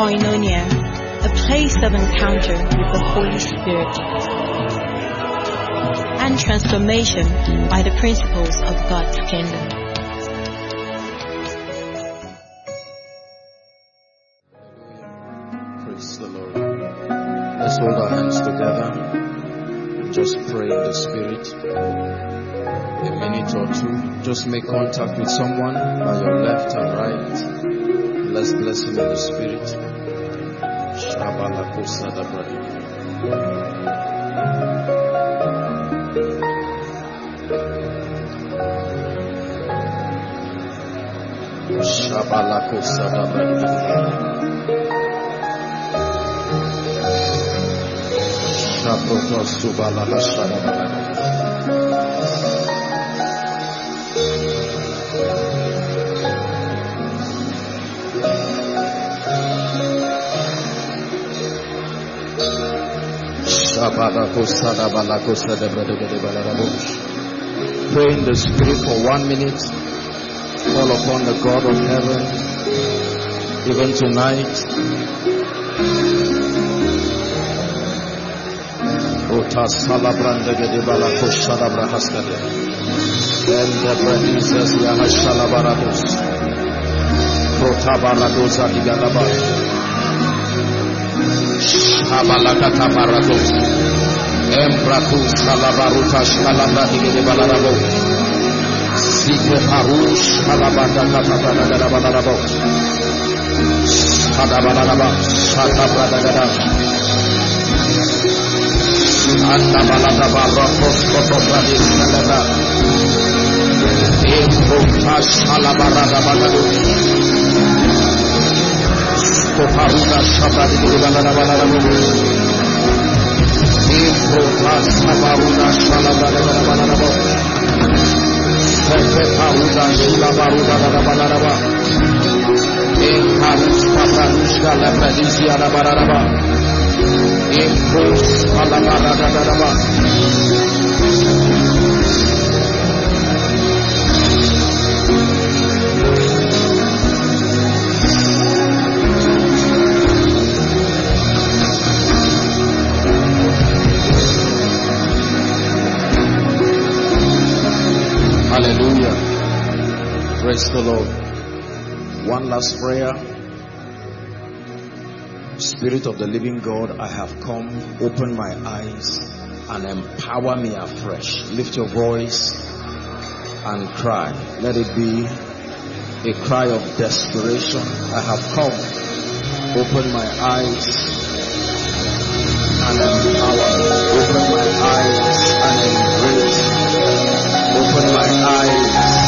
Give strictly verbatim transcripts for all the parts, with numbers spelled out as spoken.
koinonia, a place of encounter with the Holy Spirit, and transformation by the principles of God's kingdom. Praise the Lord. Let's hold our hands together and just pray in the Spirit. A minute or two. Just make contact with someone by your left and right. Let's bless him in the Spirit. Pray in the Spirit for one minute. Call upon the God of heaven, even tonight. Abalakata baratos, embratus salabaruta shalabrahige balarabo, sike parush alabakata balarabo, shadabalaraba, shadabragada, andabalata barakos kotobradis salaba, embratus salabarada balado. Koparuda shabadi gudana balarabu. Improtas sabaruda shalabada balarabu. Sete paruda shilabaruda balarabu. Imparus paparushka lepredisia balarabu. Imprus palabarada balarabu. Hallelujah. Praise the Lord. One last prayer. Spirit of the living God, I have come. Open my eyes and empower me afresh. Lift your voice and cry. Let it be a cry of desperation. I have come. Open my eyes and empower me. Open my eyes and embrace. Open my eyes.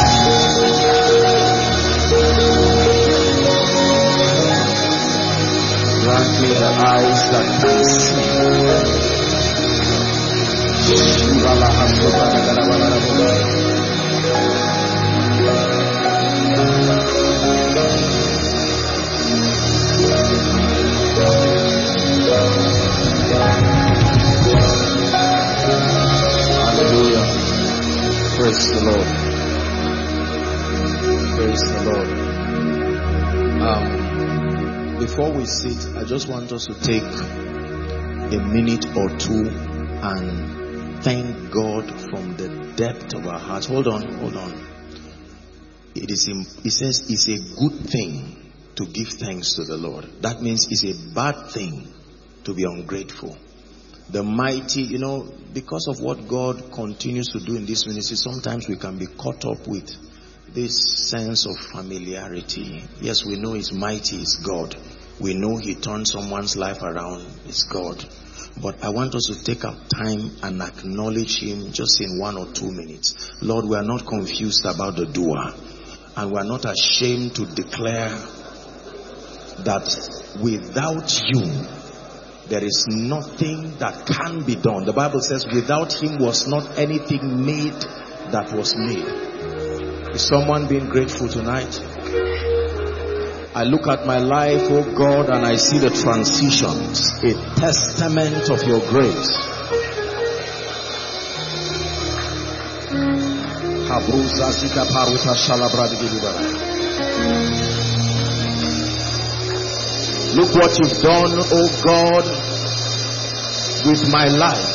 Grant me the eyes that can see. Hallelujah. Praise the Lord. Praise the Lord. Um, before we sit, I just want us to take a minute or two and thank God from the depth of our hearts. Hold on, hold on. It is. It says it's a good thing to give thanks to the Lord. That means it's a bad thing to be ungrateful. The mighty, you know, because of what God continues to do in this ministry, sometimes we can be caught up with this sense of familiarity. Yes, we know He's mighty, He's God. We know He turned someone's life around, He's God. But I want us to take our time and acknowledge Him just in one or two minutes. Lord, we are not confused about the doer. And we are not ashamed to declare that without You, there is nothing that can be done. The Bible says without Him was not anything made that was made. Is someone being grateful tonight? I look at my life, oh God, and I see the transitions, a testament of Your grace. Look what you've done, oh God, with my life.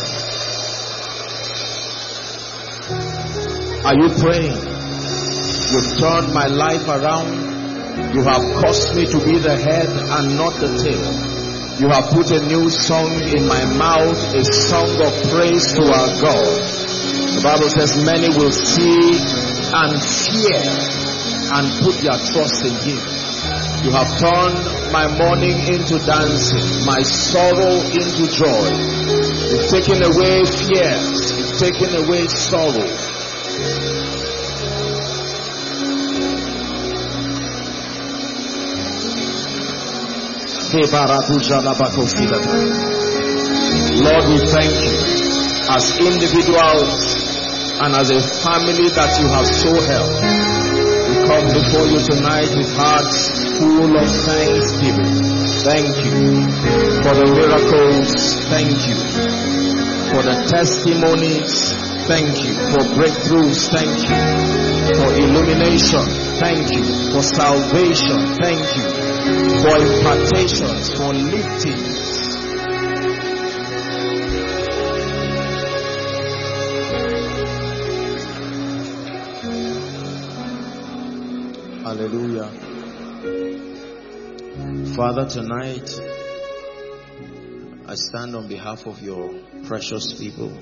Are you praying? You've turned my life around. You have caused me to be the head and not the tail. You have put a new song in my mouth, a song of praise to our God. The Bible says many will see and fear and put their trust in Him. You have turned my mourning into dancing, my sorrow into joy. You've taken away fears. You've taken away sorrow. Lord, we thank you as individuals and as a family that you have so helped. We come before you tonight with hearts full of thanksgiving. Thank you for the miracles. Thank you for the testimonies. Thank you for breakthroughs. Thank you for illumination. Thank you for salvation. Thank you for impartations, for liftings. Hallelujah. Father, tonight I stand on behalf of your precious people,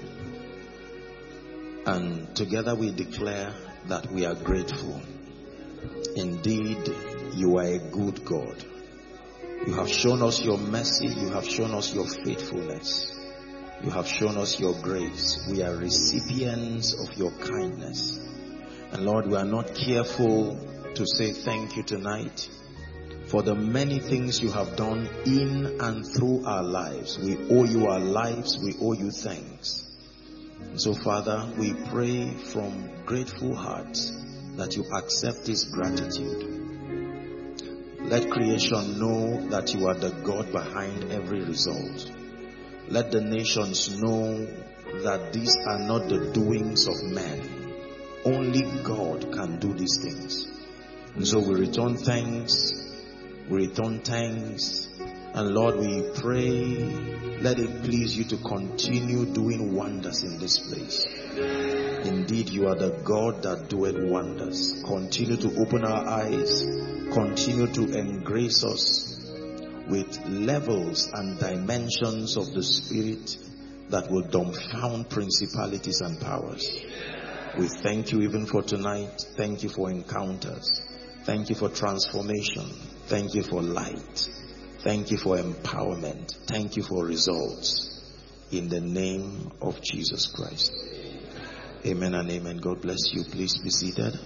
and together we declare that we are grateful. Indeed, you are a good God. You have shown us your mercy. You have shown us your faithfulness. You have shown us your grace. We are recipients of your kindness. And Lord, we are not careful to say thank you tonight for the many things you have done in and through our lives. We owe you our lives. We owe you thanks. And so, Father, we pray from grateful hearts that you accept this gratitude. Let creation know that you are the God behind every result. Let the nations know that these are not the doings of men. Only God can do these things. And so we return thanks. We return thanks. And Lord, we pray, let it please you to continue doing wonders in this place. Indeed, you are the God that doeth wonders. Continue to open our eyes. Continue to engrace us with levels and dimensions of the Spirit that will dumbfound principalities and powers. We thank you even for tonight. Thank you for encounters. Thank you for transformation. Thank you for light. Thank you for empowerment. Thank you for results. In the name of Jesus Christ. Amen and amen. God bless you. Please be seated.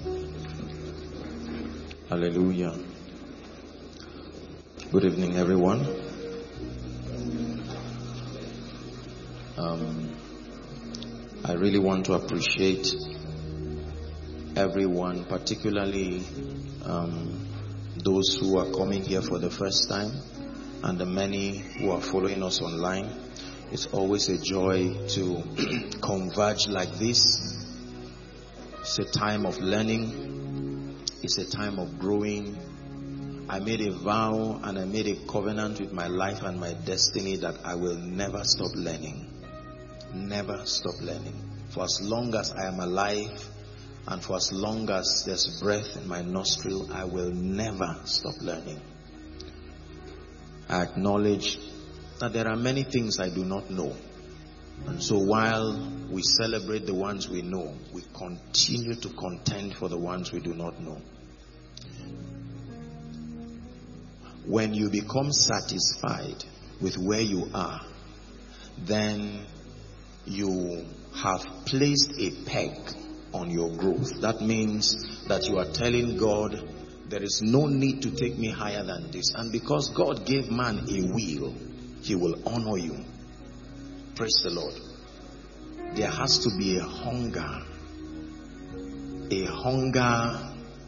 Hallelujah. Good evening, everyone. Um, I really want to appreciate everyone, particularly um, those who are coming here for the first time and the many who are following us online. It's always a joy to converge like this. It's a time of learning. It's a time of growing. I made a vow and I made a covenant with my life and my destiny that I will never stop learning. Never stop learning. For as long as I am alive and for as long as there's breath in my nostril, I will never stop learning. I acknowledge that there are many things I do not know. And so while we celebrate the ones we know, we continue to contend for the ones we do not know. When you become satisfied with where you are, then you have placed a peg on your growth. That means that you are telling God, there is no need to take me higher than this. And because God gave man a will, he will honor you. Praise the Lord. There has to be a hunger. A hunger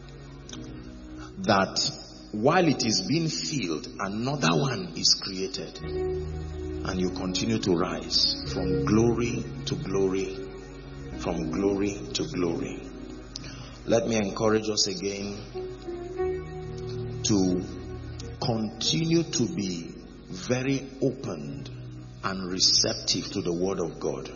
that while it is being filled, another one is created. And you continue to rise from glory to glory, from glory to glory. Let me encourage us again to continue to be very open and receptive to the word of God.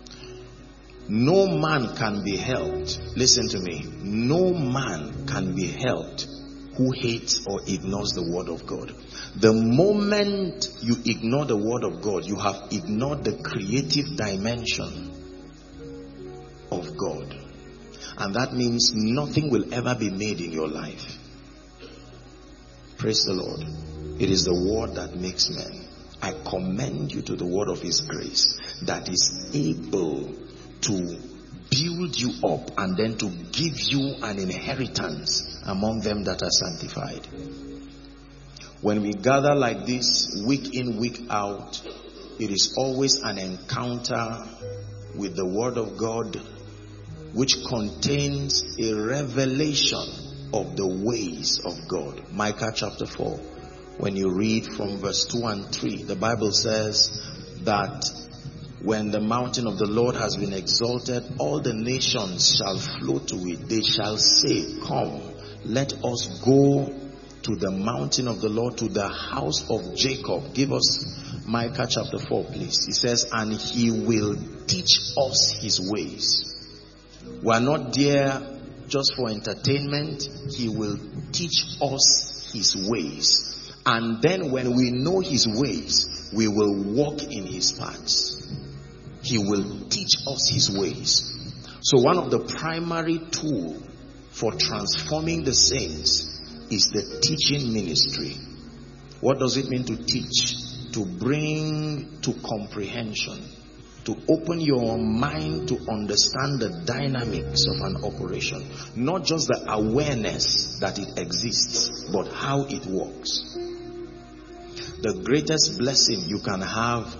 No man can be helped. Listen to me. No man can be helped who hates or ignores the word of God. The moment you ignore the word of God, you have ignored the creative dimension of God. And that means nothing will ever be made in your life. Praise the Lord. It is the word that makes men. I commend you to the word of his grace that is able to build you up and then to give you an inheritance among them that are sanctified. When we gather like this, week in, week out, it is always an encounter with the word of God, which contains a revelation of the ways of God. Micah chapter four. When you read from verse two and three, the Bible says that when the mountain of the Lord has been exalted, all the nations shall flow to it. They shall say, come, let us go to the mountain of the Lord, to the house of Jacob. Give us Micah chapter four, please. It says, and he will teach us his ways. We are not there just for entertainment. He will teach us his ways. And then when we know his ways, we will walk in his paths. He will teach us his ways. So one of the primary tools for transforming the saints is the teaching ministry. What does it mean to teach? To bring to comprehension, to open your mind to understand the dynamics of an operation. Not just the awareness that it exists, but how it works. The greatest blessing you can have,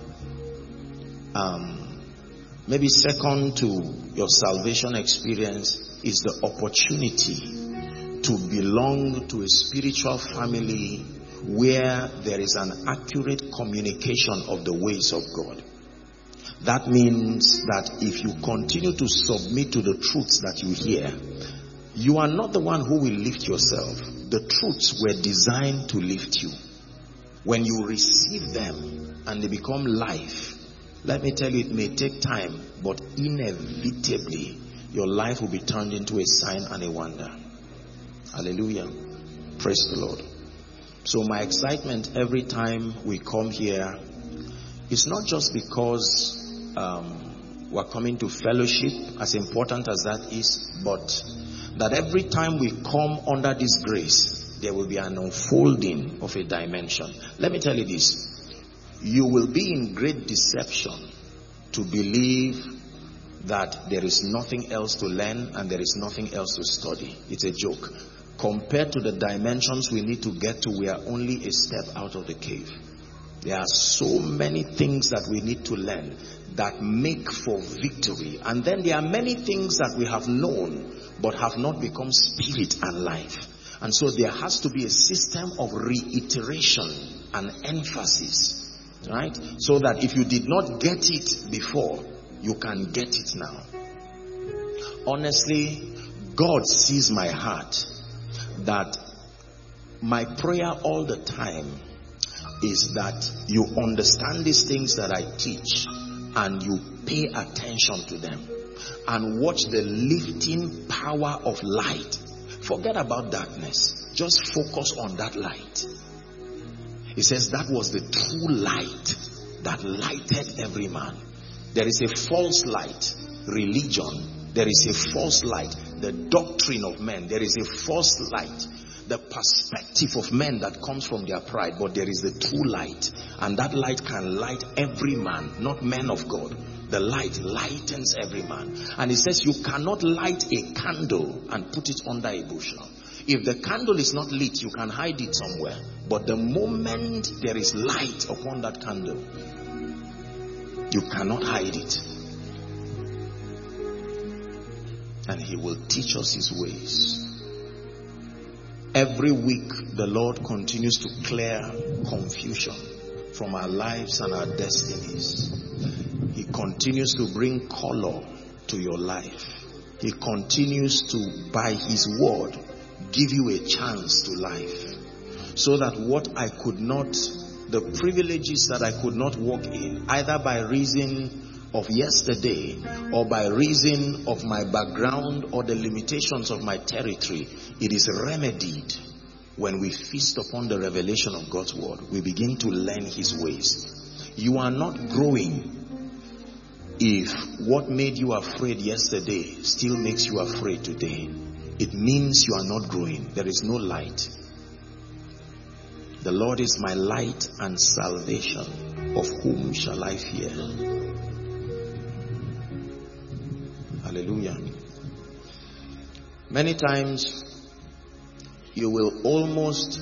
um, maybe second to your salvation experience, is the opportunity to belong to a spiritual family where there is an accurate communication of the ways of God. That means that if you continue to submit to the truths that you hear, you are not the one who will lift yourself. The truths were designed to lift you. When you receive them and they become life, let me tell you, it may take time, but inevitably your life will be turned into a sign and a wonder. Hallelujah. Praise the Lord. So my excitement every time we come here is not just because um, we're coming to fellowship, as important as that is, but that every time we come under this grace, there will be an unfolding of a dimension. Let me tell you this. You will be in great deception to believe that there is nothing else to learn and there is nothing else to study. It's a joke. Compared to the dimensions we need to get to, we are only a step out of the cave. There are so many things that we need to learn that make for victory. And then there are many things that we have known but have not become spirit and life. And so there has to be a system of reiteration and emphasis, right? So that if you did not get it before, you can get it now. Honestly, God sees my heart, that my prayer all the time is that you understand these things that I teach and you pay attention to them and watch the lifting power of light. Forget about darkness. Just focus on that light. It says that was the true light that lighted every man. There is a false light, religion. There is a false light, the doctrine of men. There is a false light, the perspective of men that comes from their pride. But there is the true light. And that light can light every man, not men of God. The light lightens every man. And it says you cannot light a candle and put it under a bushel. If the candle is not lit, you can hide it somewhere. But the moment there is light upon that candle, you cannot hide it. And he will teach us his ways. Every week the Lord continues to clear confusion from our lives and our destinies. He continues to bring color to your life. He continues to, by his word, give you a chance to life. so that what I could not, the privileges that I could not walk in, either by reason of yesterday or by reason of my background or the limitations of my territory, it is remedied when we feast upon the revelation of God's word. We begin to learn his ways. You are not growing if what made you afraid yesterday still makes you afraid today. It means you are not growing. There is no light. The Lord is my light and salvation. Of whom shall I fear? Hallelujah. Many times you will almost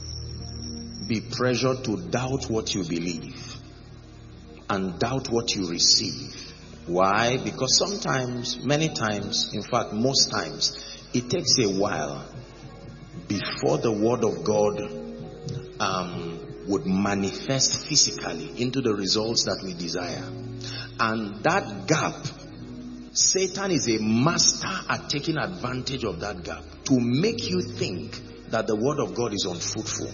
be pressured to doubt what you believe and doubt what you receive. Why? Because sometimes, many times, in fact most times, it takes a while before the word of God um, would manifest physically into the results that we desire. And that gap, Satan is a master at taking advantage of that gap to make you think that the word of God is unfruitful.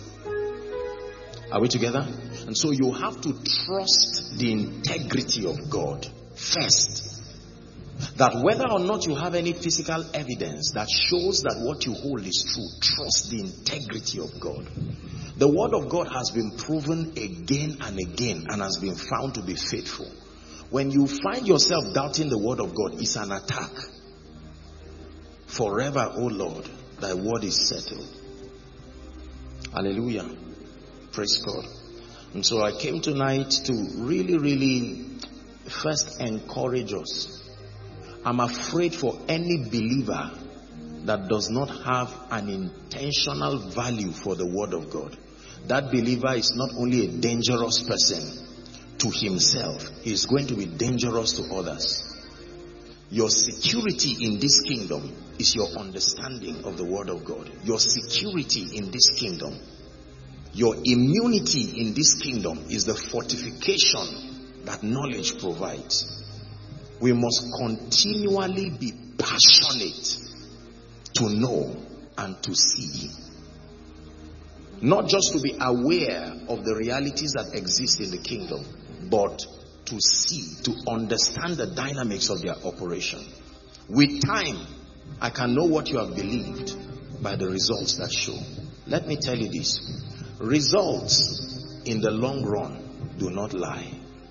Are we together? And so you have to trust the integrity of God first. That whether or not you have any physical evidence that shows that what you hold is true, trust the integrity of God. The word of God has been proven again and again and has been found to be faithful. When you find yourself doubting the word of God, it's an attack. Forever, O Lord, thy word is settled. Hallelujah. Praise God. And so I came tonight to really, really first encourage us. I'm afraid for any believer that does not have an intentional value for the word of God. That believer is not only a dangerous person to himself, he is going to be dangerous to others. Your security in this kingdom is your understanding of the word of God. Your security in this kingdom, your immunity in this kingdom is the fortification that knowledge provides. We must continually be passionate to know and to see. Not just to be aware of the realities that exist in the kingdom, but to see, to understand the dynamics of their operation. With time, I can know what you have believed by the results that show. Let me tell you this. Results in the long run do not lie.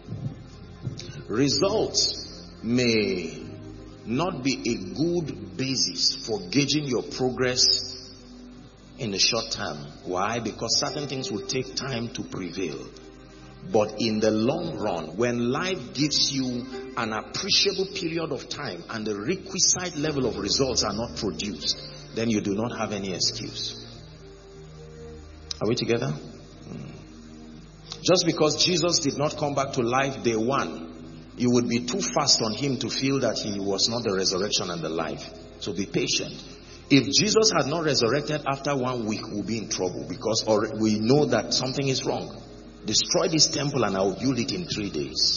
Results may not be a good basis for gauging your progress in the short term. Why? Because certain things will take time to prevail. But in the long run, when life gives you an appreciable period of time and the requisite level of results are not produced, then you do not have any excuse. Are we together? Hmm. Just because Jesus did not come back to life day one, you would be too fast on him to feel that he was not the resurrection and the life. So be patient. If Jesus had not resurrected after one week, we'll be in trouble because or we know that something is wrong. Destroy this temple and I'll build it in three days.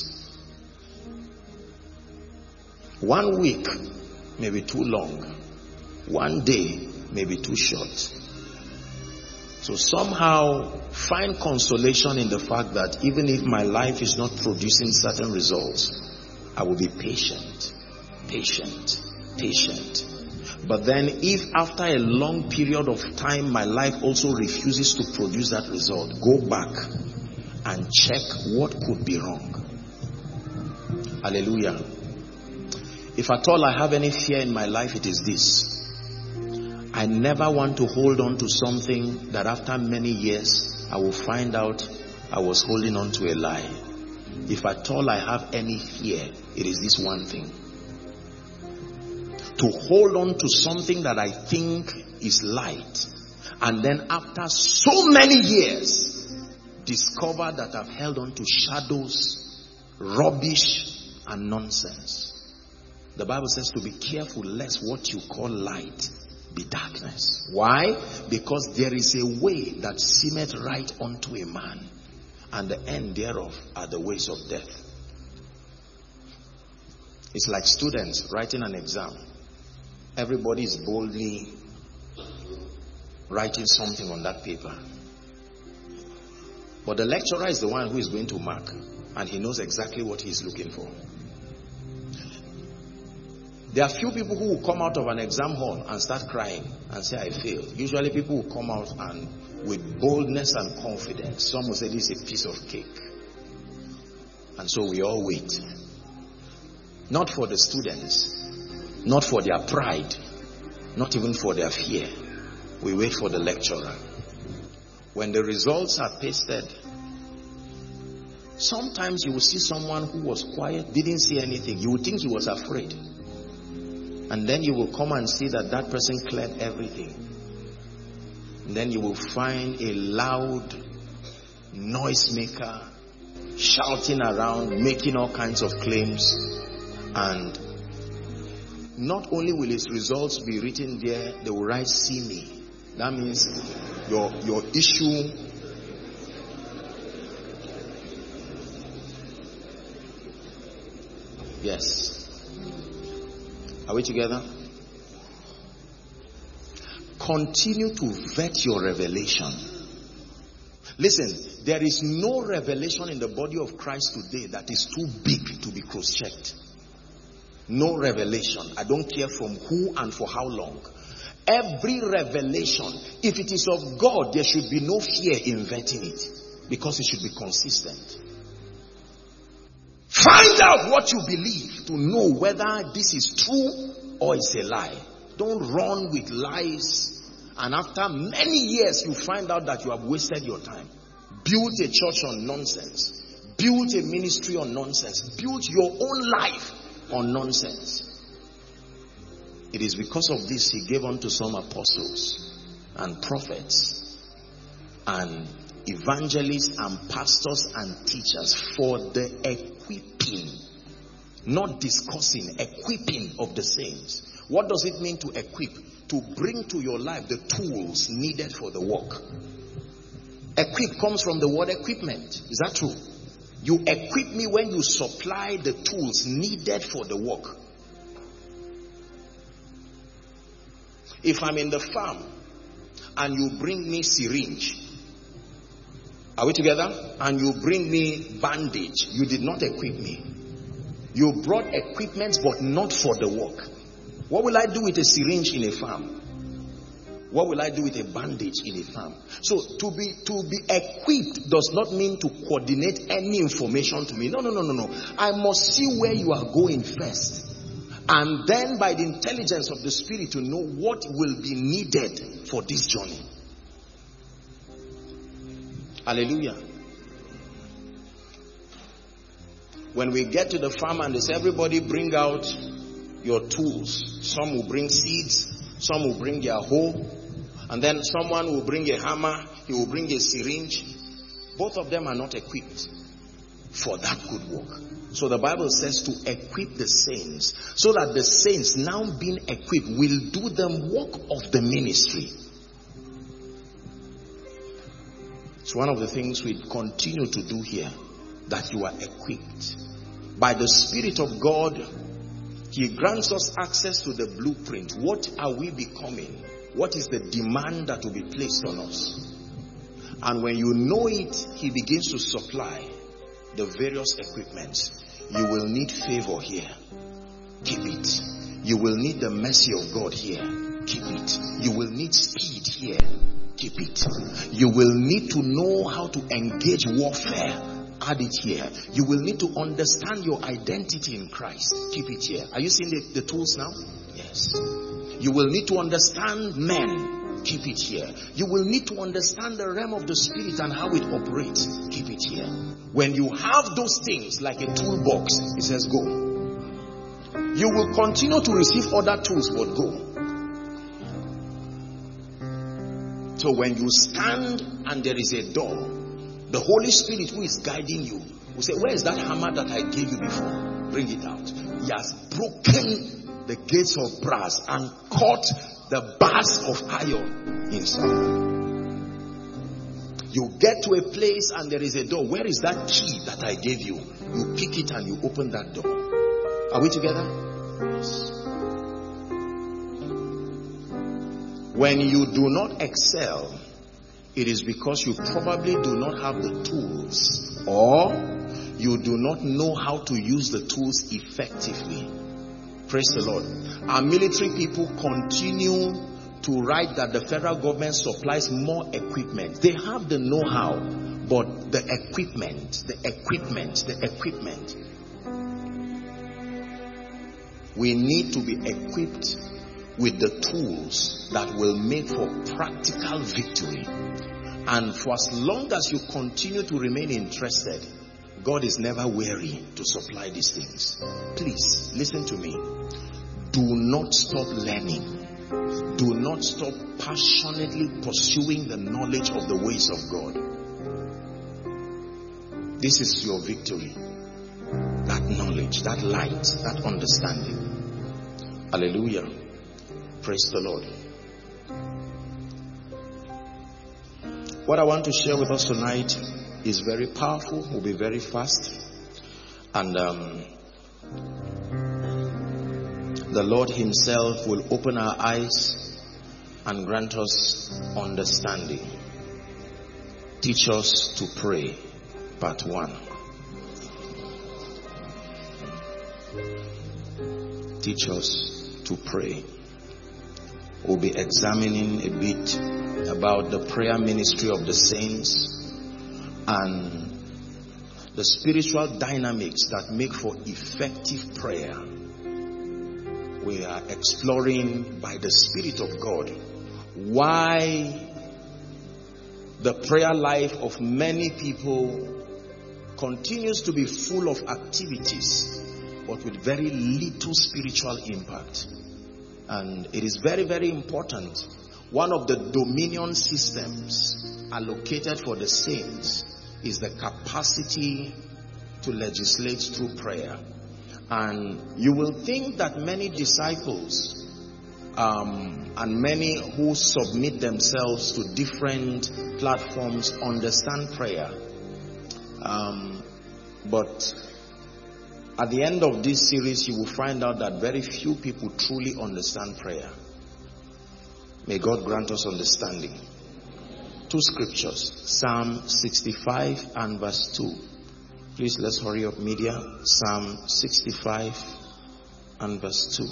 One week may be too long. One day may be too short. So somehow find consolation in the fact that even if my life is not producing certain results, I will be patient, patient, patient. But then if after a long period of time my life also refuses to produce that result, go back and check what could be wrong. Hallelujah. If at all I have any fear in my life, it is this. I never want to hold on to something that after many years I will find out I was holding on to a lie. If at all I have any fear, it is this one thing. To hold on to something that I think is light, and then after so many years discover that I've held on to shadows, rubbish and nonsense. The Bible says to be careful lest what you call light be darkness. Why? Because there is a way that seemeth right unto a man, and the end thereof are the ways of death. It's like students writing an exam. Everybody is boldly writing something on that paper. But the lecturer is the one who is going to mark, and he knows exactly what he is looking for. There are few people who will come out of an exam hall and start crying and say, I failed. Usually people will come out and with boldness and confidence. Some will say, this is a piece of cake. And so we all wait. Not for the students, not for their pride, not even for their fear. We wait for the lecturer. When the results are pasted, sometimes you will see someone who was quiet, didn't say anything. You would think he was afraid. And then you will come and see that that person cleared everything. And then you will find a loud noisemaker shouting around, making all kinds of claims. And not only will his results be written there, they will write, see me. That means your, your issue yes. Are we together? Continue to vet your revelation. Listen, there is no revelation in the body of Christ today that is too big to be cross-checked. No revelation. I don't care from who and for how long. Every revelation, if it is of God, there should be no fear in vetting it, because it should be consistent. Find out what you believe to know whether this is true or it's a lie. Don't run with lies, and after many years you find out that you have wasted your time. Build a church on nonsense. Build a ministry on nonsense. Build your own life on nonsense. It is because of this he gave unto some apostles and prophets and evangelists and pastors and teachers for the equipping, not discussing, equipping of the saints. What does it mean to equip? To bring to your life the tools needed for the work. Equip comes from the word equipment. Is that true? You equip me when you supply the tools needed for the work. If I'm in the farm and you bring me syringe, are we together? And you bring me bandage, you did not equip me. You brought equipment but not for the work. What will I do with a syringe in a farm? What will I do with a bandage in a farm? So to be to be equipped does not mean to coordinate any information to me. No, no, no, no, no. I must see where you are going first. And then by the intelligence of the Spirit to know what will be needed for this journey. Hallelujah. When we get to the farm and they say, everybody bring out your tools. Some will bring seeds. Some will bring their hoe. And then someone will bring a hammer. He will bring a syringe. Both of them are not equipped for that good work. So the Bible says to equip the saints, so that the saints now being equipped will do the work of the ministry. It's one of the things we continue to do here, that you are equipped. By the Spirit of God, He grants us access to the blueprint. What are we becoming? What is the demand that will be placed on us? And when you know it, He begins to supply the various equipments. You will need favor here. Keep it. You will need the mercy of God here. Keep it. You will need speed here. Keep it. You will need to know how to engage warfare. Add it here. You will need to understand your identity in Christ. Keep it here. Are you seeing the, the tools now? Yes. You will need to understand men. Keep it here. You will need to understand the realm of the Spirit and how it operates. Keep it here. When you have those things like a toolbox, it says go. You will continue to receive other tools, but go. So when you stand and there is a door, the Holy Spirit who is guiding you will say, where is that hammer that I gave you before? Bring it out. He has broken the gates of brass and cut the bars of iron inside. You get to a place and there is a door. Where is that key that I gave you? You pick it and you open that door. Are we together? Yes. When you do not excel it is because you probably do not have the tools, or you do not know how to use the tools effectively. Praise the Lord. Our military people continue to write that the federal government supplies more equipment. They have the know-how, but the equipment, the equipment, the equipment. We need to be equipped with the tools that will make for practical victory. And for as long as you continue to remain interested, God is never weary to supply these things. Please, listen to me. Do not stop learning. Do not stop passionately pursuing the knowledge of the ways of God. This is your victory. That knowledge, that light, that understanding. Hallelujah. Praise the Lord. What I want to share with us tonight is very powerful. Will be very fast. And um, the Lord himself will open our eyes and grant us understanding. Teach us to pray. Part one. Teach us to pray. We'll be examining a bit about the prayer ministry of the saints and the spiritual dynamics that make for effective prayer. We are exploring by the Spirit of God why the prayer life of many people continues to be full of activities but with very little spiritual impact. And it is very, very important. One of the dominion systems allocated for the saints is the capacity to legislate through prayer. And you will think that many disciples um, and many who submit themselves to different platforms understand prayer. Um, but at the end of this series, you will find out that very few people truly understand prayer. May God grant us understanding. Two scriptures, Psalm sixty-five and verse two. Please, let's hurry up, media. Psalm sixty-five and verse two.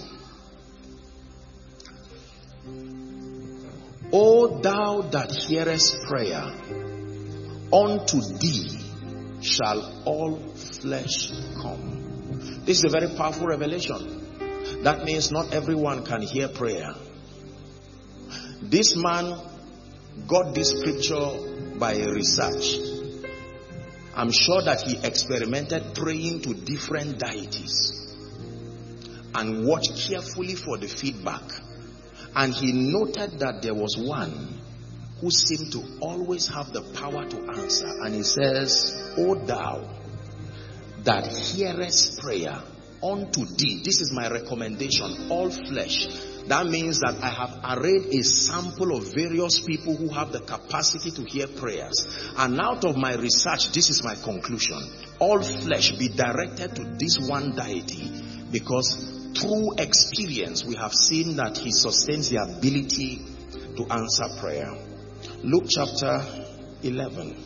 O thou that hearest prayer, unto thee shall all flesh come. This is a very powerful revelation. That means not everyone can hear prayer. This man got this scripture by a research. I'm sure that he experimented praying to different deities and watched carefully for the feedback. And he noted that there was one who seemed to always have the power to answer. And he says, O thou that hearest prayer, unto thee, this is my recommendation, all flesh. That means that I have arrayed a sample of various people who have the capacity to hear prayers. And out of my research, this is my conclusion. All flesh be directed to this one deity, because through experience we have seen that he sustains the ability to answer prayer. Luke chapter eleven.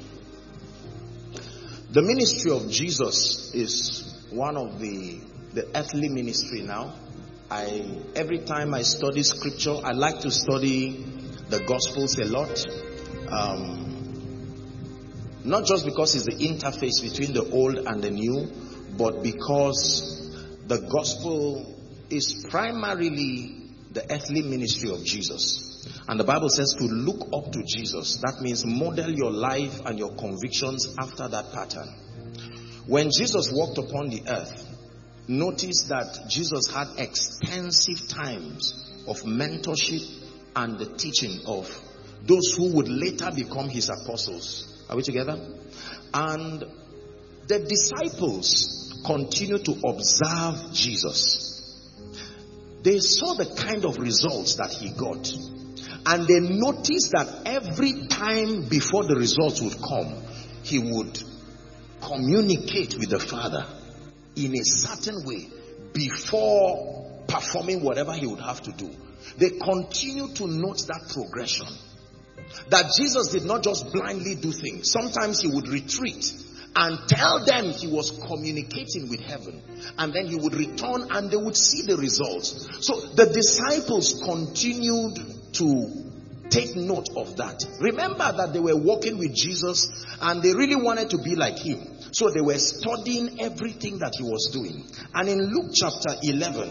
The ministry of Jesus is one of the, the earthly ministry now. I every time I study scripture, I like to study the Gospels a lot. Um, not just because it's the interface between the old and the new, but because the Gospel is primarily the earthly ministry of Jesus. And the Bible says to look up to Jesus. That means model your life and your convictions after that pattern. When Jesus walked upon the earth, notice that Jesus had extensive times of mentorship and the teaching of those who would later become his apostles. Are we together? And the disciples continued to observe Jesus. They saw the kind of results that he got. And they noticed that every time before the results would come, he would communicate with the Father in a certain way before performing whatever he would have to do. They continue to note that progression. That Jesus did not just blindly do things. Sometimes he would retreat and tell them he was communicating with heaven. And then he would return and they would see the results. So the disciples continued to take note of that. Remember that they were walking with Jesus and they really wanted to be like him. So they were studying everything that he was doing. And in Luke chapter eleven,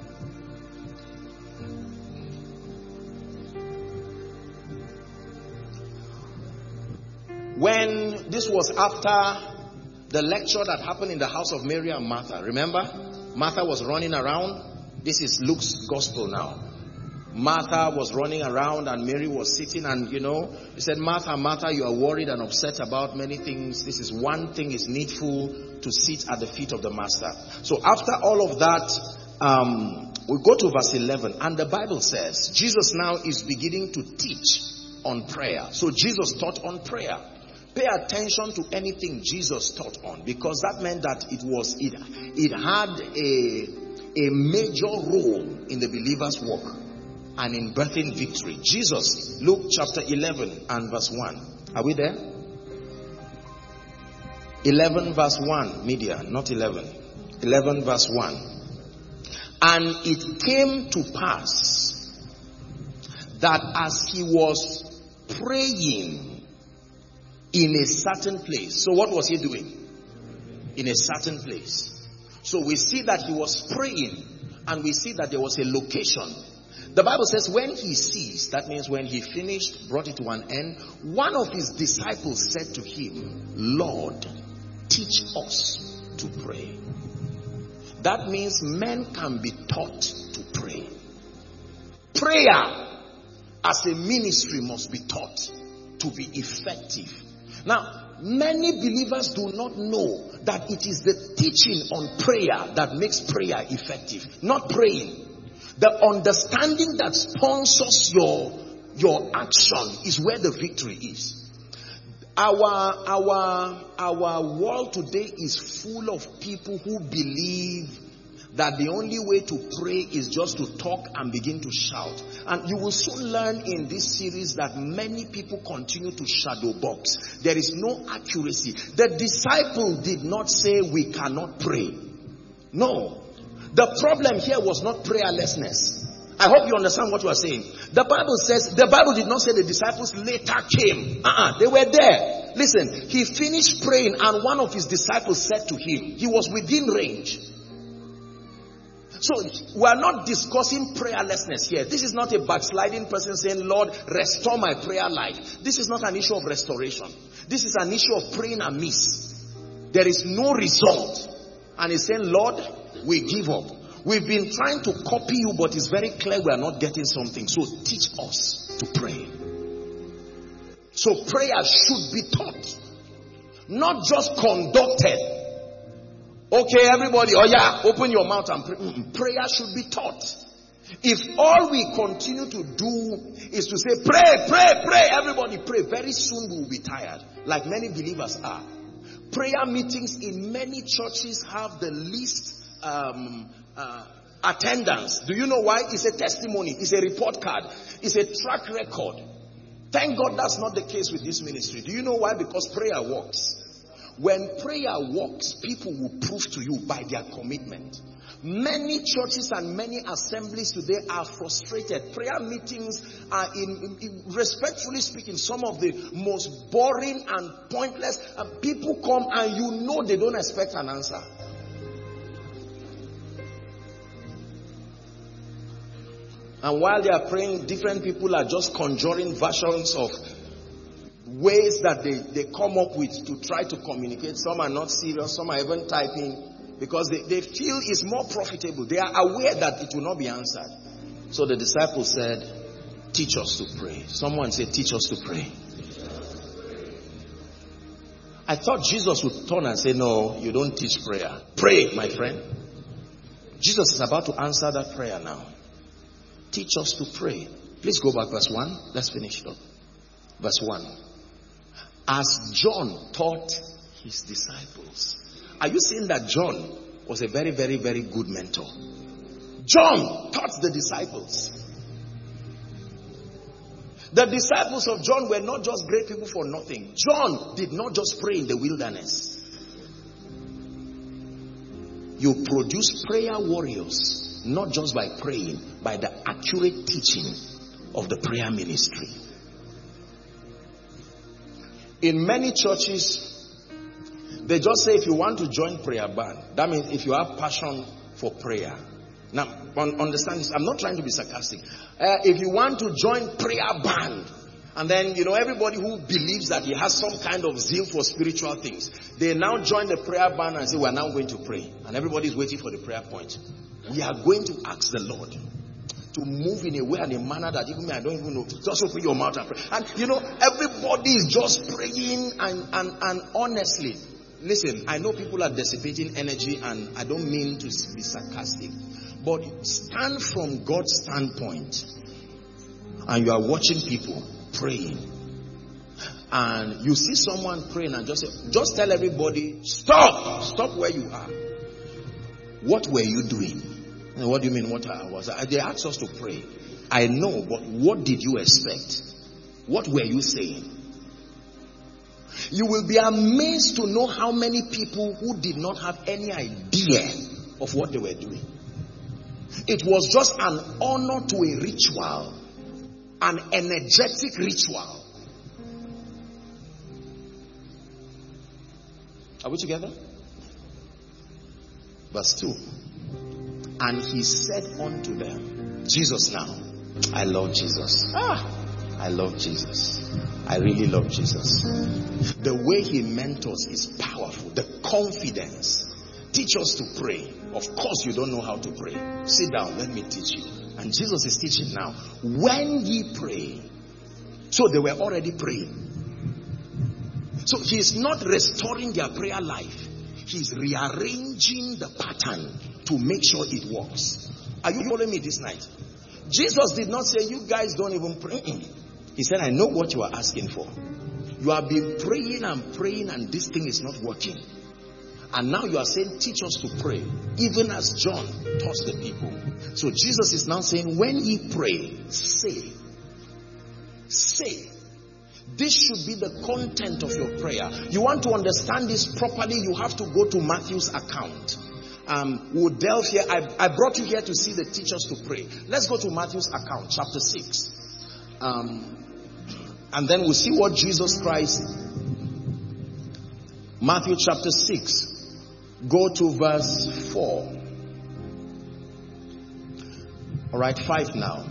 when this was after the lecture that happened in the house of Mary and Martha, remember? Martha was running around. This is Luke's gospel now. Martha was running around and Mary was sitting, and you know, he said, Martha, Martha, you are worried and upset about many things. This is one thing is needful, to sit at the feet of the master. So after all of that, um, we go to verse eleven, and the Bible says, Jesus now is beginning to teach on prayer. So Jesus taught on prayer. Pay attention to anything Jesus taught on, because that meant that it was, it, it had a, a major role in the believer's walk and in birthing victory. Jesus, Luke chapter eleven and verse one. Are we there? eleven verse one, media, not eleven. eleven verse one. And it came to pass that as he was praying in a certain place. So what was he doing? In a certain place. So we see that he was praying, and we see that there was a location. The Bible says when he ceased, that means when he finished, brought it to an end, one of his disciples said to him, Lord, teach us to pray. That means men can be taught to pray. Prayer as a ministry must be taught to be effective. Now, many believers do not know that it is the teaching on prayer that makes prayer effective, not praying. The understanding that sponsors your, your action is where the victory is. Our, our, our world today is full of people who believe that the only way to pray is just to talk and begin to shout. And you will soon learn in this series that many people continue to shadow box. There is no accuracy. The disciple did not say we cannot pray. No. The problem here was not prayerlessness. I hope you understand what you are saying. The Bible says, the Bible did not say the disciples later came. Uh-uh, they were there. Listen, he finished praying and one of his disciples said to him, he was within range. So we are not discussing prayerlessness here. This is not a backsliding person saying, Lord, restore my prayer life. This is not an issue of restoration. This is an issue of praying amiss. There is no result. And he's saying, Lord, we give up. We've been trying to copy you, but it's very clear we are not getting something. So teach us to pray. So prayer should be taught, not just conducted. Okay, everybody, oh yeah, open your mouth and pray. Mm-mm. Prayer should be taught. If all we continue to do is to say, pray, pray, pray, everybody pray, very soon we will be tired, like many believers are. Prayer meetings in many churches have the least um, uh, attendance. Do you know why? It's a testimony. It's a report card. It's a track record. Thank God that's not the case with this ministry. Do you know why? Because prayer works. When prayer works, people will prove to you by their commitment. Many churches and many assemblies today are frustrated. Prayer meetings are, in, in respectfully speaking, some of the most boring and pointless. And people come and you know they don't expect an answer. And while they are praying, different people are just conjuring versions of ways that they, they come up with to try to communicate. Some are not serious, some are even typing because they, they feel it's more profitable. They are aware that it will not be answered. So the disciples said, teach us to pray. Someone said, teach us to pray. I thought Jesus would turn and say, no, you don't teach prayer. Pray, my friend. Jesus is about to answer that prayer now. Teach us to pray. Please go back verse one. Let's finish it up. Verse one. As John taught his disciples. Are you saying that John was a very, very, very good mentor? John taught the disciples. The disciples of John were not just great people for nothing. John did not just pray in the wilderness. You produce prayer warriors, not just by praying, by the accurate teaching of the prayer ministry. In many churches, they just say if you want to join prayer band, that means if you have passion for prayer. Now, understand this. I'm not trying to be sarcastic. Uh, if you want to join prayer band, and then, you know, everybody who believes that he has some kind of zeal for spiritual things, they now join the prayer band and say, we're now going to pray. And everybody is waiting for the prayer point. We are going to ask the Lord to move in a way and a manner that even me, I don't even know. Just open your mouth and pray. And, you know, everybody is just praying and, and, and honestly, listen, I know people are dissipating energy and I don't mean to be sarcastic. But stand from God's standpoint and you are watching people praying. And you see someone praying and just say, just tell everybody, stop! Stop where you are. What were you doing? And what do you mean what I was? They asked us to pray. I know, but what did you expect? What were you saying? You will be amazed to know how many people who did not have any idea of what they were doing. It was just an honor to a ritual, an energetic ritual. Are we together? Verse two. And he said unto them, Jesus now. I love Jesus. Ah, I love Jesus. I really love Jesus. The way he mentors is powerful. The confidence. Teach us to pray. Of course you don't know how to pray. Sit down, let me teach you. And Jesus is teaching now. When ye pray. So they were already praying. So he is not restoring their prayer life. He's rearranging the pattern to make sure it works. Are you following me this night? Jesus did not say, you guys don't even pray. He said, I know what you are asking for. You have been praying and praying and this thing is not working. And now you are saying, teach us to pray. Even as John taught the people. So Jesus is now saying, when ye pray, say. Say. This should be the content of your prayer. You want to understand this properly, you have to go to Matthew's account. Um, we'll delve here. I, I brought you here to see the teachers to pray. Let's go to Matthew's account, chapter six. Um, and then we'll see what Jesus Christ. Matthew chapter six. Go to verse four. Alright, five now.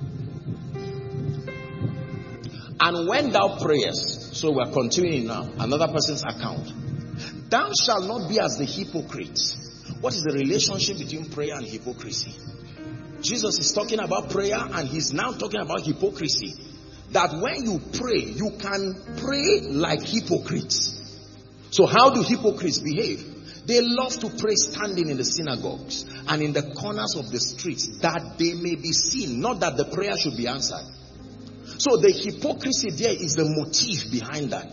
And when thou prayest, so we're continuing now, another person's account. Thou shalt not be as the hypocrites. What is the relationship between prayer and hypocrisy? Jesus is talking about prayer and he's now talking about hypocrisy. That when you pray, you can pray like hypocrites. So how do hypocrites behave? They love to pray standing in the synagogues and in the corners of the streets that they may be seen, not that the prayer should be answered. So the hypocrisy there is the motive behind that.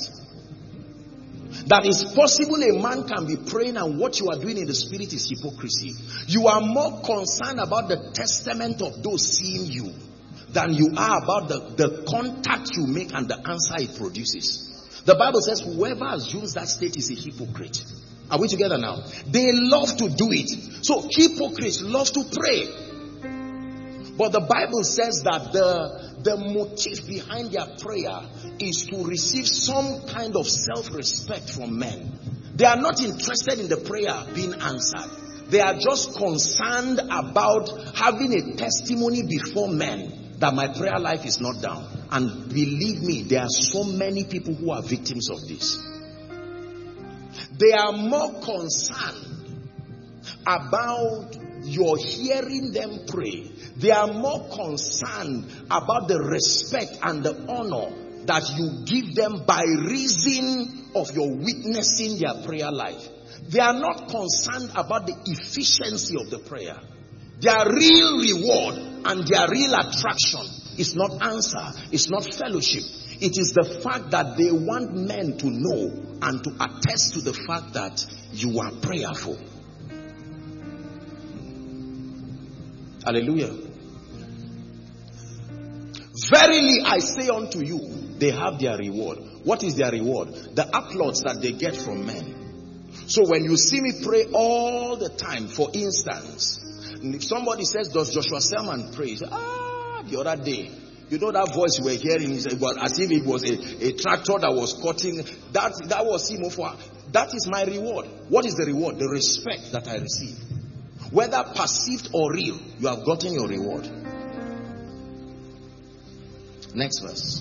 That is possible a man can be praying and what you are doing in the spirit is hypocrisy. You are more concerned about the testament of those seeing you than you are about the, the contact you make and the answer it produces. The Bible says whoever assumes that state is a hypocrite. Are we together now? They love to do it. So hypocrites love to pray. But the Bible says that the, the motive behind their prayer is to receive some kind of self-respect from men. They are not interested in the prayer being answered. They are just concerned about having a testimony before men that my prayer life is not down. And believe me, there are so many people who are victims of this. They are more concerned about your hearing them pray. They are more concerned about the respect and the honor that you give them by reason of your witnessing their prayer life. They are not concerned about the efficiency of the prayer. Their real reward and their real attraction is not answer, it's not fellowship. It is the fact that they want men to know and to attest to the fact that you are prayerful. Hallelujah. Verily I say unto you, they have their reward. What is their reward? The applause that they get from men. So when you see me pray all the time, for instance, if somebody says, does Joshua Selman pray? You say, ah, the other day, you know that voice you were hearing is as if it was a, a tractor that was cutting. That, that was him. That is my reward. What is the reward? The respect that I receive. Whether perceived or real, you have gotten your reward. Next verse.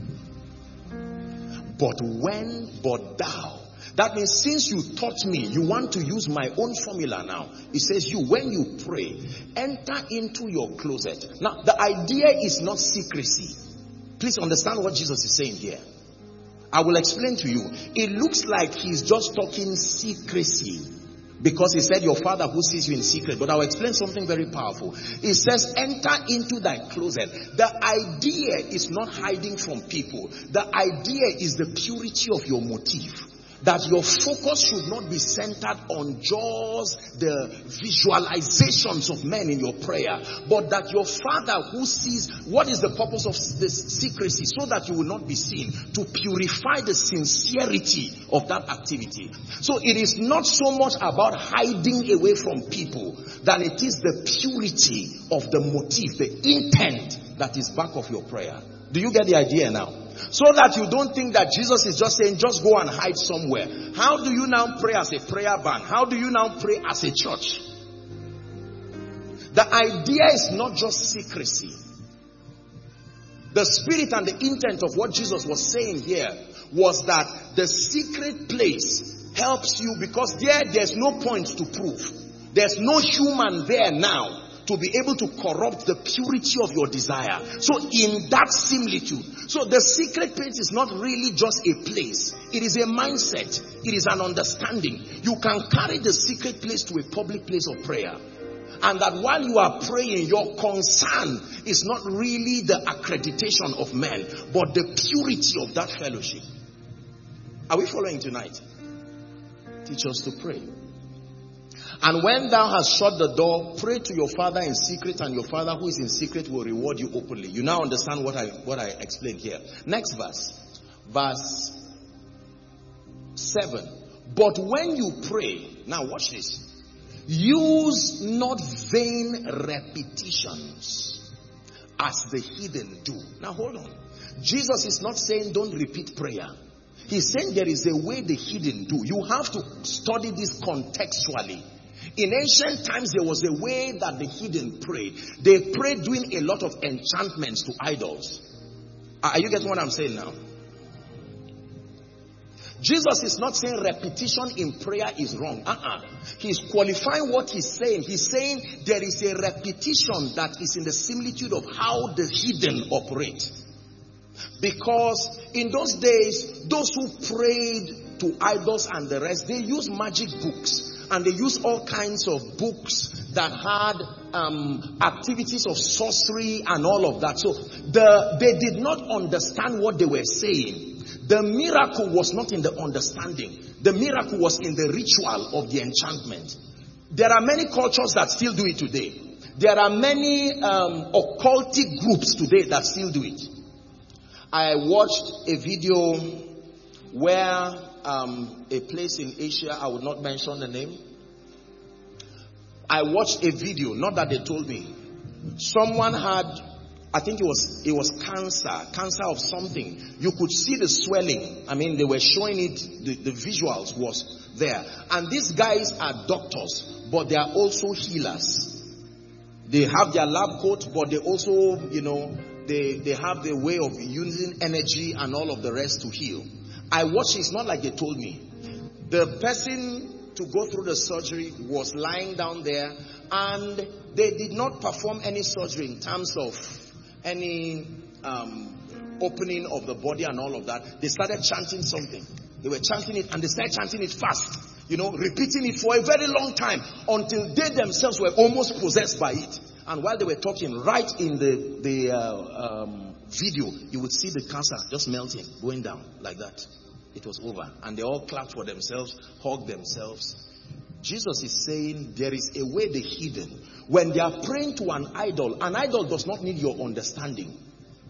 But when, but thou. That means since you taught me, you want to use my own formula now. It says you, when you pray, enter into your closet. Now, the idea is not secrecy. Please understand what Jesus is saying here. I will explain to you. It looks like he's just talking secrecy. Because he said, your Father who sees you in secret. But I'll explain something very powerful. It says, enter into thy closet. The idea is not hiding from people. The idea is the purity of your motive. That your focus should not be centered on just the visualizations of men in your prayer. But that your Father who sees, what is the purpose of this secrecy? So that you will not be seen. To purify the sincerity of that activity. So it is not so much about hiding away from people than it is the purity of the motive, the intent that is back of your prayer. Do you get the idea now? So that you don't think that Jesus is just saying, just go and hide somewhere. How do you now pray as a prayer band? How do you now pray as a church? The idea is not just secrecy. The spirit and the intent of what Jesus was saying here was that the secret place helps you, because there, there's no point to prove. There's no human there now to be able to corrupt the purity of your desire. So in that similitude, so the secret place is not really just a place. It is a mindset. It is an understanding. You can carry the secret place to a public place of prayer. And that while you are praying, your concern is not really the accreditation of men, but the purity of that fellowship. Are we following tonight? Teach us to pray. And when thou hast shut the door, pray to your Father in secret, and your Father who is in secret will reward you openly. You now understand what I what I explained here. Next verse. Verse seven. But when you pray, now watch this. Use not vain repetitions as the heathen do. Now hold on. Jesus is not saying don't repeat prayer. He's saying there is a way the heathen do. You have to study this contextually. In ancient times, there was a way that the heathen prayed. They prayed doing a lot of enchantments to idols. Are you getting what I'm saying now? Jesus is not saying repetition in prayer is wrong. Uh-uh. He's qualifying what he's saying. He's saying there is a repetition that is in the similitude of how the heathen operate. Because in those days, those who prayed to idols and the rest, they used magic books. And they used all kinds of books that had um, activities of sorcery and all of that. So the, they did not understand what they were saying. The miracle was not in the understanding. The miracle was in the ritual of the enchantment. There are many cultures that still do it today. There are many um, occultic groups today that still do it. I watched a video where um, a place in Asia, I would not mention the name. I watched a video, not that they told me. Someone had, I think it was it was cancer, cancer of something. You could see the swelling. I mean, they were showing it, the, the visuals was there. And these guys are doctors, but they are also healers. They have their lab coat, but they also, you know, they, they have their way of using energy and all of the rest to heal. I watched it, it's not like they told me. The person to go through the surgery was lying down there, and they did not perform any surgery in terms of any um, opening of the body and all of that. They started chanting something. They were chanting it, and they started chanting it fast, you know, repeating it for a very long time until they themselves were almost possessed by it. And while they were talking, right in the, the uh, um, video, you would see the cancer just melting, going down like that. It was over. And they all clapped for themselves, hugged themselves. Jesus is saying there is a way the hidden, when they are praying to an idol, an idol does not need your understanding.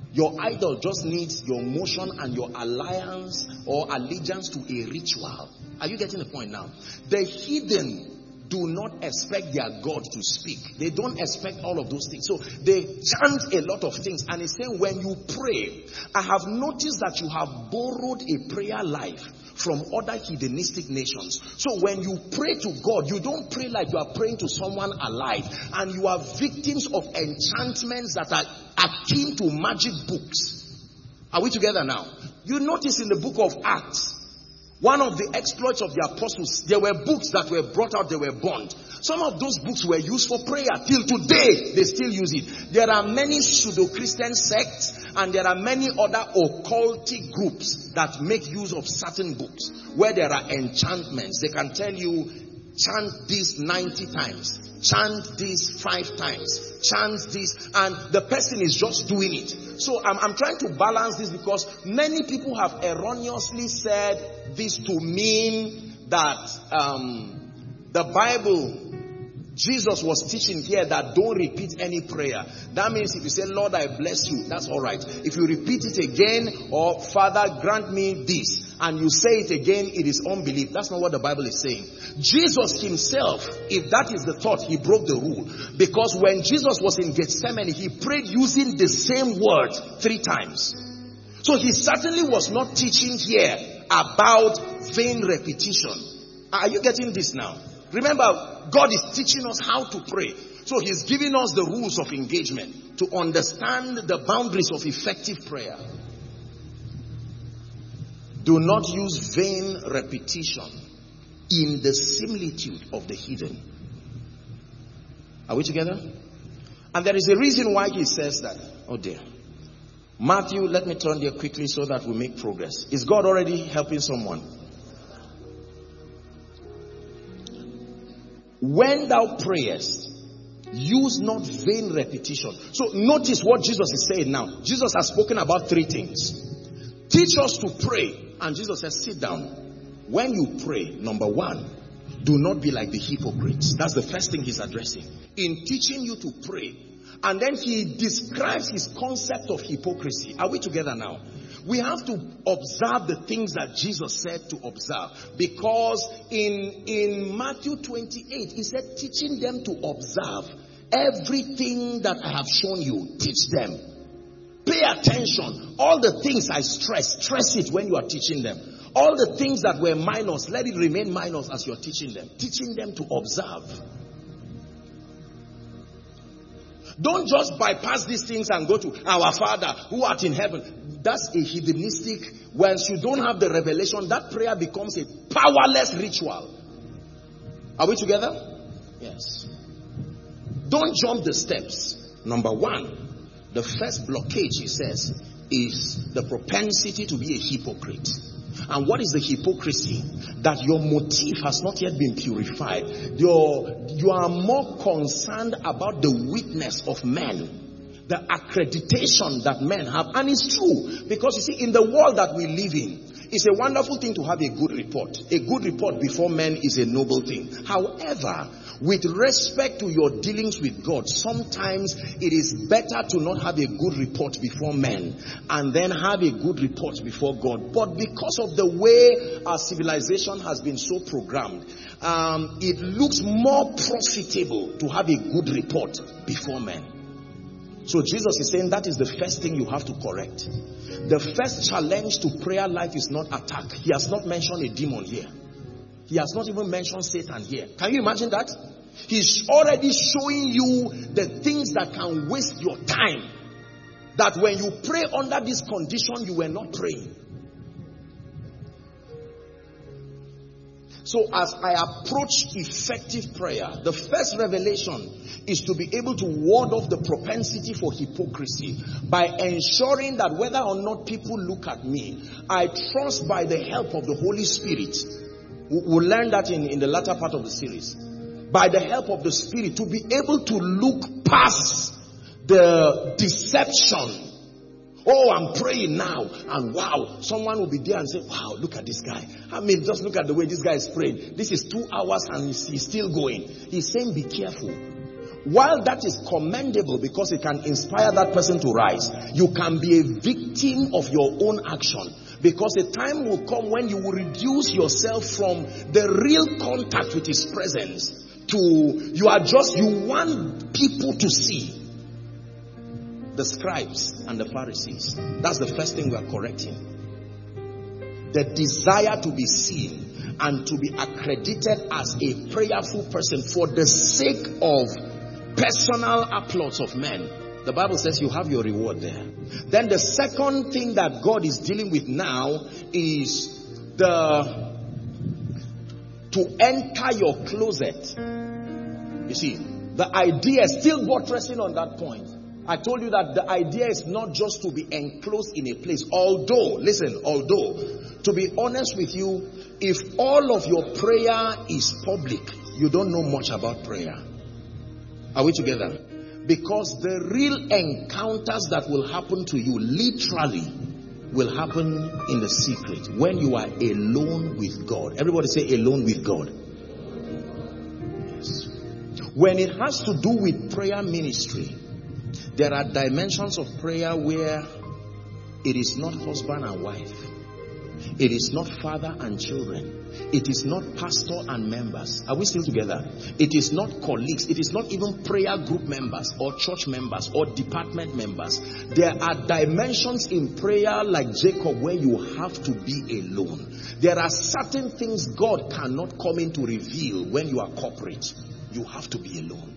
Your idol just needs your motion and your alliance or allegiance to a ritual. Are you getting the point now? The heathen do not expect their God to speak. They don't expect all of those things. So they chant a lot of things. And it's saying when you pray, I have noticed that you have borrowed a prayer life from other heathenistic nations. So when you pray to God, you don't pray like you are praying to someone alive. And you are victims of enchantments that are akin to magic books. Are we together now? You notice in the book of Acts, one of the exploits of the apostles, there were books that were brought out, they were burned. Some of those books were used for prayer. Till today, they still use it. There are many pseudo-Christian sects and there are many other occultic groups that make use of certain books where there are enchantments. They can tell you, chant this ninety times, chant this five times, chant this, and the person is just doing it. So I'm, I'm trying to balance this because many people have erroneously said this to mean that um, the Bible, Jesus was teaching here that don't repeat any prayer. That means if you say, Lord, I bless you, that's all right. If you repeat it again, or Father, grant me this, and you say it again, it is unbelief. That's not what the Bible is saying. Jesus himself, if that is the thought, he broke the rule. Because when Jesus was in Gethsemane, he prayed using the same word three times. So he certainly was not teaching here about vain repetition. Are you getting this now? Remember, God is teaching us how to pray. So he's giving us the rules of engagement to understand the boundaries of effective prayer. Do not use vain repetition in the similitude of the heathen. Are we together? And there is a reason why he says that. Oh dear. Matthew, let me turn there quickly so that we make progress. Is God already helping someone? When thou prayest, use not vain repetition. So notice what Jesus is saying now. Jesus has spoken about three things. Teach us to pray. And Jesus says, sit down. When you pray, number one, do not be like the hypocrites. That's the first thing he's addressing. In teaching you to pray. And then he describes his concept of hypocrisy. Are we together now? We have to observe the things that Jesus said to observe. Because in, in Matthew twenty-eight, he said, teaching them to observe everything that I have shown you. Teach them. Pay attention. All the things I stress, stress it when you are teaching them. All the things that were minors, let it remain minors as you are teaching them. Teaching them to observe. Don't just bypass these things and go to our Father who art in heaven. That's a heathenistic. Once you don't have the revelation, that prayer becomes a powerless ritual. Are we together? Yes. Don't jump the steps. Number one, the first blockage, he says, is the propensity to be a hypocrite. And what is the hypocrisy? That your motive has not yet been purified. You're, you are more concerned about the witness of men, the accreditation that men have. And it's true, because you see, in the world that we live in, it's a wonderful thing to have a good report. A good report before men is a noble thing. However, with respect to your dealings with God, sometimes it is better to not have a good report before men and then have a good report before God. But because of the way our civilization has been so programmed, um, it looks more profitable to have a good report before men. So Jesus is saying that is the first thing you have to correct. The first challenge to prayer life is not attack. He has not mentioned a demon here. He has not even mentioned Satan here. Can you imagine that? He's already showing you the things that can waste your time. That when you pray under this condition, you were not praying. So as I approach effective prayer, the first revelation is to be able to ward off the propensity for hypocrisy by ensuring that whether or not people look at me, I trust by the help of the Holy Spirit. We'll learn that in, in the latter part of the series. By the help of the Spirit, to be able to look past the deception. Oh, I'm praying now, and wow, someone will be there and say, wow, look at this guy. I mean, just look at the way this guy is praying. This is two hours and he's, he's still going. He's saying, be careful. while that is commendable because it can inspire that person to rise, you can be a victim of your own action. Because a time will come when you will reduce yourself from the real contact with his presence to, you are just, you want people to see. The scribes and the Pharisees. That's the first thing we are correcting. The desire to be seen and to be accredited as a prayerful person for the sake of personal applause of men. The Bible says you have your reward there. Then the second thing that God is dealing with now is the to enter your closet. You see, the idea is still buttressing on that point. I told you that the idea is not just to be enclosed in a place. Although, listen, although, to be honest with you, if all of your prayer is public, you don't know much about prayer. Are we together? Because the real encounters that will happen to you literally will happen in the secret when you are alone with God. Everybody say alone with God. Yes. When it has to do with prayer ministry, there are dimensions of prayer where it is not husband and wife. It is not father and children. It is not pastor and members. Are we still together? It is not colleagues. It is not even prayer group members or church members or department members. There are dimensions in prayer like Jacob where you have to be alone. There are certain things God cannot come in to reveal when you are corporate. You have to be alone.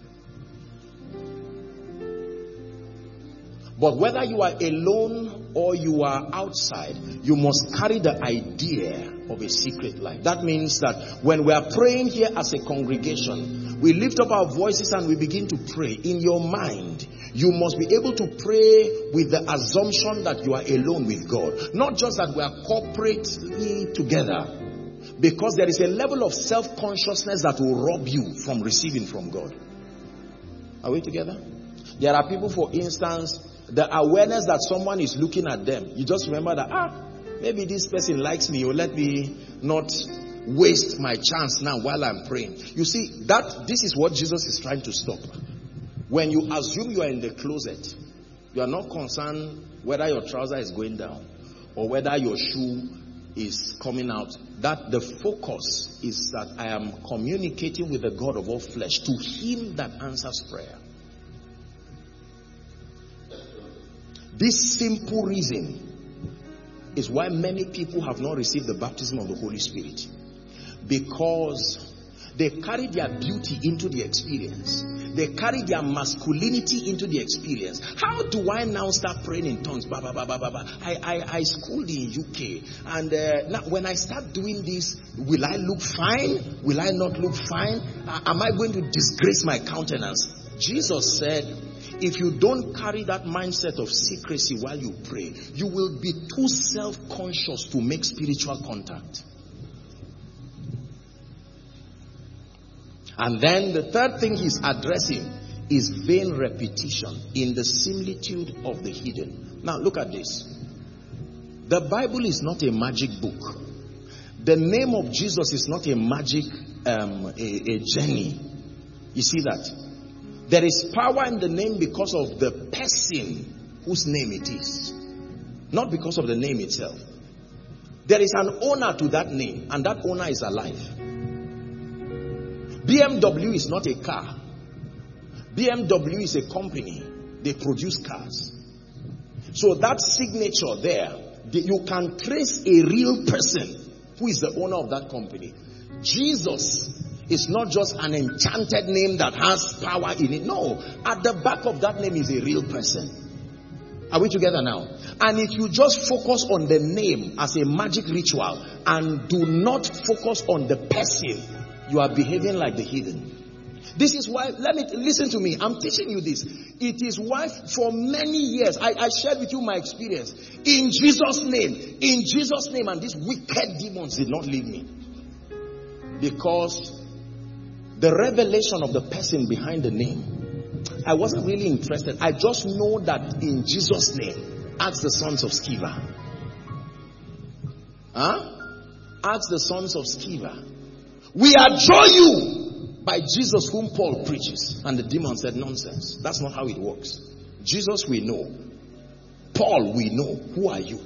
But whether you are alone or you are outside, you must carry the idea of a secret life. That means that when we are praying here as a congregation, we lift up our voices and we begin to pray. In your mind, you must be able to pray with the assumption that you are alone with God. Not just that we are corporately together. Because there is a level of self-consciousness that will rob you from receiving from God. Are we together? There are people, for instance, the awareness that someone is looking at them. You just remember that, ah, maybe this person likes me, or let me not waste my chance now while I'm praying. You see, that this is what Jesus is trying to stop. When you assume you are in the closet, you are not concerned whether your trouser is going down or whether your shoe is coming out. That the focus is that I am communicating with the God of all flesh, to him that answers prayer. This simple reason is why many people have not received the baptism of the Holy Spirit. Because they carry their beauty into the experience. They carry their masculinity into the experience. How do I now start praying in tongues? Ba, ba, ba, ba, ba, ba. I, I, I schooled in U K. And uh, now when I start doing this, will I look fine? Will I not look fine? Uh, am I going to disgrace my countenance? Jesus said, if you don't carry that mindset of secrecy while you pray, you will be too self-conscious to make spiritual contact. And then the third thing he's addressing is vain repetition in the similitude of the hidden. Now look at this. The Bible is not a magic book. The name of Jesus is not a magic um, a, a journey. You see that? There is power in the name because of the person whose name it is. Not because of the name itself. There is an owner to that name, and that owner is alive. B M W is not a car. B M W is a company. They produce cars. So that signature there, you can trace a real person who is the owner of that company. Jesus is not just an enchanted name that has power in it. No, at the back of that name is a real person. Are we together now? And if you just focus on the name as a magic ritual and do not focus on the person, you are behaving like the heathen. This is why, let me, listen to me, I'm teaching you this. It is why for many years, I, I shared with you my experience. In Jesus' name, in Jesus' name, and these wicked demons did not leave me. Because the revelation of the person behind the name, I wasn't really interested. I just know that in Jesus' name, ask the sons of Sceva. Huh? Ask the sons of Sceva. We adjure you by Jesus whom Paul preaches. And the demon said, nonsense. That's not how it works. Jesus we know. Paul we know. Who are you?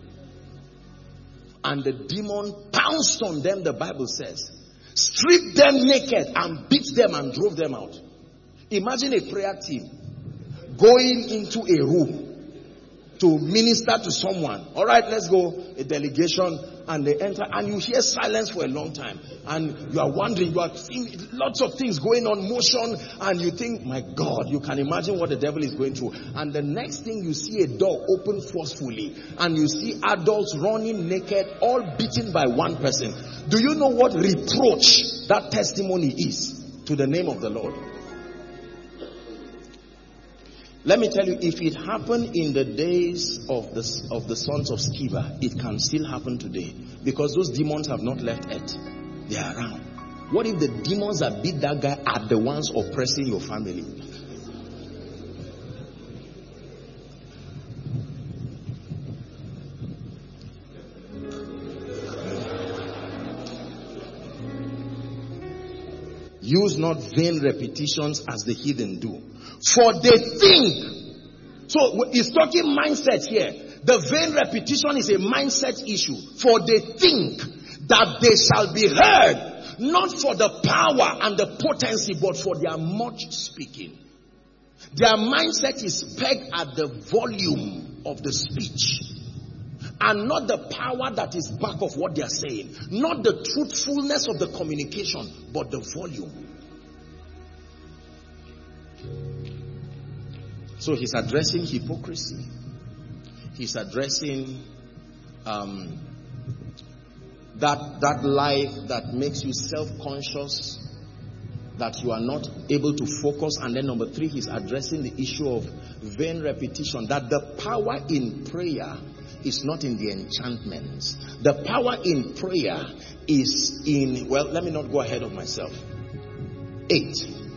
And the demon pounced on them, the Bible says. Stripped them naked and beat them and drove them out. Imagine a prayer team going into a room to minister to someone. All right, let's go. A delegation, and they enter, and you hear silence for a long time, and you are wondering, you are seeing lots of things going on, motion, and you think, my God, you can imagine what the devil is going through. And the next thing, you see a door open forcefully, and you see adults running naked, all beaten by one person. Do you know what reproach that testimony is to the name of the Lord? Let me tell you, if it happened in the days of the, of the sons of Sceva, it can still happen today. Because those demons have not left earth. They are around. What if the demons that beat that guy are the ones oppressing your family? Use not vain repetitions as the heathen do. For they think. So he's talking mindset here. The vain repetition is a mindset issue. For they think that they shall be heard, not for the power and the potency, but for their much speaking. Their mindset is pegged at the volume of the speech, and not the power that is back of what they are saying. Not the truthfulness of the communication, but the volume. So he's addressing hypocrisy. He's addressing um, that, that life that makes you self-conscious, that you are not able to focus. And then number three, he's addressing the issue of vain repetition, that the power in prayer is not in the enchantments. The power in prayer is in, well, let me not go ahead of myself. Eight.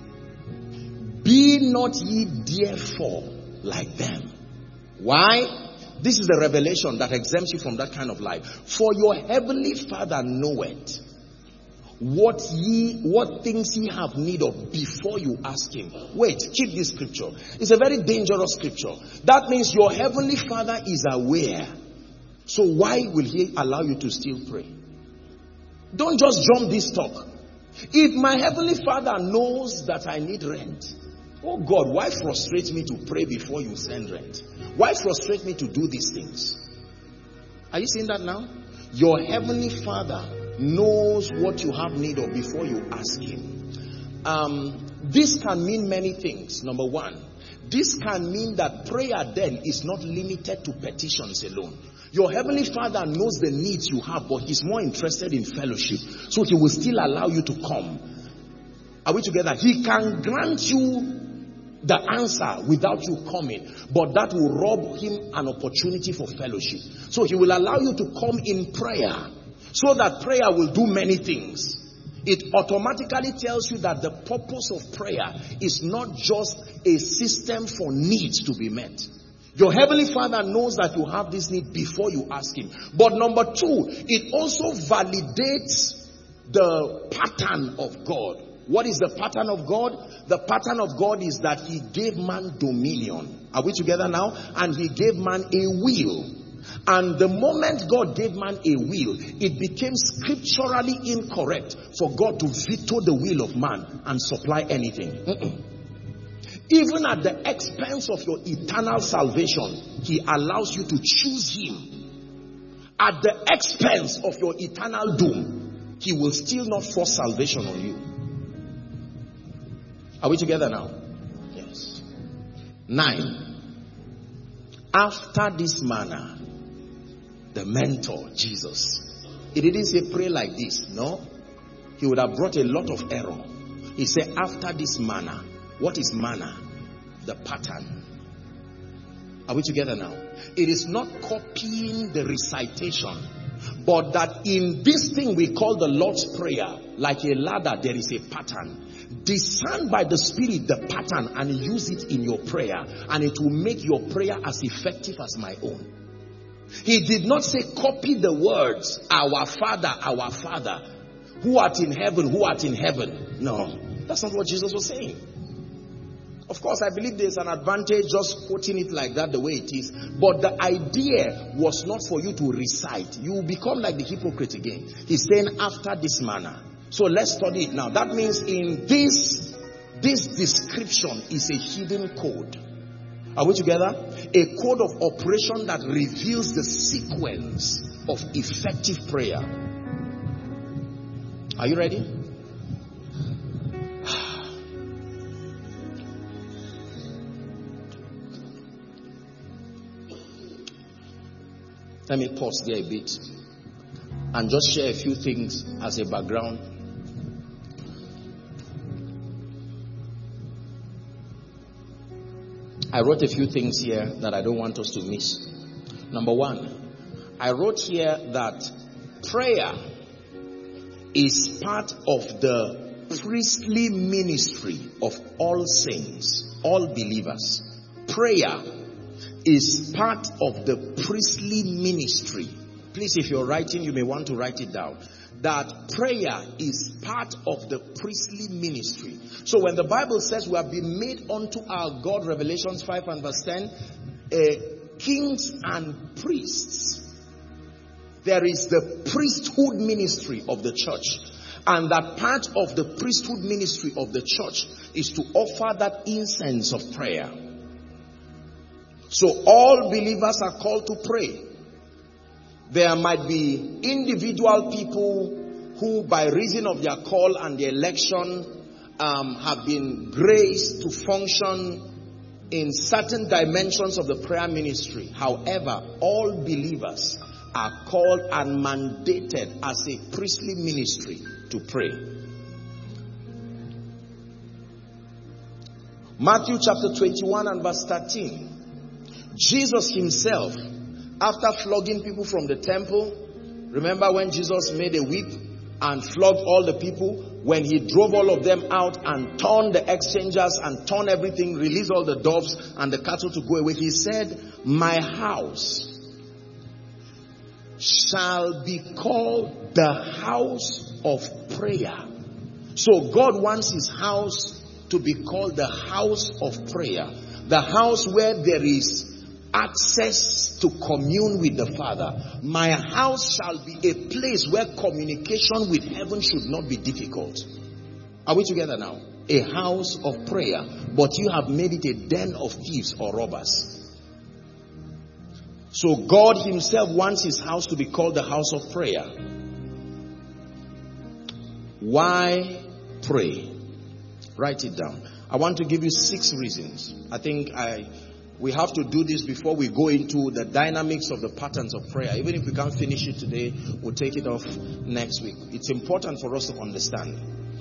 Be not ye therefore like them. Why? This is the revelation that exempts you from that kind of life. For your heavenly Father knoweth what ye, what things ye have need of before you ask him. Wait, keep this scripture. It's a very dangerous scripture. That means your heavenly Father is aware. So why will he allow you to still pray? Don't just jump this talk. If my heavenly Father knows that I need rent, oh God, why frustrate me to pray before you send rent? Why frustrate me to do these things? Are you seeing that now? Your heavenly Father knows what you have need of before you ask him. Um, this can mean many things. Number one, this can mean that prayer then is not limited to petitions alone. Your heavenly Father knows the needs you have, but he's more interested in fellowship. So he will still allow you to come. Are we together? He can grant you the answer without you coming, but that will rob him an opportunity for fellowship. So he will allow you to come in prayer, so that prayer will do many things. It automatically tells you that the purpose of prayer is not just a system for needs to be met. Your heavenly Father knows that you have this need before you ask him. But number two, it also validates the pattern of God. What is the pattern of God? The pattern of God is that he gave man dominion. Are we together now? And he gave man a will. And the moment God gave man a will, it became scripturally incorrect for God to veto the will of man and supply anything. Mm-mm. Even at the expense of your eternal salvation, he allows you to choose him. At the expense of your eternal doom, he will still not force salvation on you. Are we together now? Yes. Nine. After this manner, the mentor, Jesus. He didn't say pray like this. No. He would have brought a lot of error. He said after this manner. What is manner? The pattern. Are we together now? It is not copying the recitation, but that in this thing we call the Lord's Prayer, like a ladder, there is a pattern. Discern by the Spirit the pattern and use it in your prayer, and it will make your prayer as effective as my own. He did not say copy the words, our Father, our Father. who art in heaven, who art in heaven. No, that's not what Jesus was saying. Of course, I believe there's an advantage just quoting it like that the way it is. But the idea was not for you to recite. You will become like the hypocrite again. He's saying after this manner. So let's study it now. That means in this, this description is a hidden code. Are we together? A code of operation that reveals the sequence of effective prayer. Are you ready? Let me pause there a bit and just share a few things as a background. I wrote a few things here that I don't want us to miss. Number one, I wrote here that prayer is part of the priestly ministry of all saints, all believers. Prayer is part of the priestly ministry. Please, if you're writing, you may want to write it down. That prayer is part of the priestly ministry. So when the Bible says we have been made unto our God, Revelations five and verse ten, uh, kings and priests, there is the priesthood ministry of the church. And that part of the priesthood ministry of the church is to offer that incense of prayer. So all believers are called to pray. There might be individual people who by reason of their call and their election um, have been graced to function in certain dimensions of the prayer ministry. However, all believers are called and mandated as a priestly ministry to pray. Matthew chapter twenty-one and verse thirteen. Jesus himself, after flogging people from the temple, remember when Jesus made a whip and flogged all the people, when he drove all of them out and turned the exchangers and turned everything, released all the doves and the cattle to go away, he said, my house shall be called the house of prayer. So God wants his house to be called the house of prayer. The house where there is access to commune with the Father. My house shall be a place where communication with heaven should not be difficult. Are we together now? A house of prayer, but you have made it a den of thieves or robbers. So God himself wants his house to be called the house of prayer. Why pray? Write it down. I want to give you six reasons. I think I we have to do this before we go into the dynamics of the patterns of prayer. Even if we can't finish it today, we'll take it off next week. It's important for us to understand.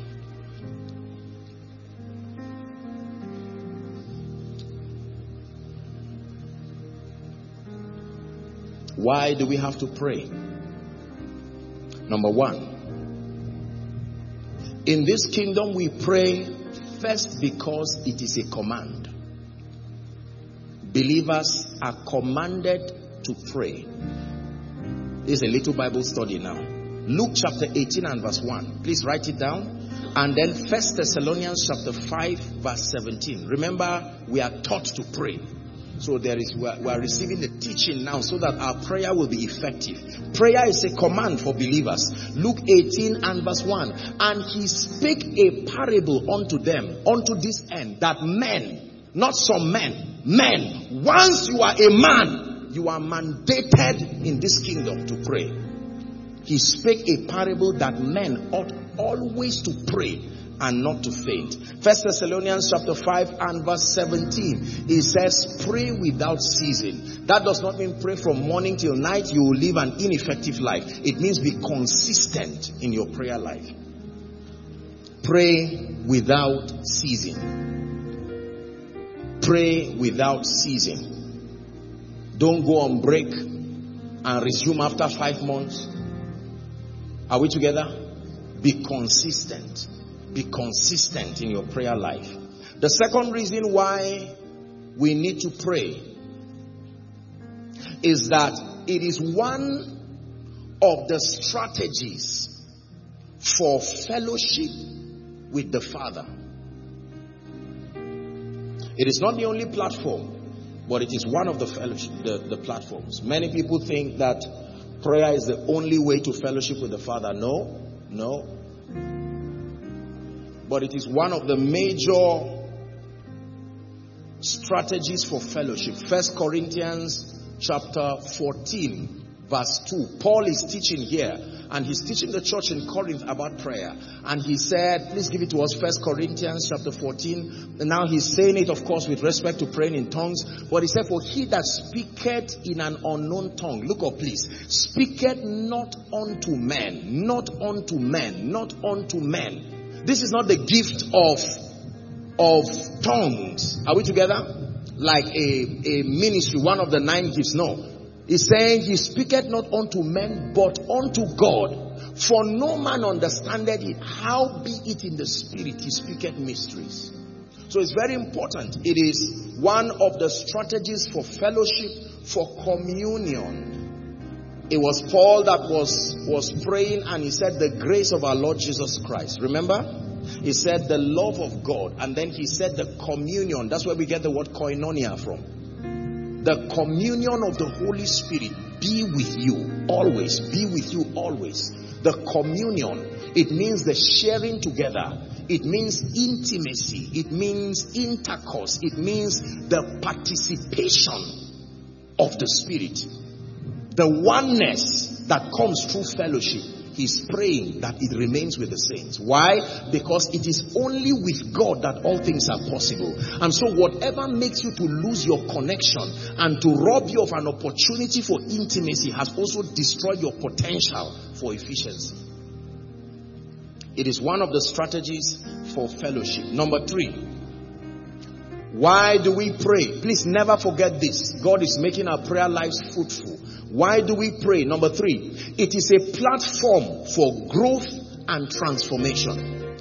Why do we have to pray? Number one, in this kingdom we pray first because it is a command. Believers are commanded to pray. This is a little Bible study now. Luke chapter eighteen and verse one. Please write it down. And then First Thessalonians chapter five verse seventeen. Remember, we are taught to pray. So there is we are, we are receiving the teaching now so that our prayer will be effective. Prayer is a command for believers. Luke eighteen and verse one. And he spake a parable unto them, unto this end, that men, not some men, men, once you are a man, you are mandated in this kingdom to pray. He spake a parable that men ought always to pray and not to faint. First Thessalonians chapter five and verse seventeen. It says, pray without ceasing. That does not mean pray from morning till night. You will live an ineffective life. It means be consistent in your prayer life. Pray without ceasing. Pray without ceasing. Don't go on break and resume after five months. Are we together? Be consistent. Be consistent in your prayer life. The second reason why we need to pray is that it is one of the strategies for fellowship with the Father. It is not the only platform, but it is one of the fellowship, the, the platforms. Many people think that prayer is the only way to fellowship with the Father. No, no. But it is one of the major strategies for fellowship. First Corinthians chapter fourteen, verse two. Paul is teaching here, and he's teaching the church in Corinth about prayer. And he said, please give it to us, First Corinthians chapter fourteen. And now he's saying it, of course, with respect to praying in tongues. But he said, for he that speaketh in an unknown tongue, look up please, speaketh not unto men, not unto men, not unto men. This is not the gift of, of tongues. Are we together? Like a, a ministry, one of the nine gifts. No. He's saying he speaketh not unto men, but unto God. For no man understandeth it. How be it in the spirit, he speaketh mysteries. So it's very important. It is one of the strategies for fellowship, for communion. It was Paul that was, was praying, and he said the grace of our Lord Jesus Christ. Remember? He said the love of God, and then he said the communion. That's where we get the word koinonia from. The communion of the Holy Spirit be with you always. Be with you always. The communion, it means the sharing together. It means intimacy. It means intercourse. It means the participation of the Spirit. The oneness that comes through fellowship. He's praying that it remains with the saints. Why? Because it is only with God that all things are possible. And so whatever makes you to lose your connection and to rob you of an opportunity for intimacy has also destroyed your potential for efficiency. It is one of the strategies for fellowship. Number three. Why do we pray? Please never forget this. God is making our prayer lives fruitful. Why do we pray? Number three, it is a platform for growth and transformation.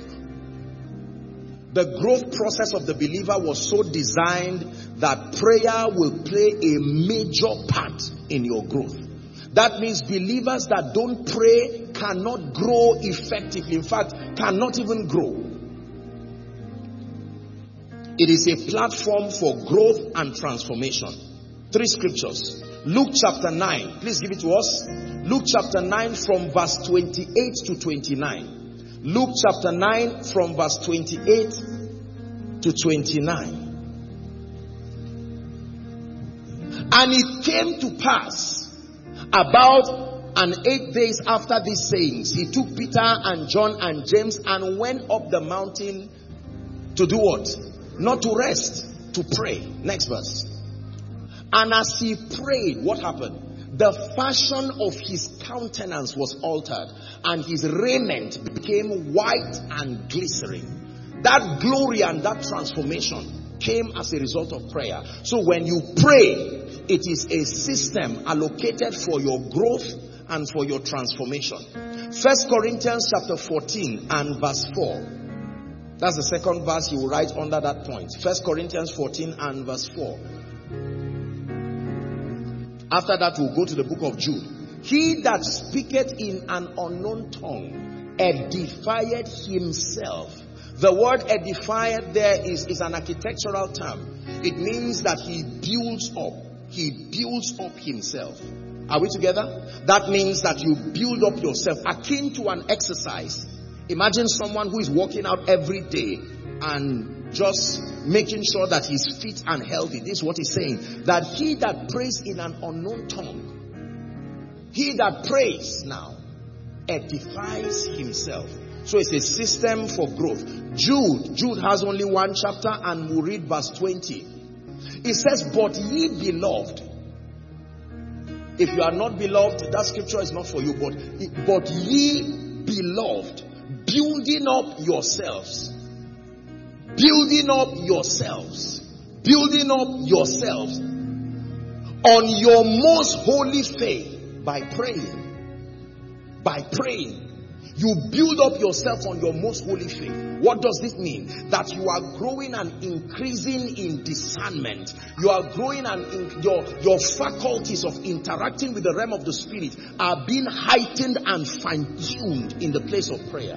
The growth process of the believer was so designed that prayer will play a major part in your growth. That means believers that don't pray cannot grow effectively. In fact, cannot even grow. It is a platform for growth and transformation. Three scriptures. Luke chapter nine. Please give it to us. Luke chapter nine from verse twenty-eight to twenty-nine. Luke chapter nine from verse twenty-eight to twenty-nine. And it came to pass about an eight days after these sayings, he took Peter and John and James and went up the mountain to do what? Not to rest, to pray. Next verse. And as he prayed, what happened? The fashion of his countenance was altered, and his raiment became white and glittering. That glory and that transformation came as a result of prayer. So when you pray, it is a system allocated for your growth and for your transformation. First Corinthians chapter fourteen and verse four. That's the second verse you will write under that point. First Corinthians fourteen and verse four. After that, we'll go to the book of Jude. He that speaketh in an unknown tongue edifieth himself. The word edifieth there is, is an architectural term. It means that he builds up. He builds up himself. Are we together? That means that you build up yourself. Akin to an exercise. Imagine someone who is working out every day and just making sure that he's fit and healthy. This is what he's saying. That he that prays in an unknown tongue, he that prays now, edifies himself. So it's a system for growth. Jude, Jude has only one chapter, and we'll read verse twenty. It says, but ye beloved. If you are not beloved, that scripture is not for you. But, but ye beloved, building up yourselves. Building up yourselves. Building up yourselves on your most holy faith by praying. By praying. You build up yourself on your most holy faith. What does this mean? That you are growing and increasing in discernment. You are growing and in your, your faculties of interacting with the realm of the spirit are being heightened and fine-tuned in the place of prayer.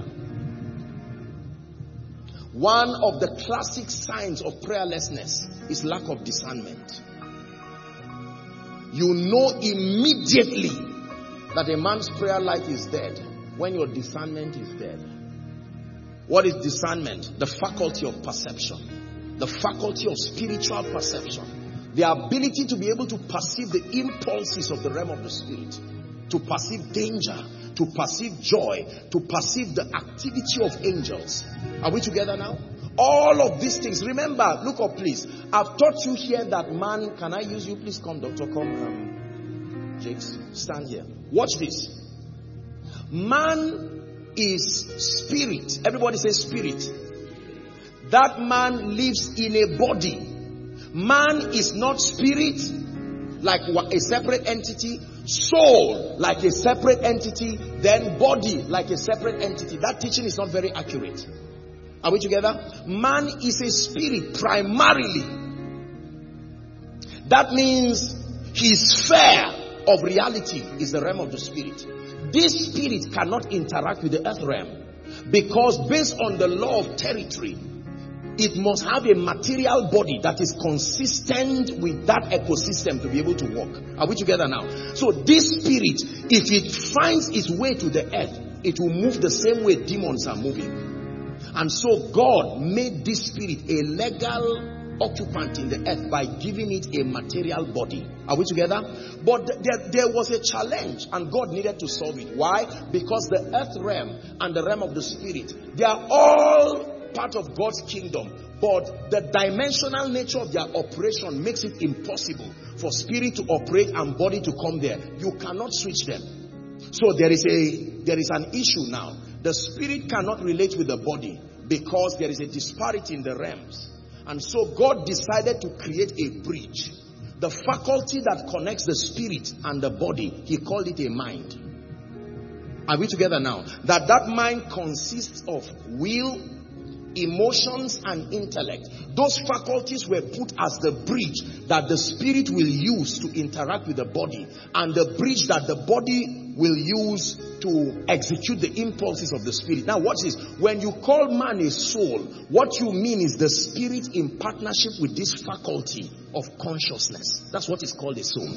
One of the classic signs of prayerlessness is lack of discernment. You know immediately that a man's prayer life is dead when your discernment is dead. What is discernment? The faculty of perception. The faculty of spiritual perception. The ability to be able to perceive the impulses of the realm of the spirit. To perceive danger. To perceive joy. To perceive the activity of angels. Are we together now? All of these things. Remember, look up please. I've taught you here that man, can I use you? Please come, doctor, come. Um, Jakes, stand here. Watch this. Man is spirit. Everybody say spirit. That man lives in a body. Man is not spirit like a separate entity, soul like a separate entity, then body like a separate entity. That teaching is not very accurate. Are we together? Man is a spirit primarily. That means his sphere of reality is the realm of the spirit. This spirit cannot interact with the earth realm because based on the law of territory, it must have a material body that is consistent with that ecosystem to be able to walk. Are we together now? So this spirit, if it finds its way to the earth, it will move the same way demons are moving. And so God made this spirit a legal occupant in the earth by giving it a material body. Are we together? But th there, there was a challenge and God needed to solve it. Why? Because the earth realm and the realm of the spirit, they are all part of God's kingdom, but the dimensional nature of their operation makes it impossible for spirit to operate and body to come there. You cannot switch them. So there is a there is an issue now. The spirit cannot relate with the body because there is a disparity in the realms. And so God decided to create a bridge. The faculty that connects the spirit and the body, he called it a mind. Are we together now? That that mind consists of will, emotions and intellect. Those faculties were put as the bridge that the spirit will use to interact with the body, and the bridge that the body will use to execute the impulses of the spirit. Now watch this. When you call man a soul, what you mean is the spirit in partnership with this faculty of consciousness. That's what is called a soul.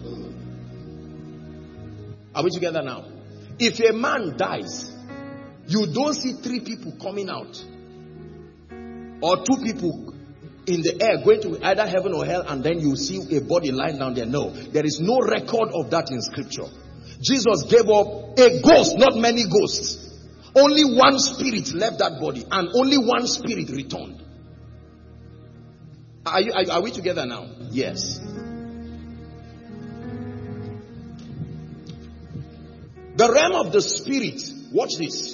Are we together now? If a man dies, you don't see three people coming out or two people in the air going to either heaven or hell, and then you see a body lying down there. No, there is no record of that in scripture. Jesus gave up a ghost, not many ghosts. Only one spirit left that body, and only one spirit returned. Are, you, are, are we together now? Yes. The realm of the spirit, watch this,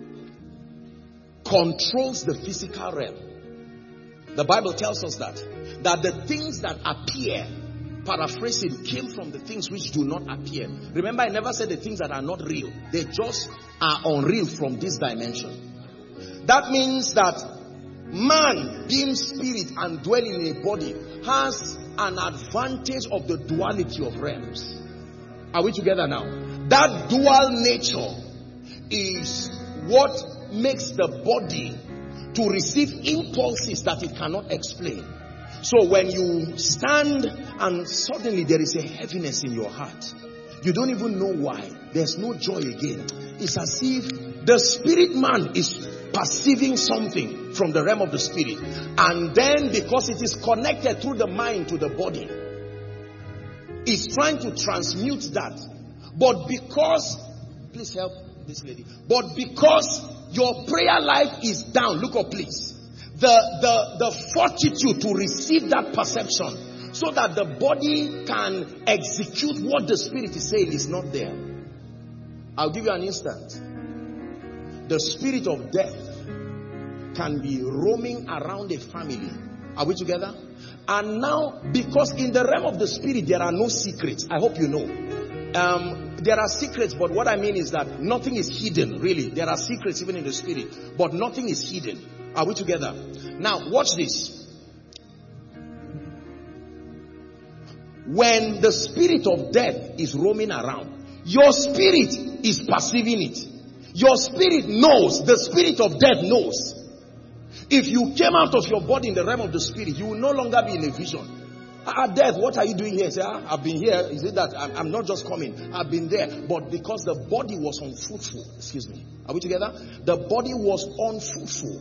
controls the physical realm. The Bible tells us that. That the things that appear, paraphrasing, came from the things which do not appear. Remember, I never said the things that are not real. They just are unreal from this dimension. That means that man, being spirit and dwelling in a body, has an advantage of the duality of realms. Are we together now? That dual nature is what makes the body to receive impulses that it cannot explain. So when you stand and suddenly there is a heaviness in your heart, you don't even know why. There's no joy again. It's as if the spirit man is perceiving something from the realm of the spirit. And then because it is connected through the mind to the body, it's trying to transmute that. But because, please help this lady. But because your prayer life is down, look up please. The, the, the fortitude to receive that perception so that the body can execute what the spirit is saying is not there. I'll give you an instance. The spirit of death can be roaming around a family. Are we together? And now, because in the realm of the spirit there are no secrets, I hope you know. Um, there are secrets, but what I mean is that nothing is hidden, really. There are secrets even in the spirit, but nothing is hidden. Are we together? Now, watch this. When the spirit of death is roaming around, your spirit is perceiving it. Your spirit knows. The spirit of death knows. If you came out of your body in the realm of the spirit, you will no longer be in a vision. Ah, death, what are you doing here? Say, ah, I've been here. Is it that I'm, I'm not just coming? I've been there. But because the body was unfruitful, excuse me. Are we together? The body was unfruitful.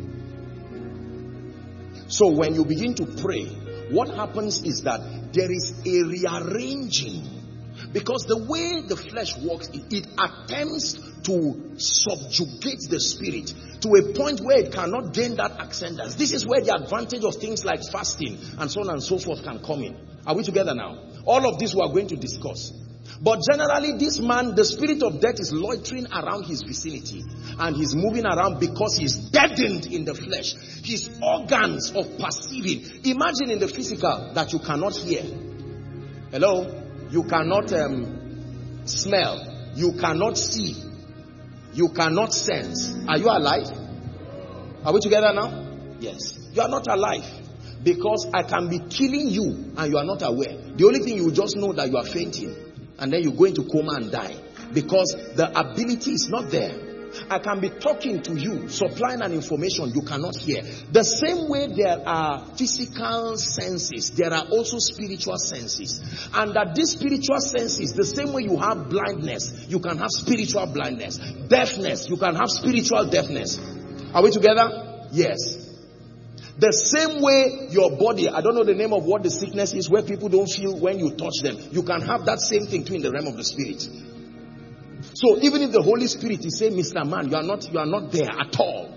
So when you begin to pray, what happens is that there is a rearranging. Because the way the flesh works, it, it attempts to subjugate the spirit to a point where it cannot gain that ascendance. This is where the advantage of things like fasting and so on and so forth can come in. Are we together now? All of this we are going to discuss. But generally, this man, the spirit of death is loitering around his vicinity. And he's moving around because he's deadened in the flesh. His organs of perceiving. Imagine in the physical that you cannot hear. Hello? You cannot um, smell. You cannot see. You cannot sense. Are you alive? Are we together now? Yes. You are not alive. Because I can be killing you and you are not aware. The only thing you just know that you are fainting. And then you go into coma and die. Because the ability is not there. I can be talking to you, supplying an information you cannot hear. The same way there are physical senses, there are also spiritual senses. And that these spiritual senses, the same way you have blindness, you can have spiritual blindness. Deafness, you can have spiritual deafness. Are we together? Yes. The same way your body, I don't know the name of what the sickness is, where people don't feel when you touch them. You can have that same thing too in the realm of the spirit. So even if the Holy Spirit is saying, Mister Man, you are not, you are not there at all.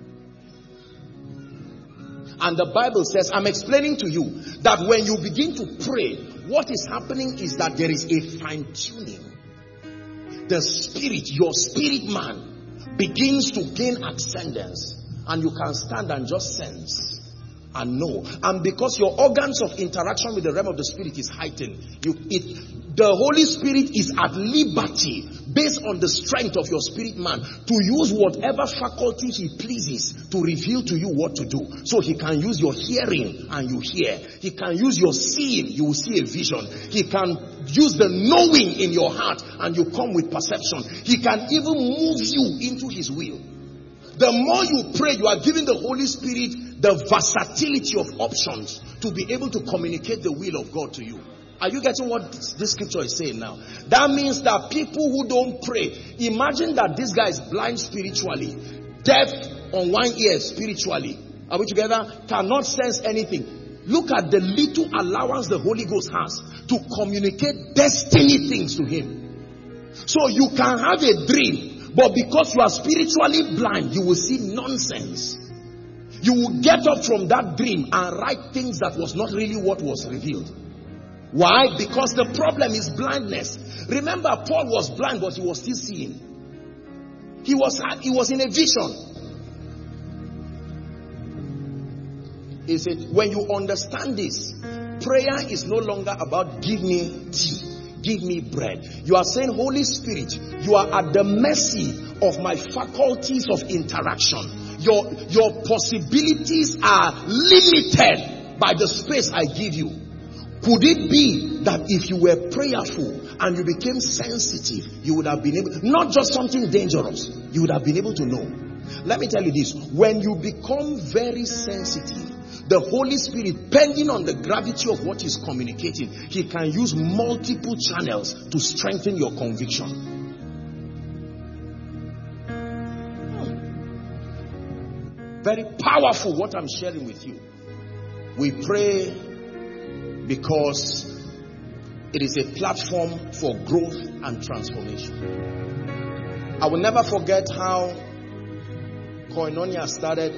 And the Bible says, I'm explaining to you that when you begin to pray, what is happening is that there is a fine-tuning. The spirit, your spirit man, begins to gain ascendance. And you can stand and just sense and know. And because your organs of interaction with the realm of the spirit is heightened, you, it, the Holy Spirit is at liberty, based on the strength of your spirit man, to use whatever faculty he pleases to reveal to you what to do. So he can use your hearing and you hear. He can use your seeing, you will see a vision. He can use the knowing in your heart and you come with perception. He can even move you into his will. The more you pray, you are giving the Holy Spirit the versatility of options to be able to communicate the will of God to you. Are you getting what this scripture is saying now? That means that people who don't pray, imagine that this guy is blind spiritually, deaf on one ear spiritually. Are we together? Cannot sense anything. Look at the little allowance the Holy Ghost has to communicate destiny things to him. So you can have a dream, but because you are spiritually blind, you will see nonsense. You will get up from that dream and write things that was not really what was revealed. Why? Because the problem is blindness. Remember, Paul was blind, but he was still seeing. He was, he was in a vision. Is it when you understand this, prayer is no longer about give me tea, give me bread. You are saying, Holy Spirit, you are at the mercy of my faculties of interaction. Your, your possibilities are limited by the space I give you. Could it be that if you were prayerful and you became sensitive, you would have been able, not just something dangerous, you would have been able to know. Let me tell you this, when you become very sensitive, the Holy Spirit, depending on the gravity of what he's communicating, he can use multiple channels to strengthen your conviction. Very powerful what I'm sharing with you. We pray because it is a platform for growth and transformation. I will never forget how Koinonia started.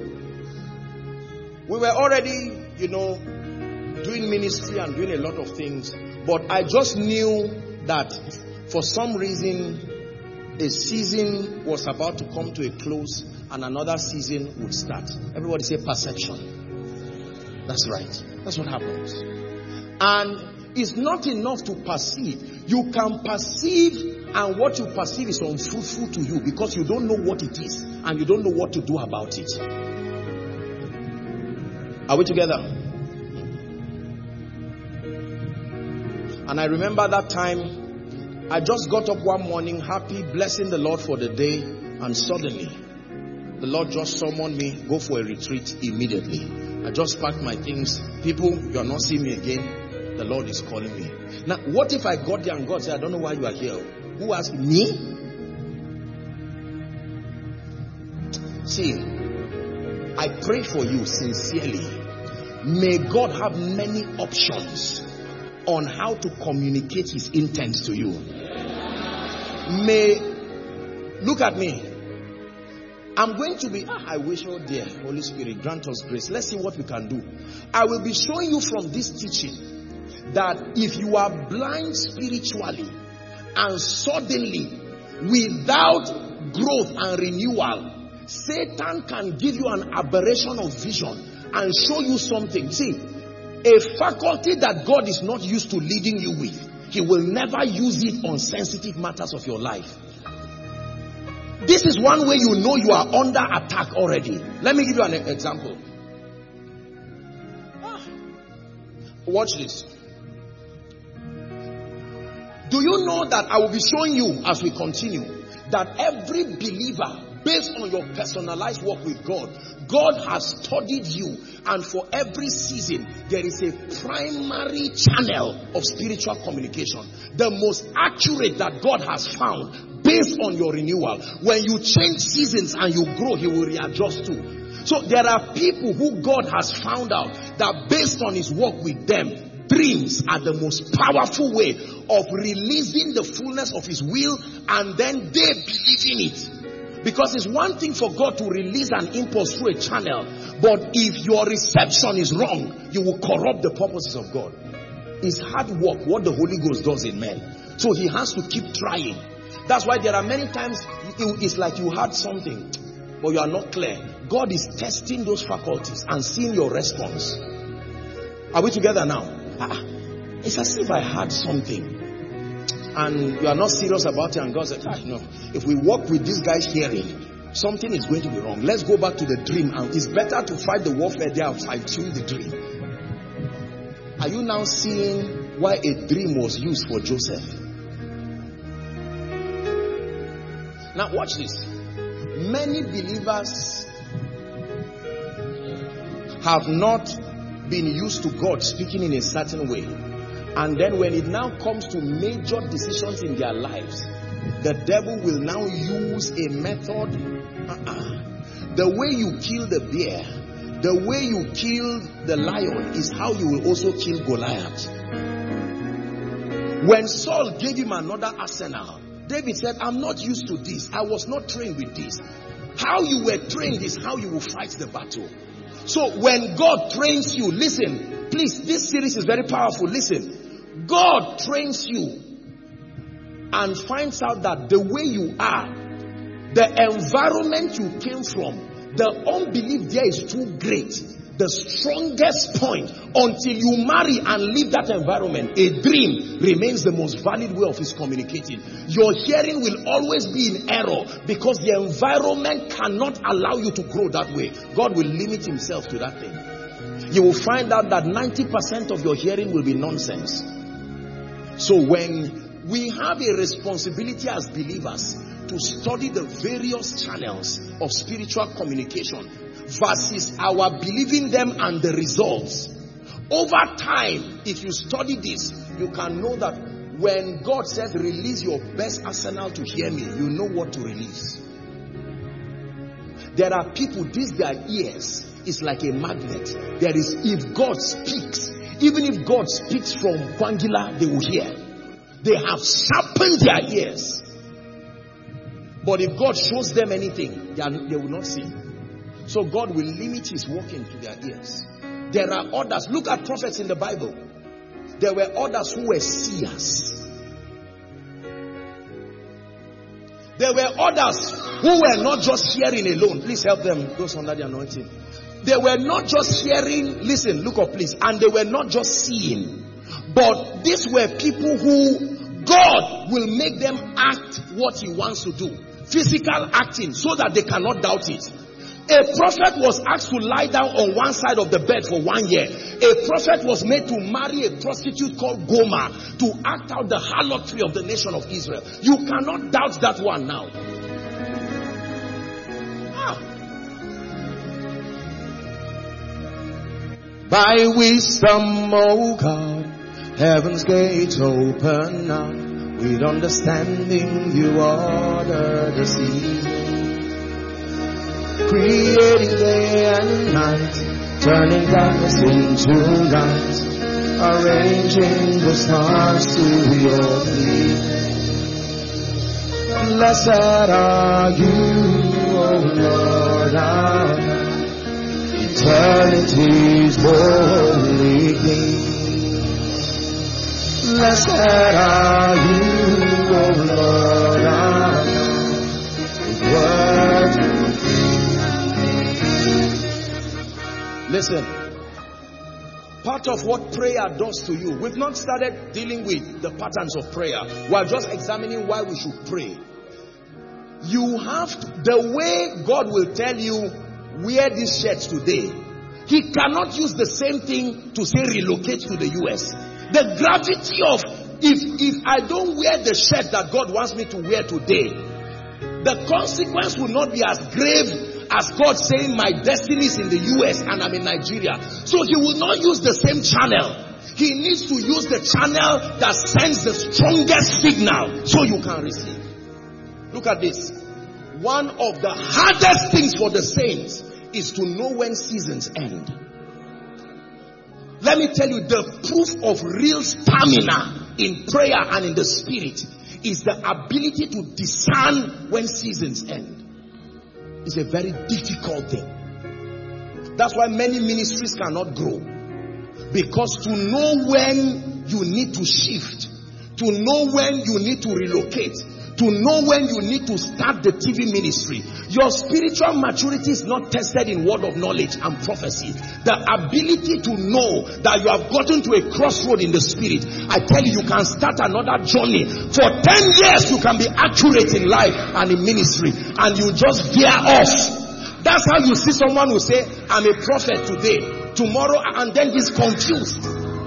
We were already, you know, doing ministry and doing a lot of things, but I just knew that for some reason a season was about to come to a close and another season would start. Everybody say perception. That's right. That's what happens. And it's not enough to perceive. You can perceive, and what you perceive is unfruitful to you because you don't know what it is and you don't know what to do about it. Are we together? And I remember that time, I just got up one morning happy, blessing the Lord for the day, and suddenly the Lord just summoned me, go for a retreat immediately. I just packed my things. People, you are not seeing me again. The Lord is calling me. Now, what if I got there and God said, I don't know why you are here? Who asked me? See, I pray for you sincerely. May God have many options on how to communicate his intent to you. May, look at me. I'm going to be, ah, I wish, oh dear, Holy Spirit, grant us grace. Let's see what we can do. I will be showing you from this teaching that if you are blind spiritually and suddenly, without growth and renewal, Satan can give you an aberration of vision and show you something. See, a faculty that God is not used to leading you with, he will never use it on sensitive matters of your life. This is one way you know you are under attack already. Let me give you an example. Watch this. Do you know that I will be showing you as we continue that every believer, based on your personalized work with God, God has studied you, and for every season there is a primary channel of spiritual communication, the most accurate that God has found based on your renewal. When you change seasons and you grow, he will readjust too. So there are people who God has found out that based on his work with them, dreams are the most powerful way of releasing the fullness of his will, and then they believe in it. Because it's one thing for God to release an impulse through a channel, but if your reception is wrong, you will corrupt the purposes of God. It's hard work what the Holy Ghost does in men. So he has to keep trying. That's why there are many times it's like you had something, but you are not clear. God is testing those faculties and seeing your response. Are we together now? Ah, it's as if I had something and you are not serious about it, and God said, ah, no, if we walk with this guy's hearing, something is going to be wrong. Let's go back to the dream, and it's better to fight the warfare there and fine-tune the dream. Are you now seeing why a dream was used for Joseph? Now watch this. Many believers have not been used to God speaking in a certain way. And then when it now comes to major decisions in their lives, the devil will now use a method. Uh-uh. The way you kill the bear, the way you kill the lion is how you will also kill Goliath. When Saul gave him another arsenal, David said, I'm not used to this. I was not trained with this. How you were trained is how you will fight the battle. So when God trains you, listen, please, this series is very powerful. Listen, God trains you and finds out that the way you are, the environment you came from, the unbelief there is too great. The strongest point, until you marry and leave that environment, a dream remains the most valid way of his communicating. Your hearing will always be in error because the environment cannot allow you to grow that way. God will limit himself to that thing. You will find out that ninety percent of your hearing will be nonsense. So when we have a responsibility as believers to study the various channels of spiritual communication versus our believing them and the results, over time, if you study this, you can know that when God says release your best arsenal to hear me, you know what to release. There are people, this their ears is like a magnet. There is, if God speaks, even if God speaks from Kwangila, they will hear. They have sharpened their ears. But if God shows them anything, they, are, they will not see. So God will limit his working to their ears. There are others. Look at prophets in the Bible. There were others who were seers. There were others who were not just hearing alone. Please help them, those under the anointing. They were not just hearing, listen, look up please. And they were not just seeing. But these were people who God will make them act what he wants to do. Physical acting, so that they cannot doubt it. A prophet was asked to lie down on one side of the bed for one year. A prophet was made to marry a prostitute called Gomer to act out the harlotry of the nation of Israel. You cannot doubt that one now. Ah. By wisdom, O God, heaven's gates open now. With understanding you order the sea. Creating day and night, turning darkness into light, arranging the stars to your feet. Blessed are you, O Lord, our eternity's holy King. Blessed are you, O Lord, our word. Listen, part of what prayer does to you, we've not started dealing with the patterns of prayer. We are just examining why we should pray. You have to, the way God will tell you, wear these shirts today. He cannot use the same thing to say relocate to the U S. The gravity of, if, if I don't wear the shirt that God wants me to wear today, the consequence will not be as grave as God saying my destiny is in the U S and I'm in Nigeria. So he will not use the same channel. He needs to use the channel that sends the strongest signal so you can receive. Look at this. One of the hardest things for the saints is to know when seasons end. Let me tell you, the proof of real stamina in prayer and in the spirit is the ability to discern when seasons end. It's a very difficult thing. That's why many ministries cannot grow. Because to know when you need to shift, to know when you need to relocate, to know when you need to start the T V ministry, your spiritual maturity is not tested in word of knowledge and prophecy. The ability to know that you have gotten to a crossroad in the spirit, I tell you, you can start another journey. For ten years you can be accurate in life and in ministry, and you just veer off. That's how you see someone who say, I'm a prophet today, tomorrow, and then he's confused.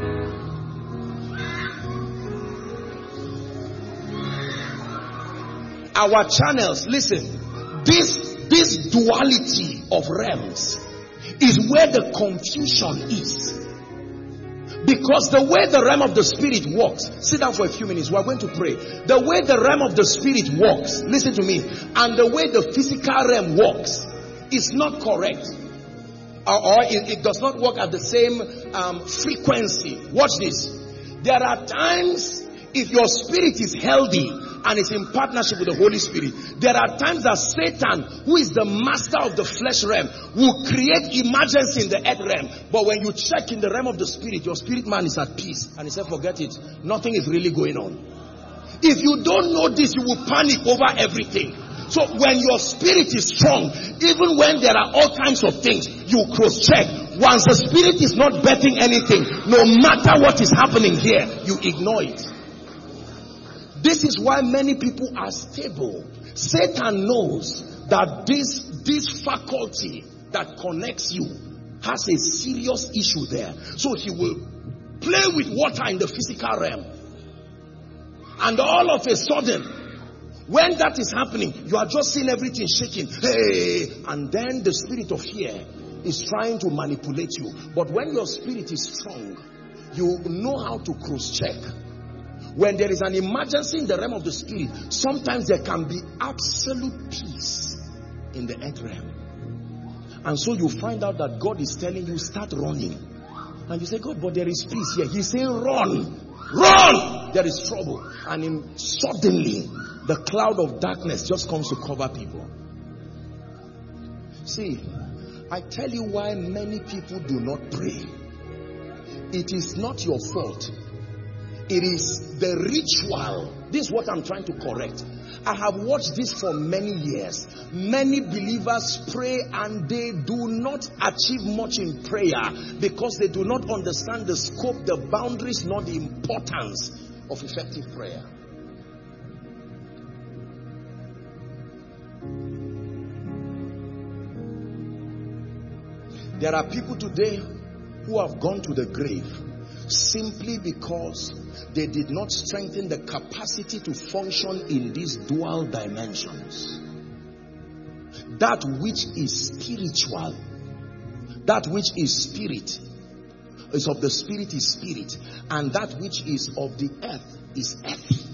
Our channels, listen, this, this duality of realms is where the confusion is. Because the way the realm of the spirit works, sit down for a few minutes, we are going to pray. The way the realm of the spirit works, listen to me, and the way the physical realm works is not correct. Or, or it, it does not work at the same um, frequency. Watch this. There are times, if your spirit is healthy and is in partnership with the Holy Spirit, there are times that Satan, who is the master of the flesh realm, will create emergency in the earth realm. But when you check in the realm of the spirit, your spirit man is at peace. And he said, forget it. Nothing is really going on. If you don't know this, you will panic over everything. So when your spirit is strong, even when there are all kinds of things, you cross-check. Once the spirit is not betting anything, no matter what is happening here, you ignore it. This is why many people are stable. Satan knows that this, this faculty that connects you has a serious issue there. So he will play with water in the physical realm. And all of a sudden, when that is happening, you are just seeing everything shaking. Hey! And then the spirit of fear is trying to manipulate you. But when your spirit is strong, you know how to cross-check. When there is an emergency in the realm of the spirit, sometimes there can be absolute peace in the earth realm. And so you find out that God is telling you, start running. And you say, God, but there is peace here. He's saying, run. Run! There is trouble. And in, suddenly, the cloud of darkness just comes to cover people. See, I tell you why many people do not pray. It is not your fault. It is the ritual. This is what I'm trying to correct. I have watched this for many years. Many believers pray and they do not achieve much in prayer because they do not understand the scope, the boundaries, nor the importance of effective prayer. There are people today who have gone to the grave simply because they did not strengthen the capacity to function in these dual dimensions. That which is spiritual, that which is spirit, is of the spirit is spirit, and that which is of the earth is earthy.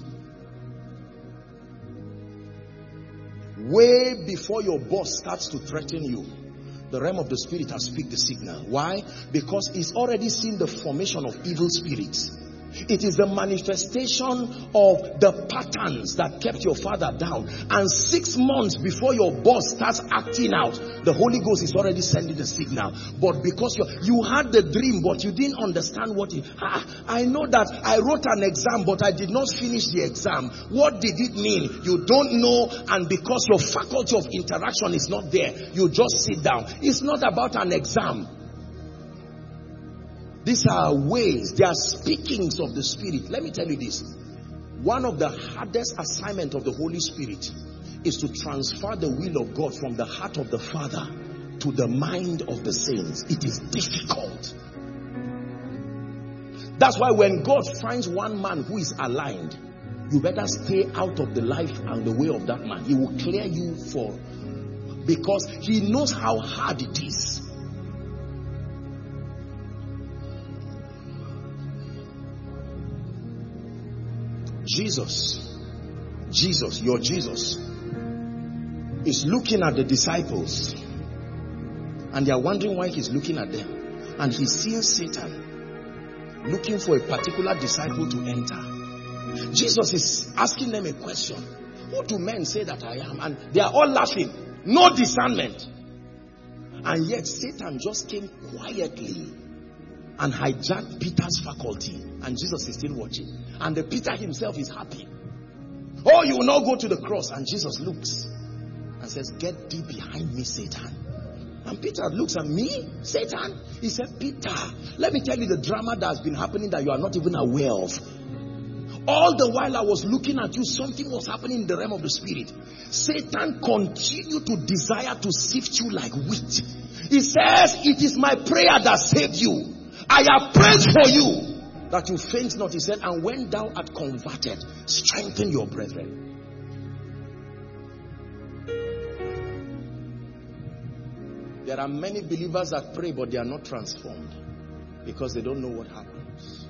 Way before your boss starts to threaten you, the realm of the spirit has picked the signal. Why? Because it's already seen the formation of evil spirits. It is the manifestation of the patterns that kept your father down. And six months before your boss starts acting out, the Holy Ghost is already sending the signal. But because you you had the dream, but you didn't understand what it... Ah, I know that I wrote an exam, but I did not finish the exam. What did it mean? You don't know, and because your faculty of interaction is not there, you just sit down. It's not about an exam. These are ways, they are speakings of the Spirit. Let me tell you this. One of the hardest assignments of the Holy Spirit is to transfer the will of God from the heart of the Father to the mind of the saints. It is difficult. That's why when God finds one man who is aligned, you better stay out of the life and the way of that man. He will clear you for, because he knows how hard it is. Jesus, Jesus, your Jesus, is looking at the disciples and they are wondering why he's looking at them. And he's seeing Satan looking for a particular disciple to enter. Jesus is asking them a question. Who do men say that I am? And they are all laughing. No discernment. And yet Satan just came quietly and hijacked Peter's faculty, and Jesus is still watching. And the Peter himself is happy. Oh, you will not go to the cross. And Jesus looks and says, get thee behind me, Satan. And Peter looks at me, Satan. He said, Peter, let me tell you the drama that has been happening that you are not even aware of. All the while I was looking at you, something was happening in the realm of the spirit. Satan continued to desire to sift you like wheat. He says, it is my prayer that saved you. I have prayed for you that you faint not. He said, and when thou art converted, strengthen your brethren. There are many believers that pray, but they are not transformed because they don't know what happens.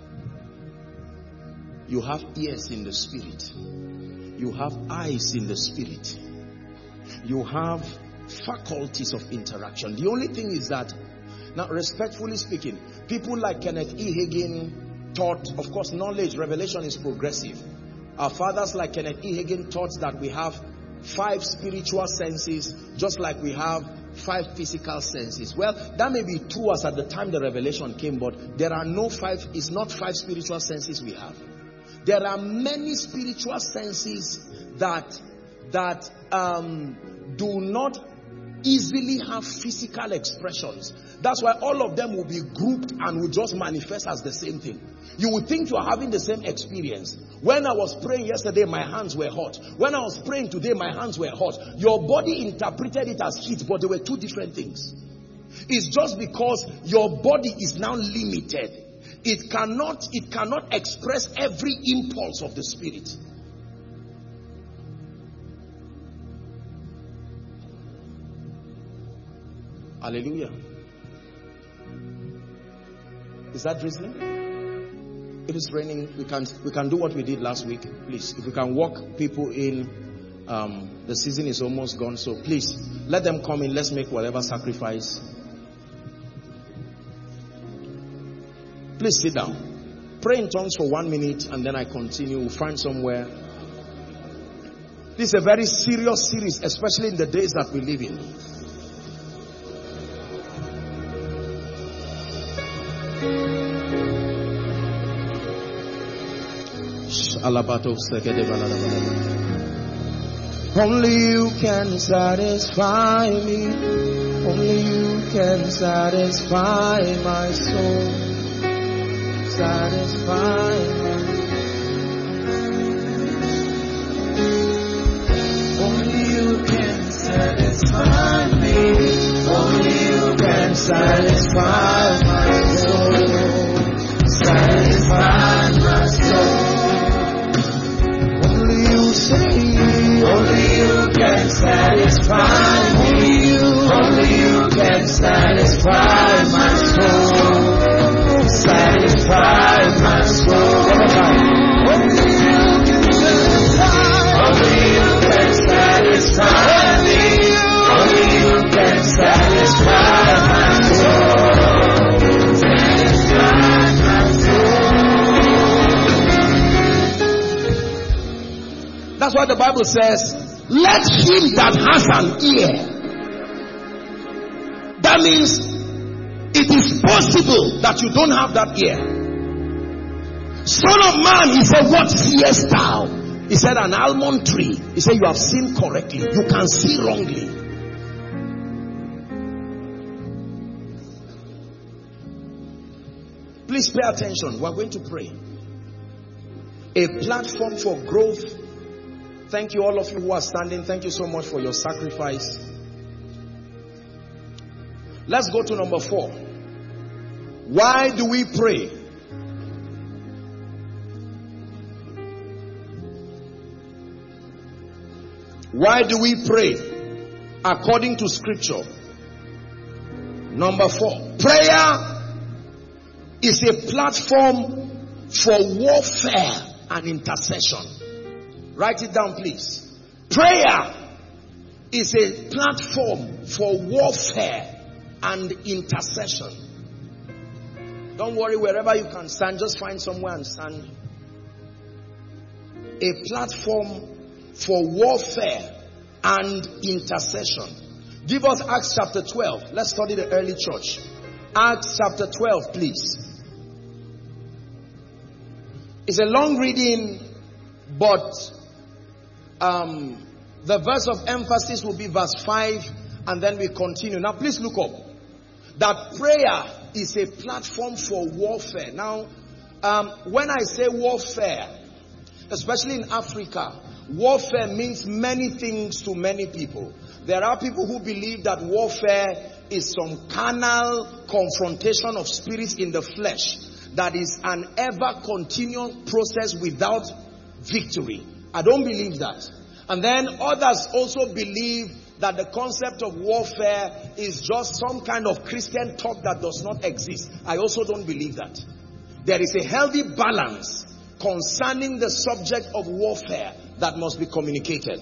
You have ears in the spirit. You have eyes in the spirit. You have faculties of interaction. The only thing is that, now respectfully speaking, people like Kenneth E. Hagin taught, of course, knowledge, revelation is progressive. Our fathers like Kenneth E. Hagin taught that we have five spiritual senses, just like we have five physical senses. Well, that may be true as at the time the revelation came, but there are no five, it's not five spiritual senses we have. There are many spiritual senses that, that um, do not easily have physical expressions. That's why all of them will be grouped and will just manifest as the same thing. You would think you are having the same experience. When I was praying yesterday, my hands were hot. When I was praying today, my hands were hot. Your body interpreted it as heat, but they were two different things. It's just because your body is now limited. It cannot, it cannot express every impulse of the spirit. Hallelujah. Is that drizzling? If it's raining, we can we can do what we did last week. Please, if we can walk people in, um, the season is almost gone. So please, let them come in. Let's make whatever sacrifice. Please sit down. Pray in tongues for one minute and then I continue. We'll find somewhere. This is a very serious series, especially in the days that we live in. Only you can satisfy me. Only you can satisfy my soul. Satisfy my Only you can satisfy me. Only you can satisfy my soul. Satisfy my soul. Only you say, only you can satisfy me. Only you can satisfy my soul. Satisfy my soul. Only you can satisfy. Only you can satisfy me. Only you can satisfy my soul. Satisfy my soul. That's why the Bible says, let him that has an ear. That means it is possible that you don't have that ear. Son of man, he said, what seest thou? He said, an almond tree. He said, you have seen correctly. You can see wrongly. Please pay attention. We are going to pray. A platform for growth. Thank you all of you who are standing. Thank you so much for your sacrifice. Let's go to number four. Why do we pray? Why do we pray? According to scripture. Number four. Prayer is a platform for warfare and intercession. Write it down, please. Prayer is a platform for warfare and intercession. Don't worry, wherever you can stand, just find somewhere and stand. A platform for warfare and intercession. Give us Acts chapter twelve. Let's study the early church. Acts chapter twelve, please. It's a long reading, but um, the verse of emphasis will be verse five, and then we continue. Now please look up. That prayer is a platform for warfare. Now, um, when I say warfare, especially in Africa, warfare means many things to many people. There are people who believe that warfare is some carnal confrontation of spirits in the flesh, that is an ever continual process without victory. I don't believe that. And then others also believe that the concept of warfare is just some kind of Christian talk that does not exist. I also don't believe that. There is a healthy balance concerning the subject of warfare that must be communicated.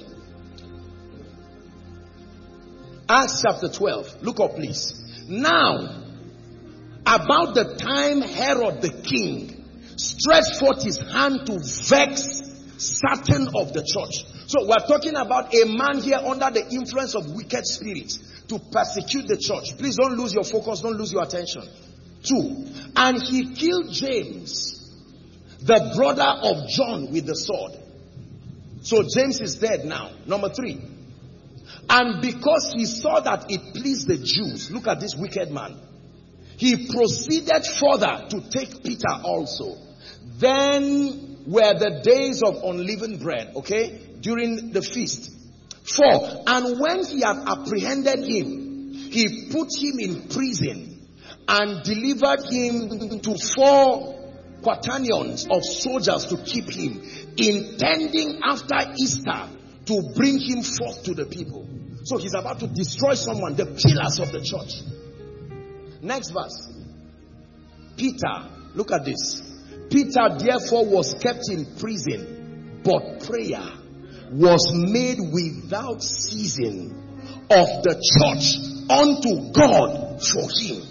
Acts chapter twelve. Look up, please. Now, about the time Herod the king stretched forth his hand to vex certain of the church. So we're talking about a man here under the influence of wicked spirits to persecute the church. Please don't lose your focus, don't lose your attention. Two, and he killed James, the brother of John, with the sword. So James is dead now. Number three, and because he saw that it pleased the Jews, look at this wicked man, he proceeded further to take Peter also. Then were the days of unleavened bread, okay, during the feast. Four, and when he had apprehended him, he put him in prison and delivered him to four quaternions of soldiers to keep him, intending after Easter to bring him forth to the people. So he's about to destroy someone, the pillars of the church. Next verse. Peter, look at this. Peter therefore was kept in prison, but prayer was made without ceasing of the church unto God for him.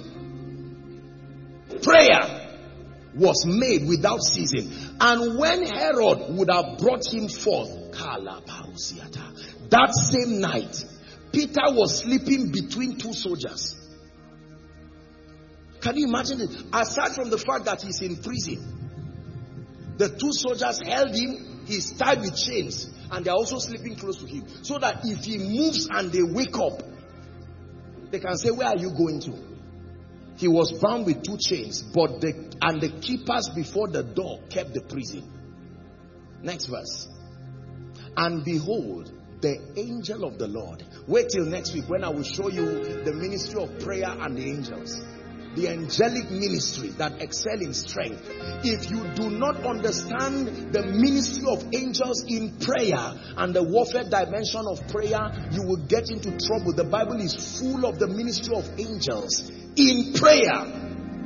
Prayer was made without ceasing. And when Herod would have brought him forth, that same night, Peter was sleeping between two soldiers. Can you imagine it? Aside from the fact that he's in prison, the two soldiers held him, he's tied with chains, and they're also sleeping close to him. So that if he moves and they wake up, they can say, where are you going to? He was bound with two chains, but the and the keepers before the door kept the prison. Next verse. And behold, the angel of the Lord. Wait till next week when I will show you the ministry of prayer and the angels. The angelic ministry that excel in strength. If you do not understand the ministry of angels in prayer and the warfare dimension of prayer, you will get into trouble. The Bible is full of the ministry of angels in prayer.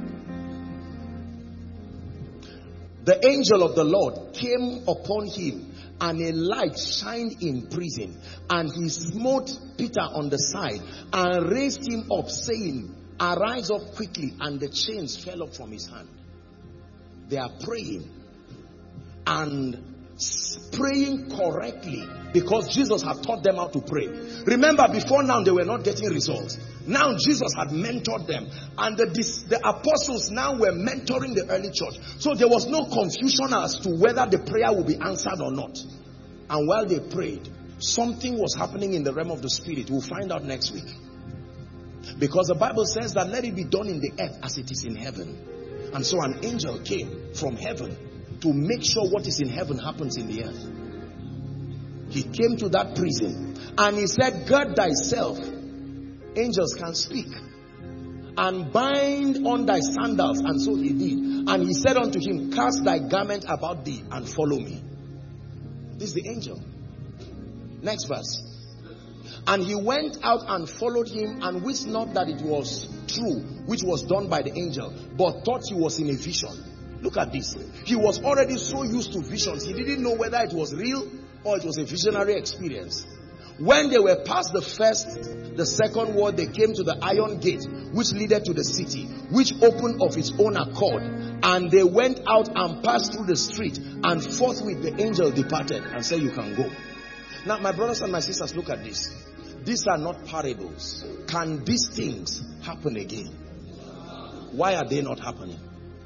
The angel of the Lord came upon him, and a light shined in prison, and he smote Peter on the side and raised him up, saying, arise up quickly. And the chains fell up from his hand. They are praying and praying correctly because Jesus had taught them how to pray. Remember, before now they were not getting results. Now Jesus had mentored them, and the, the apostles now were mentoring the early church. So there was no confusion as to whether the prayer would be answered or not. And while they prayed, something was happening in the realm of the spirit. We'll find out next week. Because the Bible says that let it be done in the earth as it is in heaven. And so an angel came from heaven to make sure what is in heaven happens in the earth. He came to that prison and he said, gird thyself. Angels can speak. And bind on thy sandals. And so he did. And he said unto him, cast thy garment about thee and follow me. This is the angel. Next verse. And he went out and followed him, and wist not that it was true, which was done by the angel, but thought he was in a vision. Look at this. He was already so used to visions, he didn't know whether it was real or it was a visionary experience. When they were past the first, the second wall, they came to the iron gate, which leaded to the city, which opened of its own accord. And they went out and passed through the street, and forthwith the angel departed and said, you can go. Now, my brothers and my sisters, look at this. These are not parables. Can these things happen again? Why are they not happening?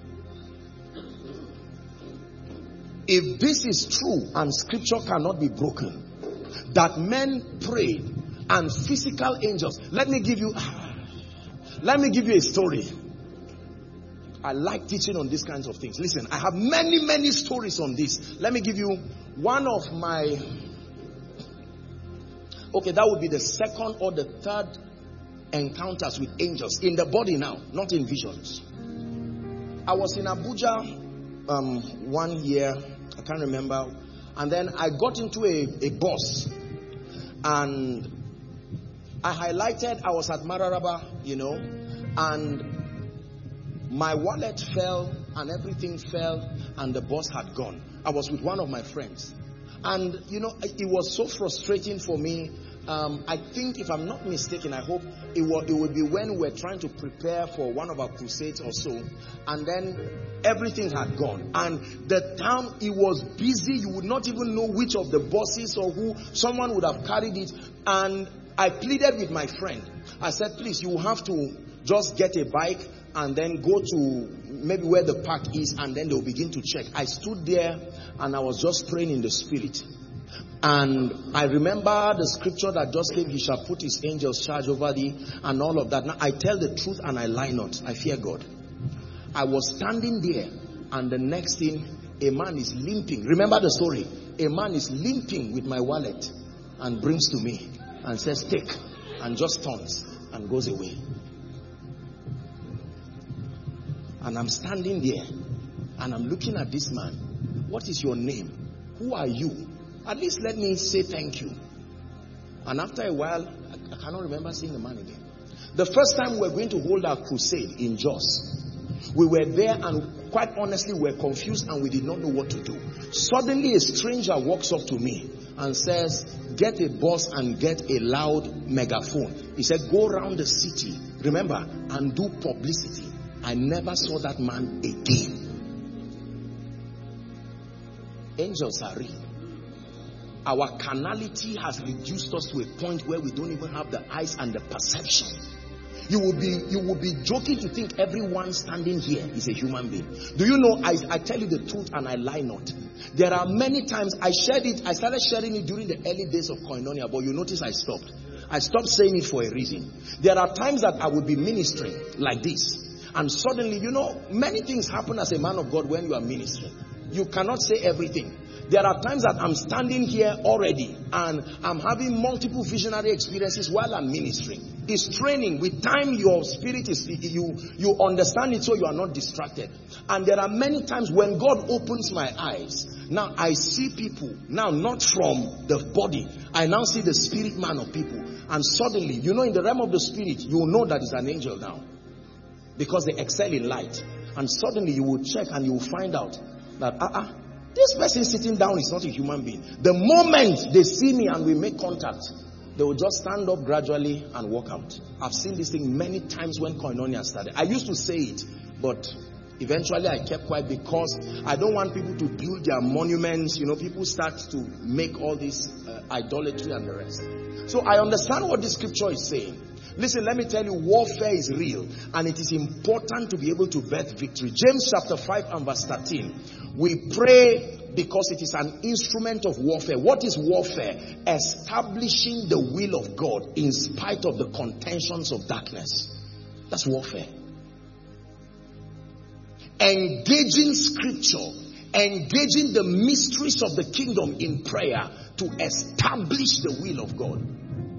If this is true and scripture cannot be broken, that men prayed and physical angels. Let me give you, let me give you a story. I like teaching on these kinds of things. Listen, I have many, many stories on this. Let me give you one of my, okay, that would be the second or the third encounters with angels in the body now, not in visions. I was in Abuja um, one year, I can't remember, and then I got into a, a bus, and I highlighted, I was at Mararaba, you know, and my wallet fell and everything fell and the bus had gone. I was with one of my friends. And, you know, it was so frustrating for me. Um, I think, if I'm not mistaken, I hope it will, it will be when we're trying to prepare for one of our crusades or so. And then everything had gone. And the town, it was busy. You would not even know which of the buses or who. Someone would have carried it. And I pleaded with my friend. I said, please, you will have to just get a bike and then go to maybe where the park is, and then they'll begin to check. I stood there and I was just praying in the spirit. And I remember the scripture that just came, he shall put his angels charge over thee, and all of that. Now I tell the truth and I lie not. I fear God. I was standing there, and the next thing, a man is limping. Remember the story. A man is limping with my wallet and brings to me and says, take, and just turns and goes away. And I'm standing there and I'm looking at this man. What is your name? Who are you? At least let me say thank you. And after a while, I, I cannot remember seeing the man again. The first time we were going to hold our crusade in Jos, we were there, and quite honestly we were confused and we did not know what to do. Suddenly a stranger walks up to me and says, get a bus and get a loud megaphone. He said, go around the city, remember, and do publicity. I never saw that man again. Angels are real. Our carnality has reduced us to a point where we don't even have the eyes and the perception. You will be you will be joking to think everyone standing here is a human being. Do you know, I, I tell you the truth and I lie not. There are many times I shared it, I started sharing it during the early days of Koinonia, but you notice I stopped. I stopped saying it for a reason. There are times that I would be ministering like this, and suddenly, you know, many things happen as a man of God when you are ministering. You cannot say everything. There are times that I'm standing here already and I'm having multiple visionary experiences while I'm ministering. It's training. With time, your spirit is, you, you understand it so you are not distracted. And there are many times when God opens my eyes, now I see people, now not from the body. I now see the spirit man of people. And suddenly, you know, in the realm of the spirit, you will know that it's an angel now. Because they excel in light. And suddenly you will check and you will find out that, uh-uh, this person sitting down is not a human being. The moment they see me and we make contact, they will just stand up gradually and walk out. I've seen this thing many times when Koinonia started. I used to say it, but eventually I kept quiet because I don't want people to build their monuments. You know, people start to make all this uh, idolatry and the rest. So I understand what the scripture is saying. Listen, let me tell you, warfare is real and it is important to be able to birth victory. James chapter five and verse thirteen. We pray because it is an instrument of warfare. What is warfare? Establishing the will of God in spite of the contentions of darkness. That's warfare. Engaging scripture, engaging the mysteries of the kingdom in prayer to establish the will of God.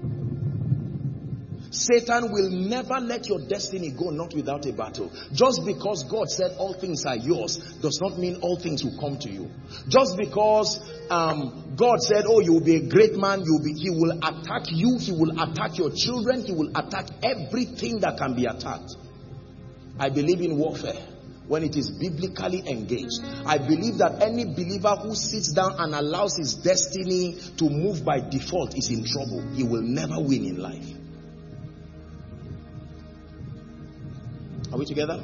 Satan will never let your destiny go not without a battle. Just because God said all things are yours does not mean all things will come to you. Just because um, God said, oh, you will be a great man, you will be, he will attack you, he will attack your children, he will attack everything that can be attacked. I believe in warfare when it is biblically engaged. I believe that any believer who sits down and allows his destiny to move by default is in trouble. He will never win in life. Are we together?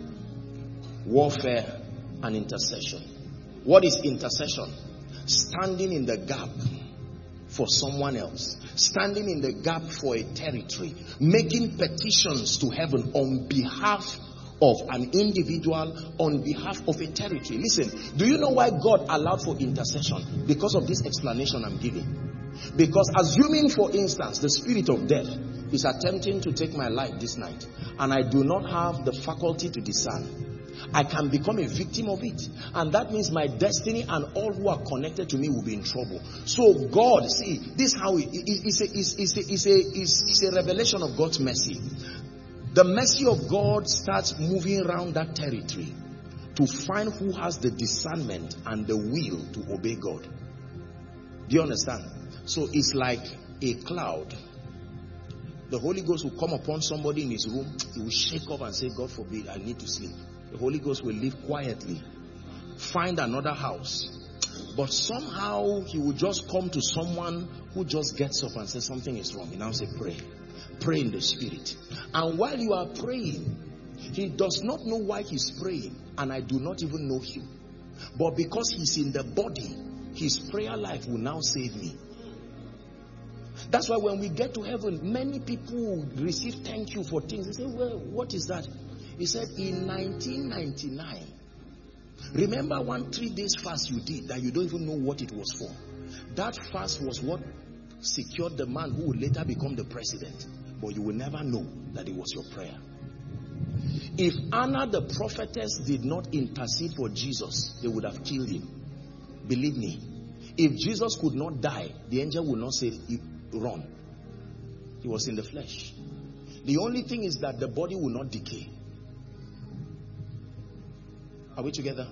Warfare and intercession. What is intercession? Standing in the gap for someone else. Standing in the gap for a territory. Making petitions to heaven on behalf of an individual, on behalf of a territory. Listen, do you know why God allowed for intercession? Because of this explanation I'm giving. Because assuming, for instance, the spirit of death is attempting to take my life this night, and I do not have the faculty to discern, I can become a victim of it. And that means my destiny and all who are connected to me will be in trouble. So God, see, this how it, it, it's, a, it's, it's, a, it's, a, it's, it's a revelation of God's mercy. The mercy of God starts moving around that territory to find who has the discernment and the will to obey God. Do you understand? So it's like a cloud. The Holy Ghost will come upon somebody in his room. He will shake up and say, God forbid, I need to sleep. The Holy Ghost will leave quietly, find another house. But somehow he will just come to someone who just gets up and says something is wrong. He now say, pray. Pray in the spirit. And while you are praying, he does not know why he's praying. And I do not even know him. But because he's in the body, his prayer life will now save me. That's why when we get to heaven, many people receive thank you for things. They say, well, what is that? He said, in nineteen ninety-nine, remember one three days fast you did that you don't even know what it was for. That fast was what secured the man who would later become the president. But you will never know that it was your prayer. If Anna the prophetess did not intercede for Jesus, they would have killed him. Believe me, if Jesus could not die, the angel would not say, run. He was in the flesh. The only thing is that the body will not decay. Are we together?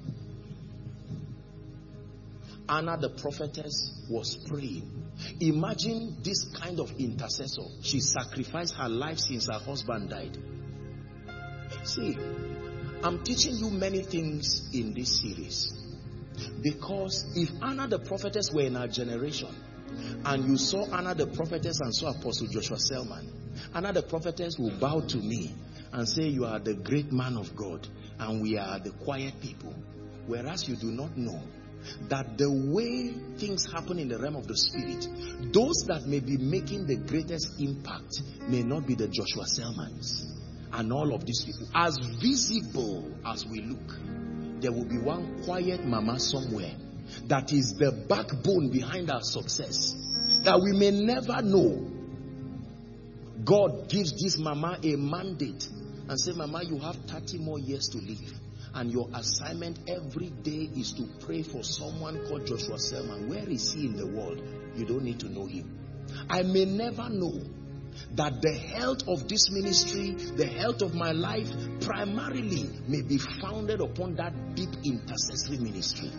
Anna the prophetess was praying. Imagine this kind of intercessor. She sacrificed her life since her husband died. See, I'm teaching you many things in this series. Because if Anna the prophetess were in our generation, and you saw Anna the prophetess and saw Apostle Joshua Selman, Anna the prophetess will bow to me and say, you are the great man of God and we are the quiet people. Whereas you do not know that the way things happen in the realm of the spirit, those that may be making the greatest impact may not be the Joshua Selmans and all of these people. As visible as we look, there will be one quiet mama somewhere that is the backbone behind our success, that we may never know. God gives this mama a mandate and say, Mama, you have thirty more years to live. And your assignment every day is to pray for someone called Joshua Selman. Where is he in the world? You don't need to know him. I may never know that the health of this ministry, the health of my life, primarily may be founded upon that deep intercessory ministry.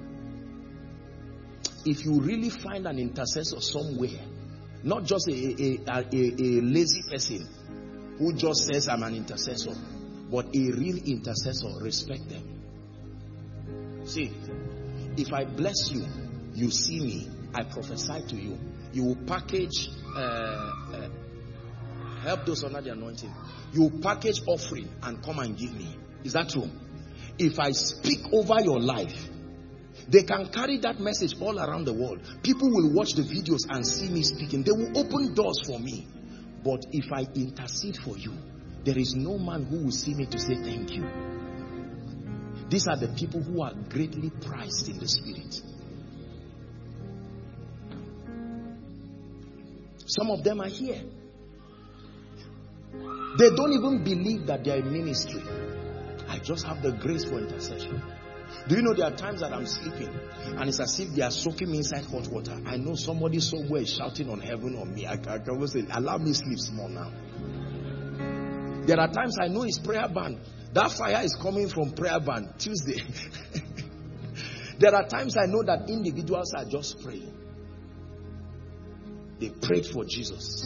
If you really find an intercessor somewhere, not just a, a, a, a, a lazy person who just says, I'm an intercessor, but a real intercessor, respect them. See, if I bless you, you see me, I prophesy to you, you will package, uh, uh, help those under the anointing, you will package offering and come and give me. Is that true? If I speak over your life, they can carry that message all around the world. People will watch the videos and see me speaking. They will open doors for me. But if I intercede for you, there is no man who will see me to say thank you. These are the people who are greatly prized in the spirit. Some of them are here. They don't even believe that they are in ministry. I just have the grace for intercession. Do you know there are times that I'm sleeping and it's as if they are soaking me inside hot water. I know somebody somewhere is shouting on heaven on me. I can almost say, allow me sleep small now. There are times I know it's prayer band. That fire is coming from prayer band Tuesday. There are times I know that individuals are just praying. They prayed for Jesus.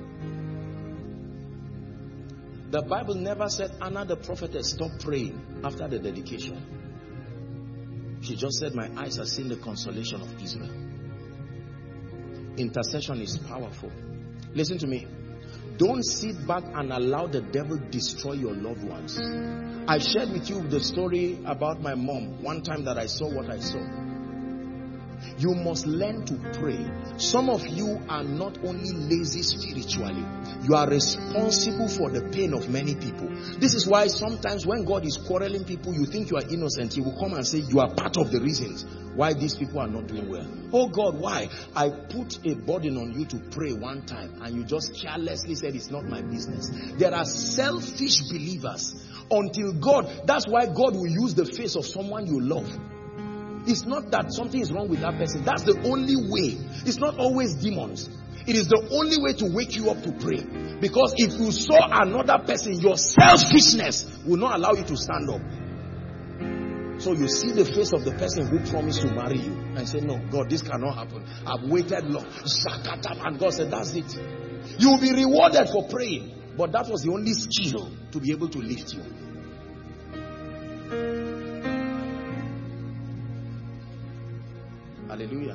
The Bible never said Anna the prophetess stopped praying after the dedication. She just said, my eyes have seen the consolation of Israel. Intercession is powerful. Listen to me. Don't sit back and allow the devil destroy your loved ones. I shared with you the story about my mom one time that I saw what I saw. You must learn to pray. Some of you are not only lazy spiritually, you are responsible for the pain of many people. This is why sometimes when God is quarreling people, you think you are innocent. He will come and say, you are part of the reasons why these people are not doing well. Oh God, why? I put a burden on you to pray one time and you just carelessly said it's not my business. There are selfish believers until God, that's why God will use the face of someone you love. It's not that something is wrong with that person. That's the only way. It's not always demons. It is the only way to wake you up to pray. Because if you saw another person, your selfishness will not allow you to stand up. So you see the face of the person who promised to marry you and say, no, God, this cannot happen. I've waited long. And God said, that's it. You will be rewarded for praying. But that was the only skill to be able to lift you. Hallelujah.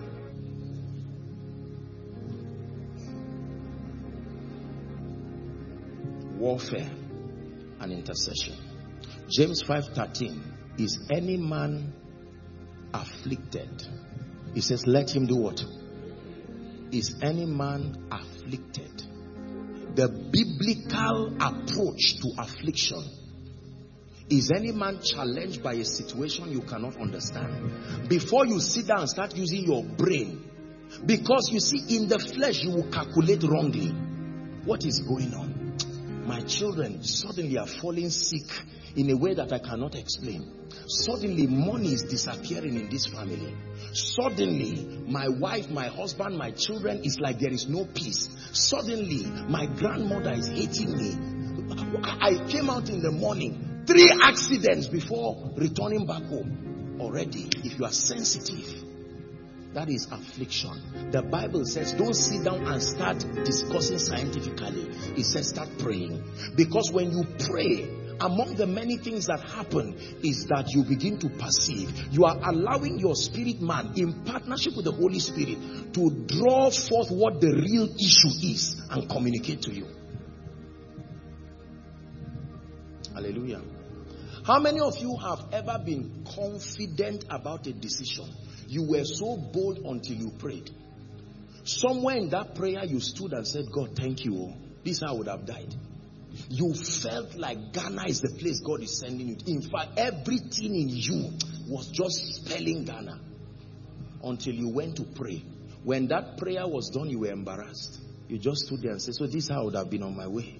Warfare and intercession. James five thirteen. Is any man afflicted? He says, let him do what? Is any man afflicted? The biblical approach to affliction. Is any man challenged by a situation you cannot understand? Before you sit down and start using your brain, because you see, in the flesh you will calculate wrongly. What is going on? My children suddenly are falling sick in a way that I cannot explain. Suddenly money is disappearing in this family. Suddenly my wife, my husband, my children, is like there is no peace. Suddenly my grandmother is hating me. I came out in the morning. Three accidents before returning back home. Already, if you are sensitive, that is affliction. The Bible says, don't sit down and start discussing scientifically. It says, start praying. Because when you pray, among the many things that happen is that you begin to perceive. You are allowing your spirit man, in partnership with the Holy Spirit, to draw forth what the real issue is and communicate to you. Hallelujah. How many of you have ever been confident about a decision? You were so bold until you prayed. Somewhere in that prayer you stood and said, God, thank you. This I would have died. You felt like Ghana is the place God is sending you. In fact, everything in you was just spelling Ghana. Until you went to pray. When that prayer was done, you were embarrassed. You just stood there and said, so this I would have been on my way.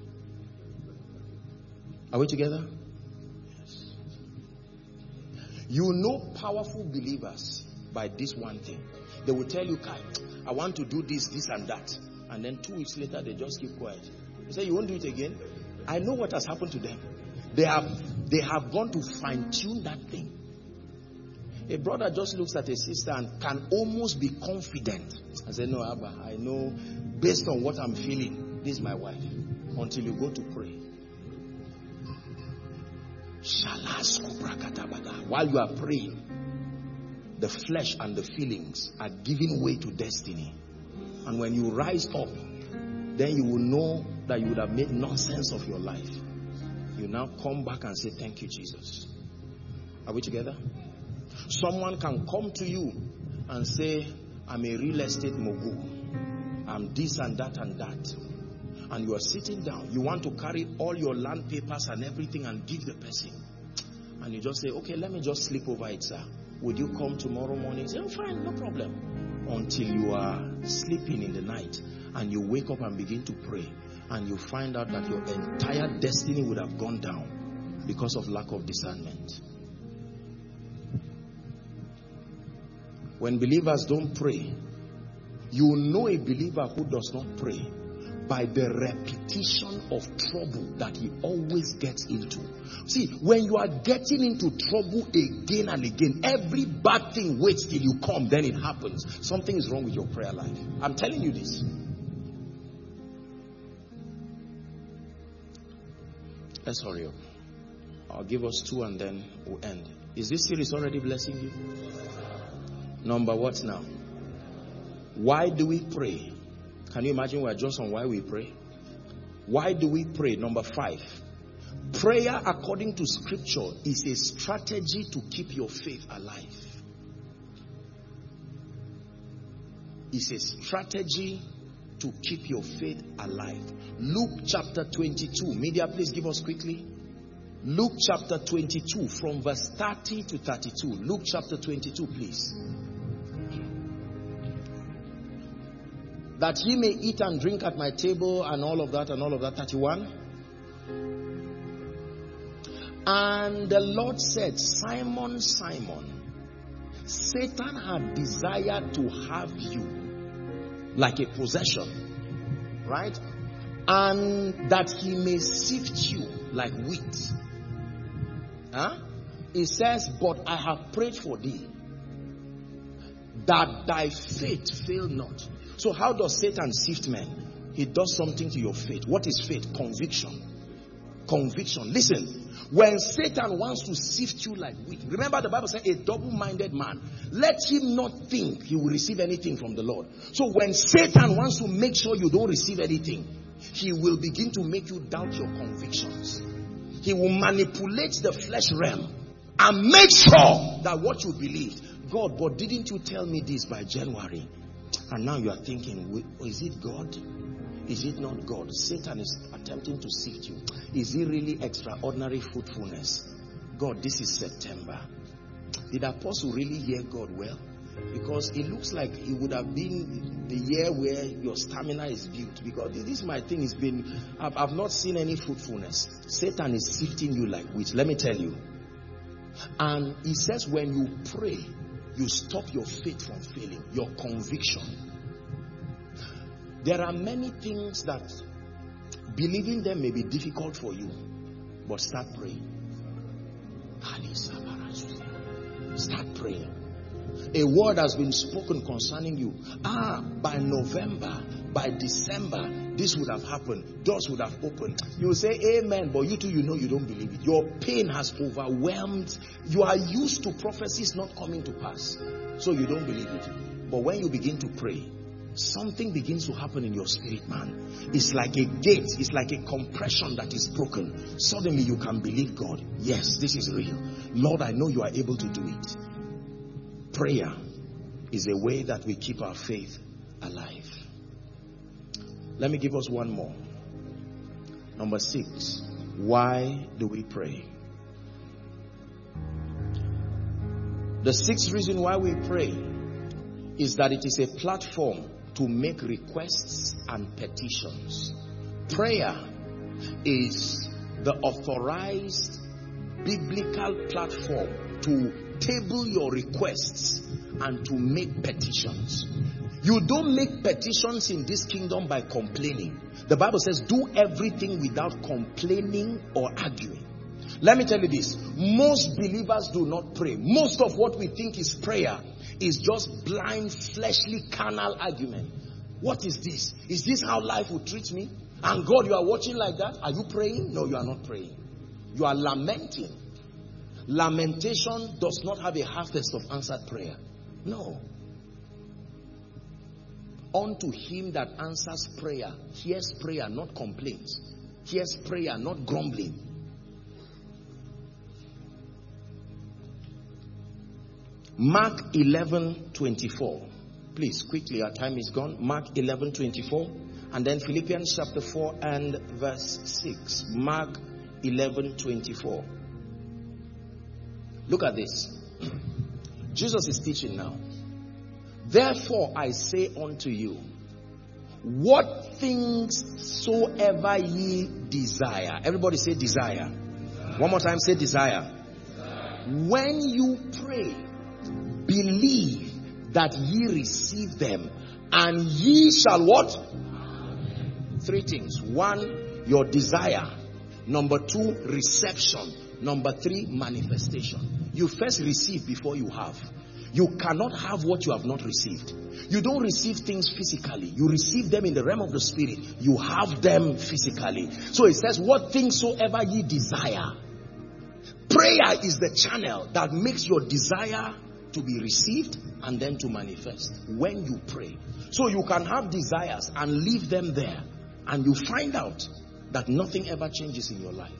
Are we together? Yes. You know powerful believers by this one thing. They will tell you, Kai, I want to do this, this and that. And then two weeks later, they just keep quiet. You say, you won't do it again? I know what has happened to them. They have, they have gone to fine-tune that thing. A brother just looks at a sister and can almost be confident. I say, no, Abba, I know based on what I'm feeling, this is my wife. Until you go to pray. While you are praying, the flesh and the feelings are giving way to destiny. And when you rise up, then you will know that you would have made nonsense of your life. You now come back and say, thank you, Jesus. Are we together? Someone can come to you and say, I'm a real estate mogul. I'm this and that and that. And you are sitting down. You want to carry all your land papers and everything and give the person. And you just say, okay, let me just sleep over it, sir. Would you come tomorrow morning? Say, oh, fine, no problem. Until you are sleeping in the night and you wake up and begin to pray. And you find out that your entire destiny would have gone down because of lack of discernment. When believers don't pray, you know a believer who does not pray by the repetition of trouble that he always gets into. See, when you are getting into trouble again and again, every bad thing waits till you come, then it happens. Something is wrong with your prayer life. I'm telling you this. Let's hurry up. I'll give us two and then we'll end. Is this series already blessing you? Number what now? Why do we pray? Can you imagine we're just on why we pray? Why do we pray? Number five. Prayer according to scripture is a strategy to keep your faith alive. It's a strategy to keep your faith alive. Luke chapter twenty-two. Media, please give us quickly. Luke chapter twenty-two from verse thirty to thirty-two. Luke chapter twenty-two, please. That ye may eat and drink at my table and all of that and all of that. thirty-one. And the Lord said, Simon, Simon, Satan had desired to have you like a possession, right? And that he may sift you like wheat. Huh? It says, but I have prayed for thee, that thy faith fail not. So how does Satan sift men? He does something to your faith. What is faith? Conviction. Conviction. Listen, when Satan wants to sift you like wheat, remember the Bible says a double-minded man, let him not think he will receive anything from the Lord. So when Satan wants to make sure you don't receive anything, he will begin to make you doubt your convictions. He will manipulate the flesh realm and make sure that what you believed, God, but didn't you tell me this by January? And now you are thinking, is it God? Is it not God? Satan is attempting to sift you. Is it really extraordinary fruitfulness? God, this is September. Did the apostle really hear God well? Because it looks like it would have been the year where your stamina is built. Because this my thing has been, I've, I've not seen any fruitfulness. Satan is sifting you like wheat. Let me tell you. And he says when you pray, you stop your faith from failing, your conviction. There are many things that believing them may be difficult for you, but start praying. Start praying. A word has been spoken concerning you. Ah, by November, by December, this would have happened. Doors would have opened. You say amen, but you too, you know you don't believe it. Your pain has overwhelmed. You are used to prophecies not coming to pass, so you don't believe it. But when you begin to pray, something begins to happen in your spirit, man. It's like a gate. It's like a compression that is broken. Suddenly you can believe God. Yes, this is real. Lord, I know you are able to do it. Prayer is a way that we keep our faith alive. Let me give us one more. Number six. Why do we pray? The sixth reason why we pray is that it is a platform to make requests and petitions. Prayer is the authorized biblical platform to table your requests and to make petitions. You don't make petitions in this kingdom by complaining. The Bible says do everything without complaining or arguing. Let me tell you this. Most believers do not pray. Most of what we think is prayer is just blind, fleshly, carnal argument. What is this? Is this how life will treat me? And God, you are watching like that? Are you praying? No, you are not praying. You are lamenting. Lamentation does not have a harvest of answered prayer. No. Unto him that answers prayer, hears prayer, not complaints. Hears prayer, not grumbling. Mark eleven twenty-four. Please, quickly, our time is gone. Mark eleven twenty-four. And then Philippians chapter four and verse six. Mark eleven twenty-four. Look at this. Jesus is teaching now. Therefore I say unto you, what things soever ye desire. Everybody say desire. Desire. One more time, say desire. Desire. When you pray, believe that ye receive them, and ye shall what? Three things. One, your desire. Number two, reception. Number three, manifestation. You first receive before you have. You cannot have what you have not received. You don't receive things physically. You receive them in the realm of the spirit. You have them physically. So it says, what things soever ye desire. Prayer is the channel that makes your desire to be received and then to manifest when you pray. So you can have desires and leave them there, and you find out that nothing ever changes in your life.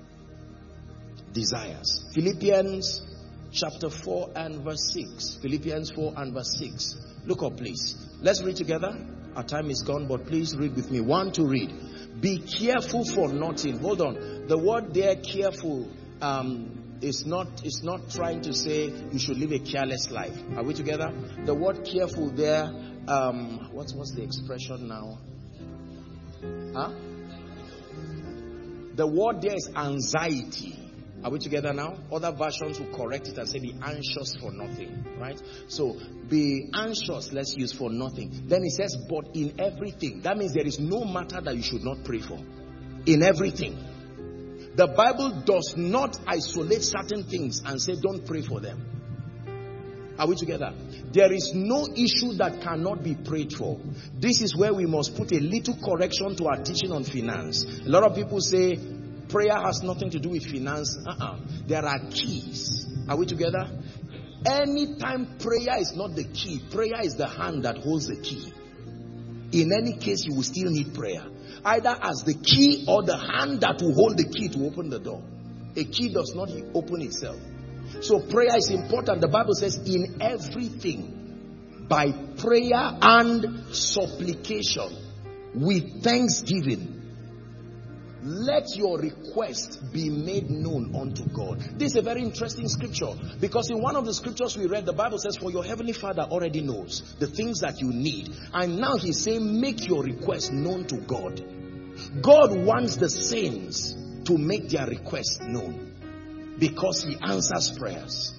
Desires. Philippians chapter four and verse six. Philippians four and verse six. Look up, please. Let's read together. Our time is gone, but please read with me. One to read. Be careful for nothing. Hold on. The word there, careful, um, is not, is not trying to say you should live a careless life. Are we together? The word careful there, um, what's, what's the expression now? Huh? The word there is anxiety. Are we together now? Other versions will correct it and say be anxious for nothing. Right? So be anxious, let's use for nothing. Then it says, but in everything. That means there is no matter that you should not pray for. In everything. The Bible does not isolate certain things and say don't pray for them. Are we together? There is no issue that cannot be prayed for. This is where we must put a little correction to our teaching on finance. A lot of people say prayer has nothing to do with finance. Uh-uh. There are keys. Are we together? Anytime prayer is not the key, prayer is the hand that holds the key. In any case, you will still need prayer. Either as the key or the hand that will hold the key to open the door. A key does not open itself. So prayer is important. The Bible says in everything, by prayer and supplication, with thanksgiving, let your request be made known unto God. This is a very interesting scripture, because in one of the scriptures we read, the Bible says, for your heavenly Father already knows the things that you need. And now he's saying, make your request known to God. God wants the saints to make their request known, because he answers prayers.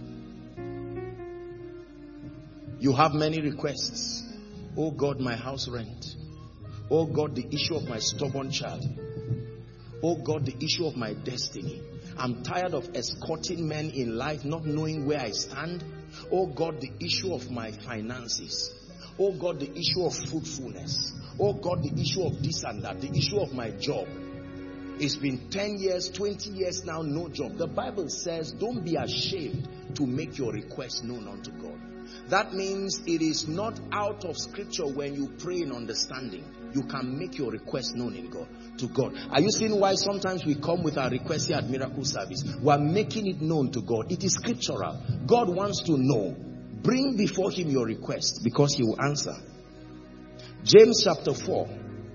You have many requests. Oh God, my house rent. Oh God, the issue of my stubborn child. Oh God, the issue of my destiny. I'm tired of escorting men in life, not knowing where I stand. Oh God, the issue of my finances. Oh God, the issue of fruitfulness. Oh God, the issue of this and that. The issue of my job. It's been ten years, twenty years now, no job. The Bible says, don't be ashamed to make your request known unto God. That means it is not out of scripture when you pray in understanding. You can make your request known in God to God. Are you seeing why sometimes we come with our request here at Miracle Service? We are making it known to God. It is scriptural. God wants to know. Bring before him your request because he will answer. James chapter four.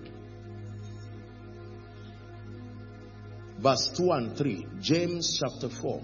Verse two and three. James chapter four.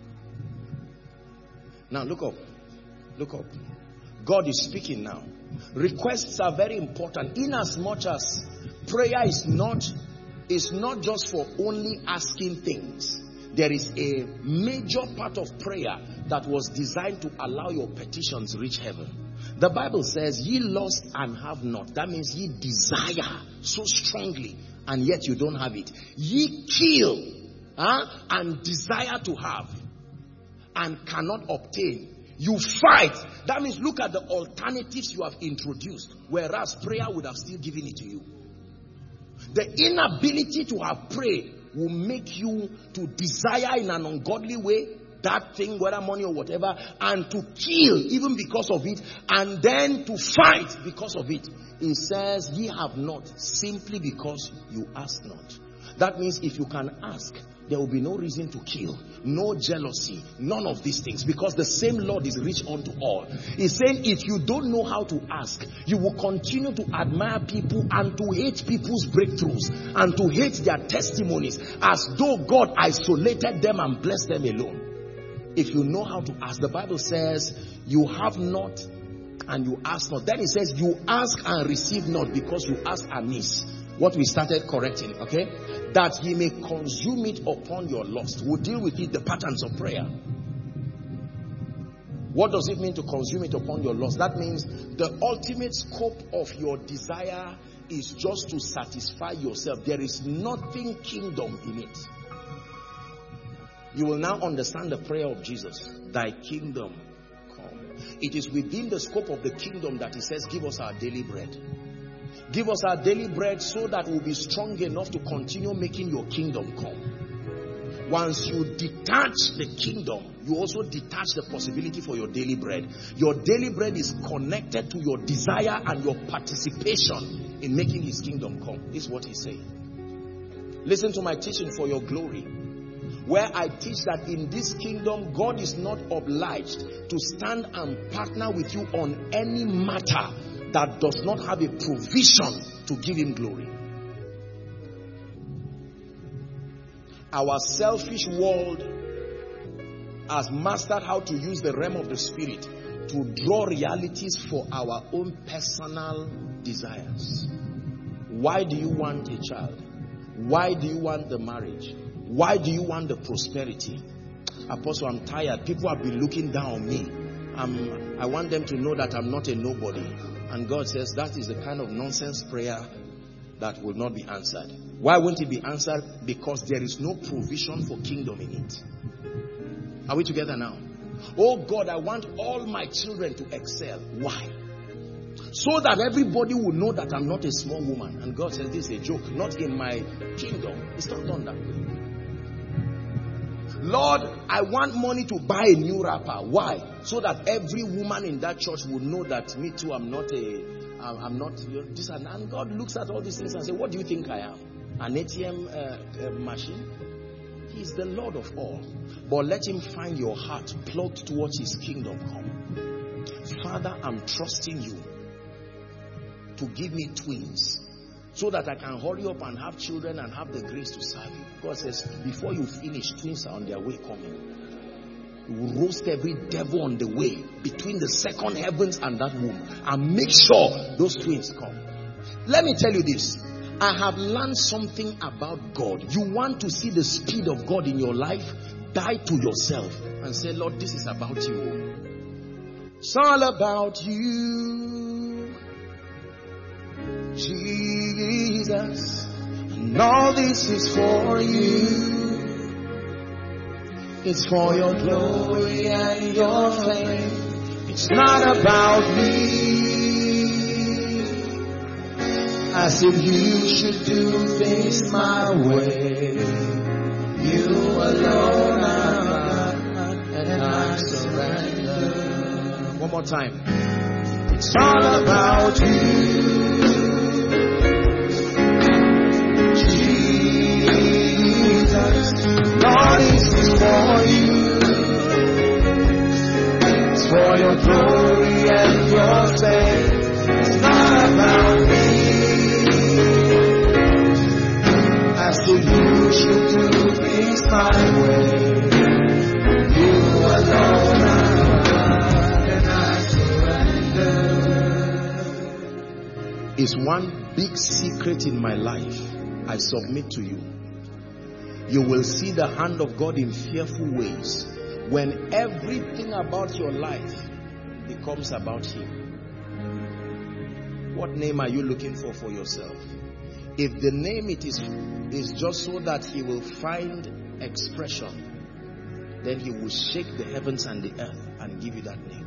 Now look up. Look up. God is speaking now. Requests are very important. In as much as prayer is not, is not just for only asking things. There is a major part of prayer that was designed to allow your petitions reach heaven. The Bible says, ye lust and have not. That means ye desire so strongly and yet you don't have it. Ye kill huh, and desire to have and cannot obtain. You fight. That means look at the alternatives you have introduced, whereas prayer would have still given it to you. The inability to have prayed will make you to desire in an ungodly way that thing, whether money or whatever, and to kill even because of it, and then to fight because of it. It says, ye have not, simply because you ask not. That means if you can ask, there will be no reason to kill, no jealousy, none of these things, because the same Lord is rich unto all. He's saying if you don't know how to ask, you will continue to admire people and to hate people's breakthroughs and to hate their testimonies as though God isolated them and blessed them alone. If you know how to ask, the Bible says you have not and you ask not. Then it says you ask and receive not because you ask amiss. What we started correcting, okay? That ye may consume it upon your lust. We'll deal with it, the patterns of prayer. What does it mean to consume it upon your lust? That means the ultimate scope of your desire is just to satisfy yourself. There is nothing kingdom in it. You will now understand the prayer of Jesus. Thy kingdom come. It is within the scope of the kingdom that he says, give us our daily bread. Give us our daily bread so that we'll be strong enough to continue making your kingdom come. Once you detach the kingdom, you also detach the possibility for your daily bread. Your daily bread is connected to your desire and your participation in making his kingdom come. This is what he's saying. Listen to my teaching for your glory, where I teach that in this kingdom, God is not obliged to stand and partner with you on any matter that does not have a provision to give him glory. Our selfish world has mastered how to use the realm of the spirit to draw realities for our own personal desires. Why do you want a child? Why do you want the marriage? Why do you want the prosperity? Apostle, I'm tired. People have been looking down on me. I'm, I want them to know that I'm not a nobody. And God says that is the kind of nonsense prayer that will not be answered. Why won't it be answered? Because there is no provision for kingdom in it. Are we together now? Oh God, I want all my children to excel. Why? So that everybody will know that I'm not a small woman. And God says this is a joke. Not in my kingdom. It's not done that way. Lord, I want money to buy a new wrapper. Why? So that every woman in that church would know that me too, I'm not a, I'm not, you know, this and that. And God looks at all these things and says, what do you think I am? An A T M uh, uh, machine? He is the Lord of all. But let him find your heart plugged towards his kingdom come. Father, I'm trusting you to give me twins, so that I can hurry up and have children and have the grace to serve you. God says, before you finish, twins are on their way coming. You will roast every devil on the way between the second heavens and that womb, and make sure those twins come. Let me tell you this. I have learned something about God. You want to see the speed of God in your life? Die to yourself and say, Lord, this is about you. It's all about you, Jesus, and all this is for you. It's for your glory and your fame. It's not about me, as if you should do things my way. You alone are God, and and I surrender. One more time. It's all about you, Jesus. Lord, this is for you. It's for your glory and your sake. It's not about me. As to you should do things my way. You alone are God, and I surrender. Is one big secret in my life I submit to you. You will see the hand of God in fearful ways when everything about your life becomes about Him. What name are you looking for for yourself? If the name it is is just so that He will find expression, then He will shake the heavens and the earth and give you that name.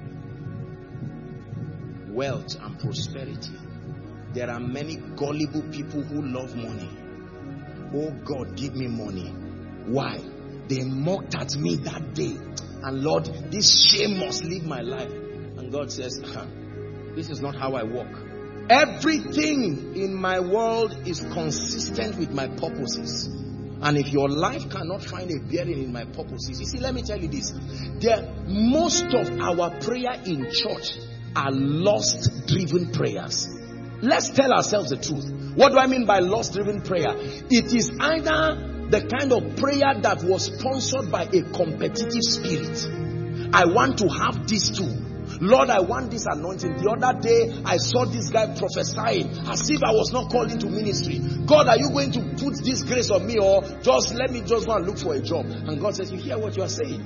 Wealth and prosperity. There are many gullible people who love money. Oh God, give me money. Why? They mocked at me that day. And Lord, this shame must leave my life. And God says, huh, this is not how I walk. Everything in my world is consistent with my purposes. And if your life cannot find a bearing in my purposes, you see, let me tell you this. There, most of our prayer in church are lust-driven prayers. Let's tell ourselves the truth. What do I mean by lust-driven prayer? It is either the kind of prayer that was sponsored by a competitive spirit. I want to have this too. Lord, I want this anointing. The other day, I saw this guy prophesying as if I was not called into ministry. God, are you going to put this grace on me, or just let me just go and look for a job? And God says, you hear what you are saying?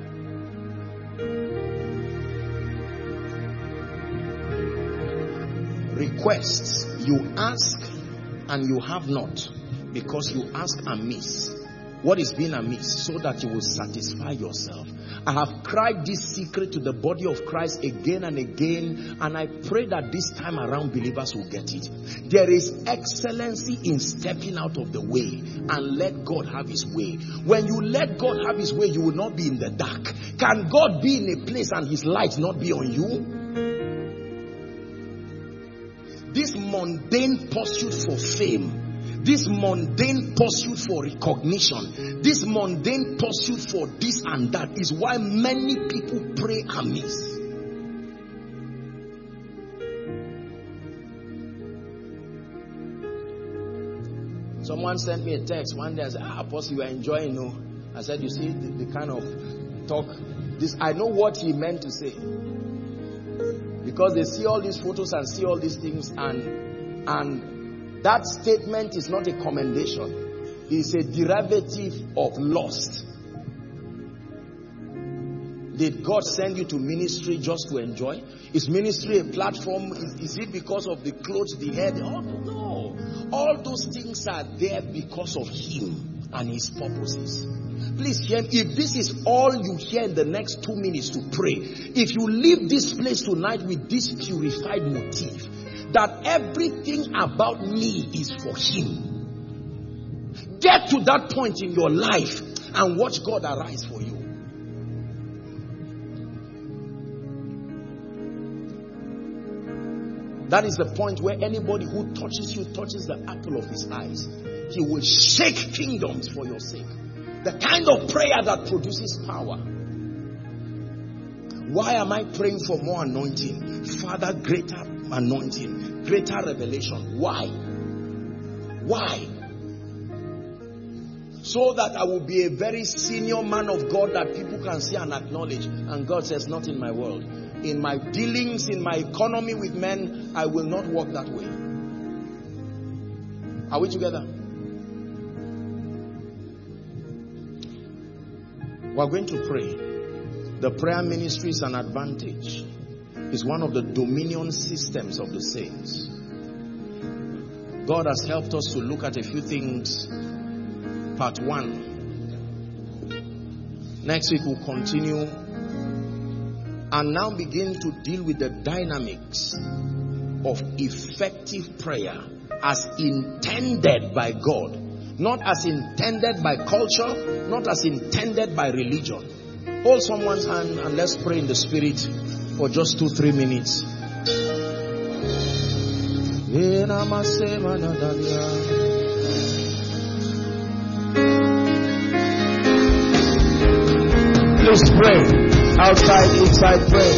Requests, you ask and you have not, because you ask amiss. What is being amiss? So that you will satisfy yourself. I have cried this secret to the body of Christ again and again, and I pray that this time around believers will get it. There is excellency in stepping out of the way and let God have His way. When you let God have His way, you will not be in the dark. Can God be in a place and His light not be on you? This mundane pursuit for fame, this mundane pursuit for recognition, this mundane pursuit for this and that is why many people pray amiss. Someone sent me a text one day. I said, ah, Apostle, you are enjoying, no? I said, you see the, the kind of talk. This, I know what he meant to say. Because they see all these photos and see all these things, and and that statement is not a commendation. It's a derivative of lust. Did God send you to ministry just to enjoy? Is ministry a platform? Is, is it because of the clothes, the hair? Oh, no. All those things are there because of Him and His purposes. Please hear me. If this is all you hear in the next two minutes to pray, if you leave this place tonight with this purified motive, that everything about me is for Him, get to that point in your life and watch God arise for you. That is the point where anybody who touches you touches the apple of His eyes. He will shake kingdoms for your sake. The kind of prayer that produces power. Why am I praying for more anointing? Father, greater anointing, greater revelation. Why? Why? So that I will be a very senior man of God that people can see and acknowledge. And God says, not in my world. In my dealings, in my economy with men, I will not walk that way. Are we together? We are going to pray. The prayer ministry is an advantage. It's one of the dominion systems of the saints. God has helped us to look at a few things. Part one. Next week we'll continue and now begin to deal with the dynamics of effective prayer as intended by God. Not as intended by culture, not as intended by religion. Hold someone's hand and let's pray in the spirit for just two, three minutes. Please pray. Outside, inside, pray.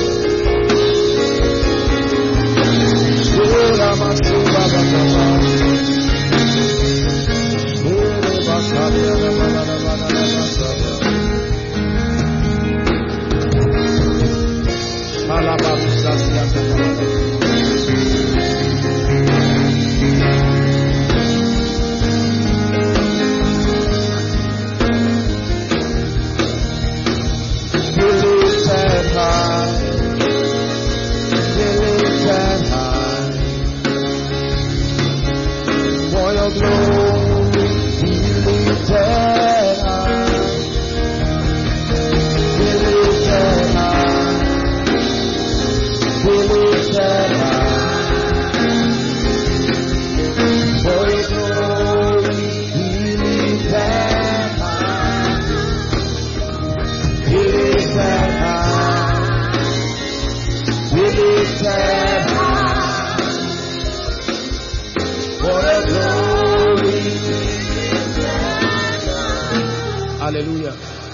Hallelujah.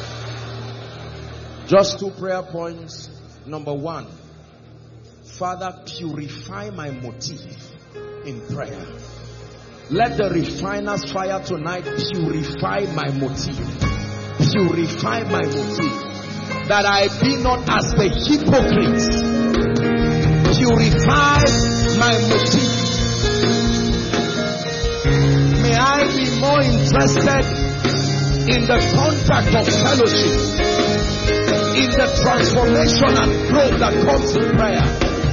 Just two prayer points. Number one, Father, purify my motive in prayer. Let the refiner's fire tonight purify my motive. Purify my motive. That I be not as the hypocrites. Purify my motive. May I be more interested in the contact of fellowship, in the transformation and growth that comes in prayer,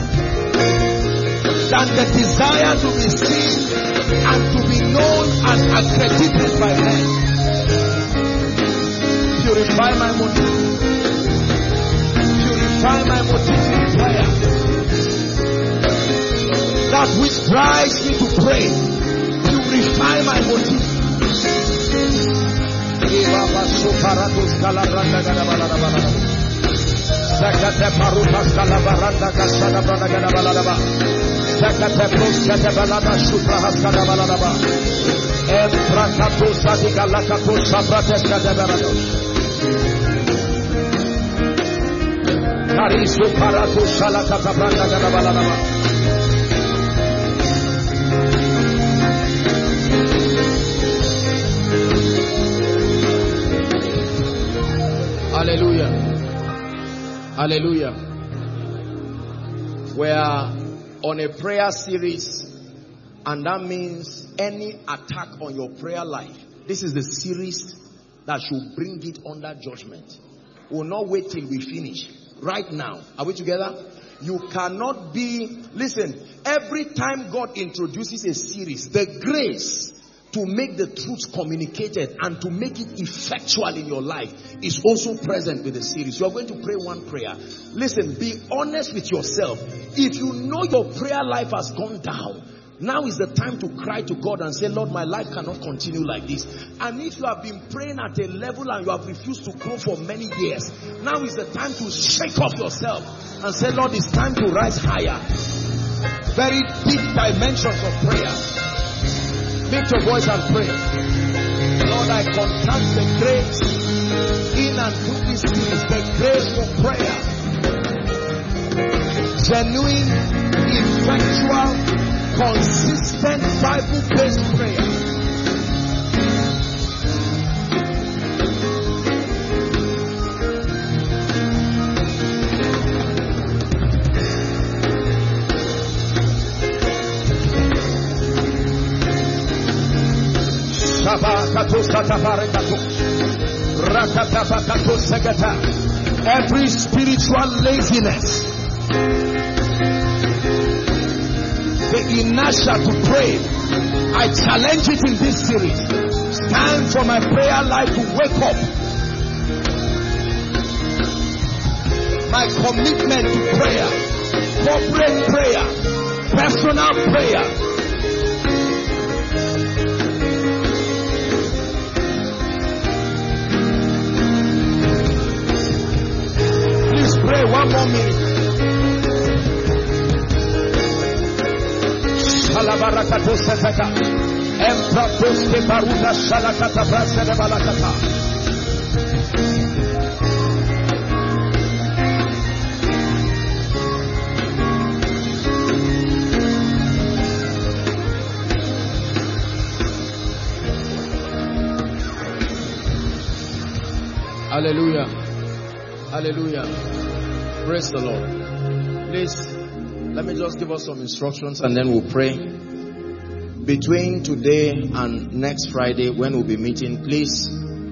than the desire to be seen and to be known and accredited by men. Purify my motive. Purify my motive in prayer. That which drives me to pray. Purify my motive. Zakate parutas kalabaranda kasada brada baladaba. Zakate proskate balada shubra haskada baladaba. Emprakato sadika lakato sabrates kade balados. Karisu parato shalakata branda gada baladaba. Hallelujah. Hallelujah. We are on a prayer series, and that means any attack on your prayer life, this is the series that should bring it under judgment. We will not wait till we finish. Right now. Are we together? You cannot be, listen, every time God introduces a series, the grace to make the truth communicated and to make it effectual in your life is also present with the series. You are going to pray one prayer. Listen, be honest with yourself. If you know your prayer life has gone down, now is the time to cry to God and say, Lord, my life cannot continue like this. And if you have been praying at a level and you have refused to grow for many years, now is the time to shake off yourself and say, Lord, it's time to rise higher. Very deep dimensions of prayer. Lift your voice and pray. Lord, I contract the grace in and through this series, the grace for prayer. Genuine, effectual, consistent, Bible-based prayer. Every spiritual laziness, the inertia to pray, I challenge it in this series. It's time for my prayer life to wake up. My commitment to prayer, corporate prayer, personal prayer. pray one more minute. Shalabarakato Sataka. Empratoske Baruta Shalakata Brasada Balakata. Hallelujah. Hallelujah. Praise the Lord. Please, let me just give us some instructions and then we'll pray. Between today and next Friday when we'll be meeting, please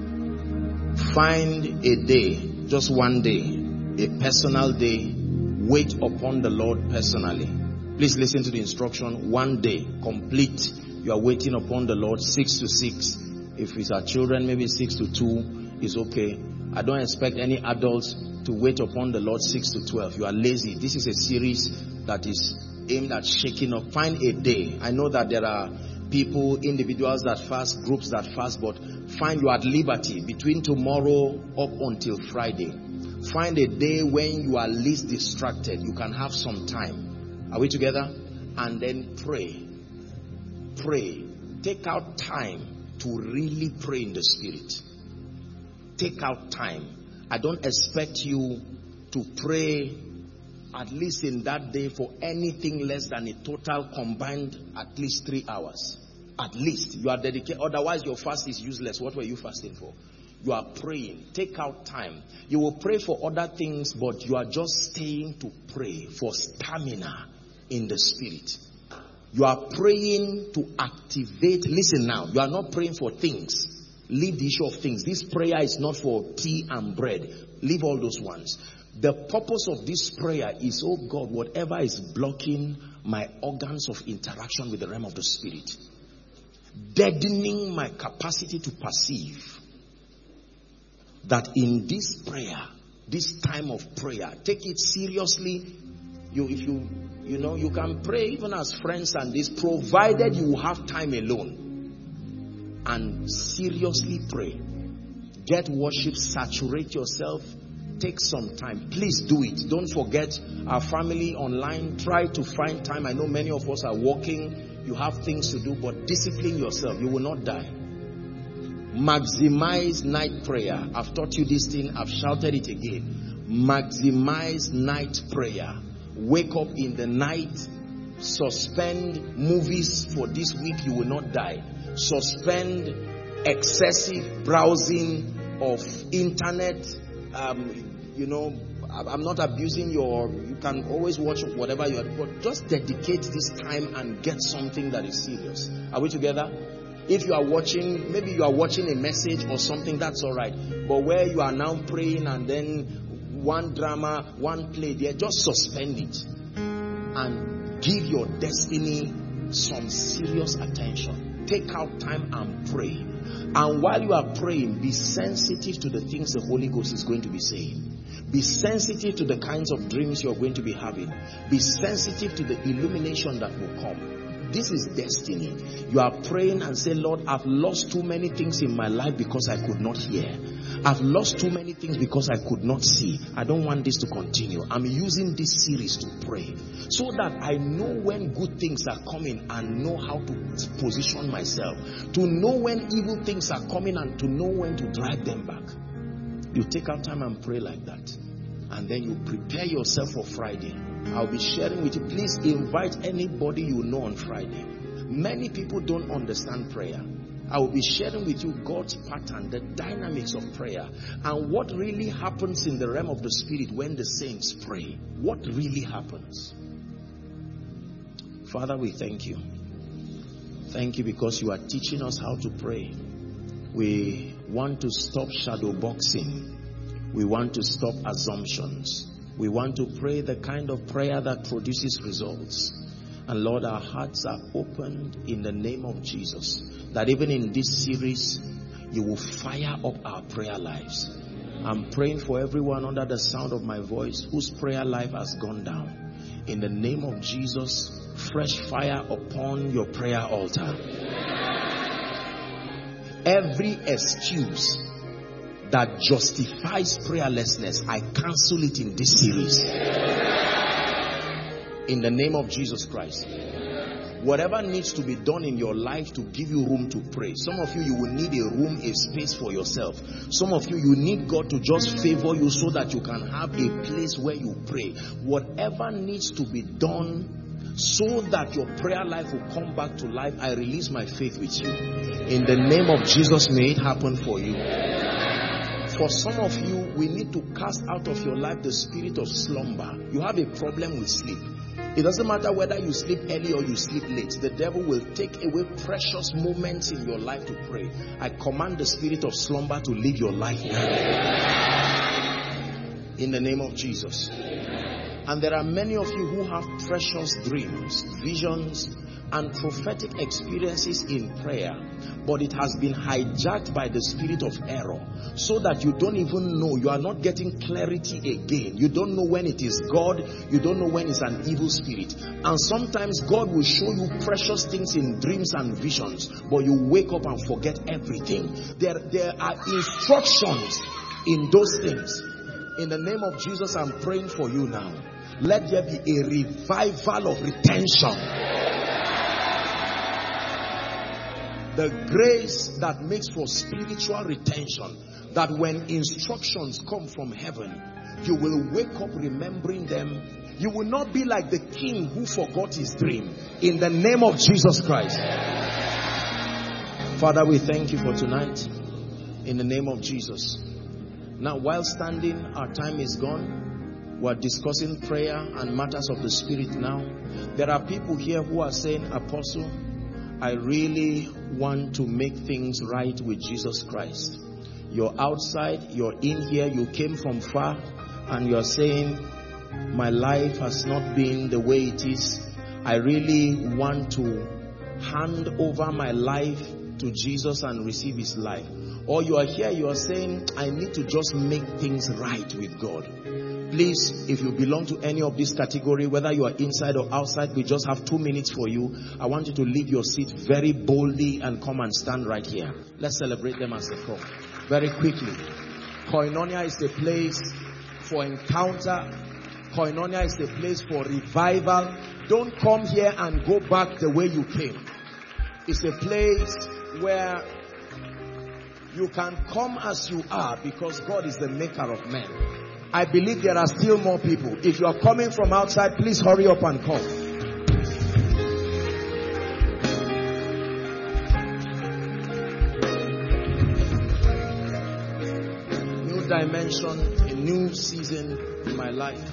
find a day, just one day, a personal day. Wait upon the Lord personally. Please listen to the instruction. One day, complete. You are waiting upon the Lord six to six. If it's our children, maybe six to two is okay. I don't expect any adults to wait upon the Lord six to twelve. You are lazy. This is a series that is aimed at shaking up. Find a day. I know that there are people, individuals that fast, groups that fast, but find you at liberty between tomorrow up until Friday. Find a day when you are least distracted. You can have some time. Are we together? And then pray. Pray. Take out time to really pray in the Spirit. Take out time. I don't expect you to pray at least in that day for anything less than a total combined at least three hours. At least. You are dedicated. Otherwise your fast is useless. What were you fasting for? You are praying. Take out time. You will pray for other things, but you are just staying to pray for stamina in the Spirit. You are praying to activate. Listen now. You are not praying for things. Leave the issue of things. This prayer is not for tea and bread. Leave all those ones. The purpose of this prayer is, oh God, whatever is blocking my organs of interaction with the realm of the Spirit, deadening my capacity to perceive, that in this prayer, this time of prayer, take it seriously. You, if you, you know, you can pray even as friends and this, provided you have time alone. And seriously pray. Get worship, saturate yourself, take some time. Please do it. Don't forget our family online. Try to find time. I know many of us are working. You have things to do, but discipline yourself. You will not die. Maximize night prayer. I've taught you this thing. I've shouted it again. Maximize night prayer. Wake up in the night. Suspend movies for this week. You will not die. Suspend excessive browsing of internet. Um, you know, I'm not abusing your, you can always watch whatever you are, but just dedicate this time and get something that is serious. Are we together? If you are watching, maybe you are watching a message or something, that's all right. But where you are now praying and then one drama, one play there, just suspend it and give your destiny some serious attention. Take out time and pray. And while you are praying, be sensitive to the things the Holy Ghost is going to be saying. Be sensitive to the kinds of dreams you're going to be having. Be sensitive to the illumination that will come. This is destiny. You are praying and say, Lord, I've lost too many things in my life because I could not hear. I've lost too many things because I could not see. I don't want this to continue. I'm using this series to pray so that I know when good things are coming and know how to position myself. To know when evil things are coming and to know when to drive them back. You take out time and pray like that. And then you prepare yourself for Friday. I'll be sharing with you. Please invite anybody you know on Friday. Many people don't understand prayer. I will be sharing with you God's pattern, the dynamics of prayer, and what really happens in the realm of the Spirit when the saints pray. What really happens? Father, we thank you. Thank you because you are teaching us how to pray. We want to stop shadow boxing. We want to stop assumptions. We want to pray the kind of prayer that produces results. And Lord, our hearts are opened in the name of Jesus, that even in this series, you will fire up our prayer lives. I'm praying for everyone under the sound of my voice whose prayer life has gone down. In the name of Jesus, fresh fire upon your prayer altar. Every excuse that justifies prayerlessness, I cancel it in this series. In the name of Jesus Christ. Whatever needs to be done in your life to give you room to pray. Some of you, you will need a room, a space for yourself. Some of you, you need God to just favor you so that you can have a place where you pray. Whatever needs to be done so that your prayer life will come back to life, I release my faith with you. In the name of Jesus, may it happen for you. For some of you, we need to cast out of your life the spirit of slumber. You have a problem with sleep. It doesn't matter whether you sleep early or you sleep late. The devil will take away precious moments in your life to pray. I command the spirit of slumber to leave your life now. In the name of Jesus. And there are many of you who have precious dreams, visions, and prophetic experiences in prayer, but it has been hijacked by the spirit of error, so that you don't even know, you are not getting clarity again. You don't know when it is God, you don't know when it's an evil spirit. And sometimes God will show you precious things in dreams and visions, but you wake up and forget everything. There, there are instructions in those things. In the name of Jesus, I'm praying for you now. Let there be a revival of retention. The grace that makes for spiritual retention, that when instructions come from heaven, you will wake up remembering them. You will not be like the king who forgot his dream. In the name of Jesus Christ. Father, we thank you for tonight. In the name of Jesus. Now, while standing, our time is gone. We're discussing prayer and matters of the spirit now. There are people here who are saying, Apostle, I really want to make things right with Jesus Christ. You're outside, you're in here, you came from far, and you're saying, my life has not been the way it is. I really want to hand over my life to Jesus and receive his life. Or you are here, you are saying, I need to just make things right with God. Please, if you belong to any of this category, whether you are inside or outside, we just have two minutes for you. I want you to leave your seat very boldly and come and stand right here. Let's celebrate them as they come. Very quickly. Koinonia is the place for encounter. Koinonia is the place for revival. Don't come here and go back the way you came. It's a place where you can come as you are because God is the maker of men. I believe there are still more people. If you are coming from outside, please hurry up and come. New dimension, a new season in my life.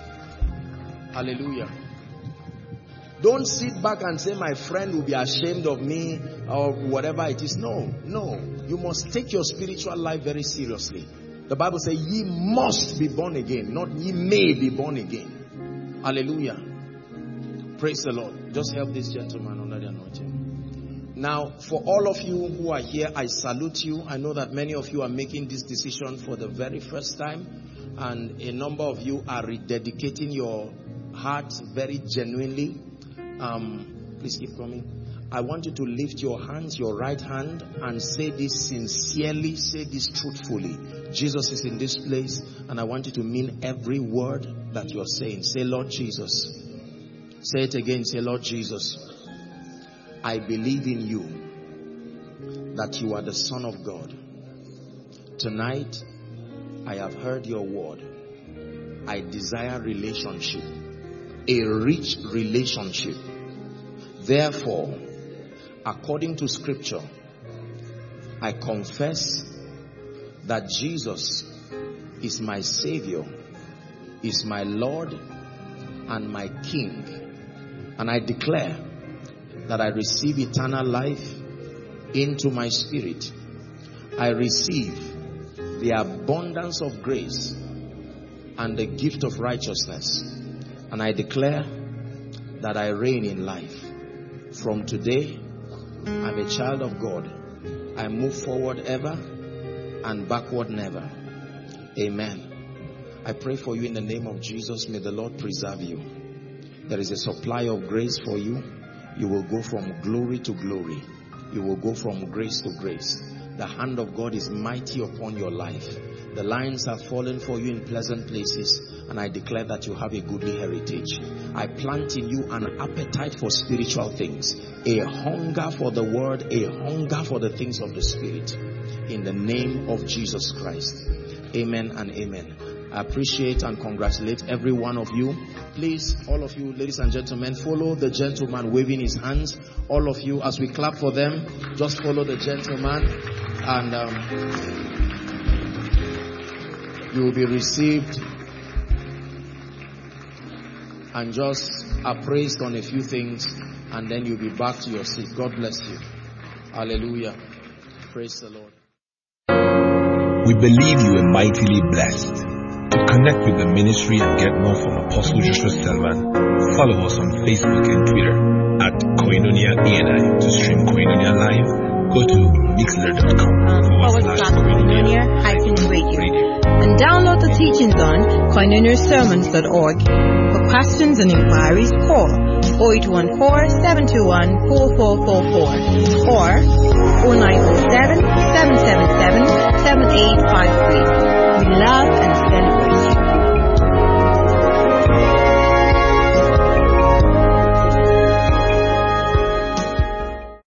Hallelujah. Don't sit back and say my friend will be ashamed of me or whatever it is. No, no. You must take your spiritual life very seriously. The Bible says ye must be born again, not ye may be born again. Hallelujah. Praise the Lord. Just help this gentleman under the anointing. Now, for all of you who are here, I salute you. I know that many of you are making this decision for the very first time, and a number of you are rededicating your hearts very genuinely. Um, please keep coming. I want you to lift your hands, your right hand, and say this sincerely, say this truthfully. Jesus is in this place, and I want you to mean every word that you're saying. Say, Lord Jesus. Say it again. Say, Lord Jesus, I believe in you, that you are the Son of God. Tonight, I have heard your word. I desire relationship, a rich relationship. Therefore, according to scripture, I confess that Jesus is my Savior, is my Lord and my King. And I declare that I receive eternal life into my spirit. I receive the abundance of grace and the gift of righteousness. And I declare that I reign in life. From today, I'm a child of God. I move forward ever and backward never. Amen. I pray for you in the name of Jesus. May the Lord preserve you. There is a supply of grace for you. You will go from glory to glory. You will go from grace to grace. The hand of God is mighty upon your life. The lines have fallen for you in pleasant places, and I declare that you have a goodly heritage. I plant in you an appetite for spiritual things, a hunger for the word, a hunger for the things of the Spirit. In the name of Jesus Christ. Amen and amen. I appreciate and congratulate every one of you. Please, all of you, ladies and gentlemen, follow the gentleman waving his hands. All of you, as we clap for them, just follow the gentleman, and um, you will be received and just appraised on a few things, and then you'll be back to your seat. God bless you. Hallelujah. Praise the Lord. We believe you are mightily blessed. To connect with the ministry and get more from Apostle Joshua Selman, follow us on Facebook and Twitter at Koinonia A N I. To stream Koinonia live, go to mixler dot com forward slash Koinonia hyphen radio. And download the teachings on koinonia sermons dot org. For questions and inquiries, call oh eight one four, seven two one, four four four four or oh nine oh seven, seven seven seven, seven eight five three. We love and celebrate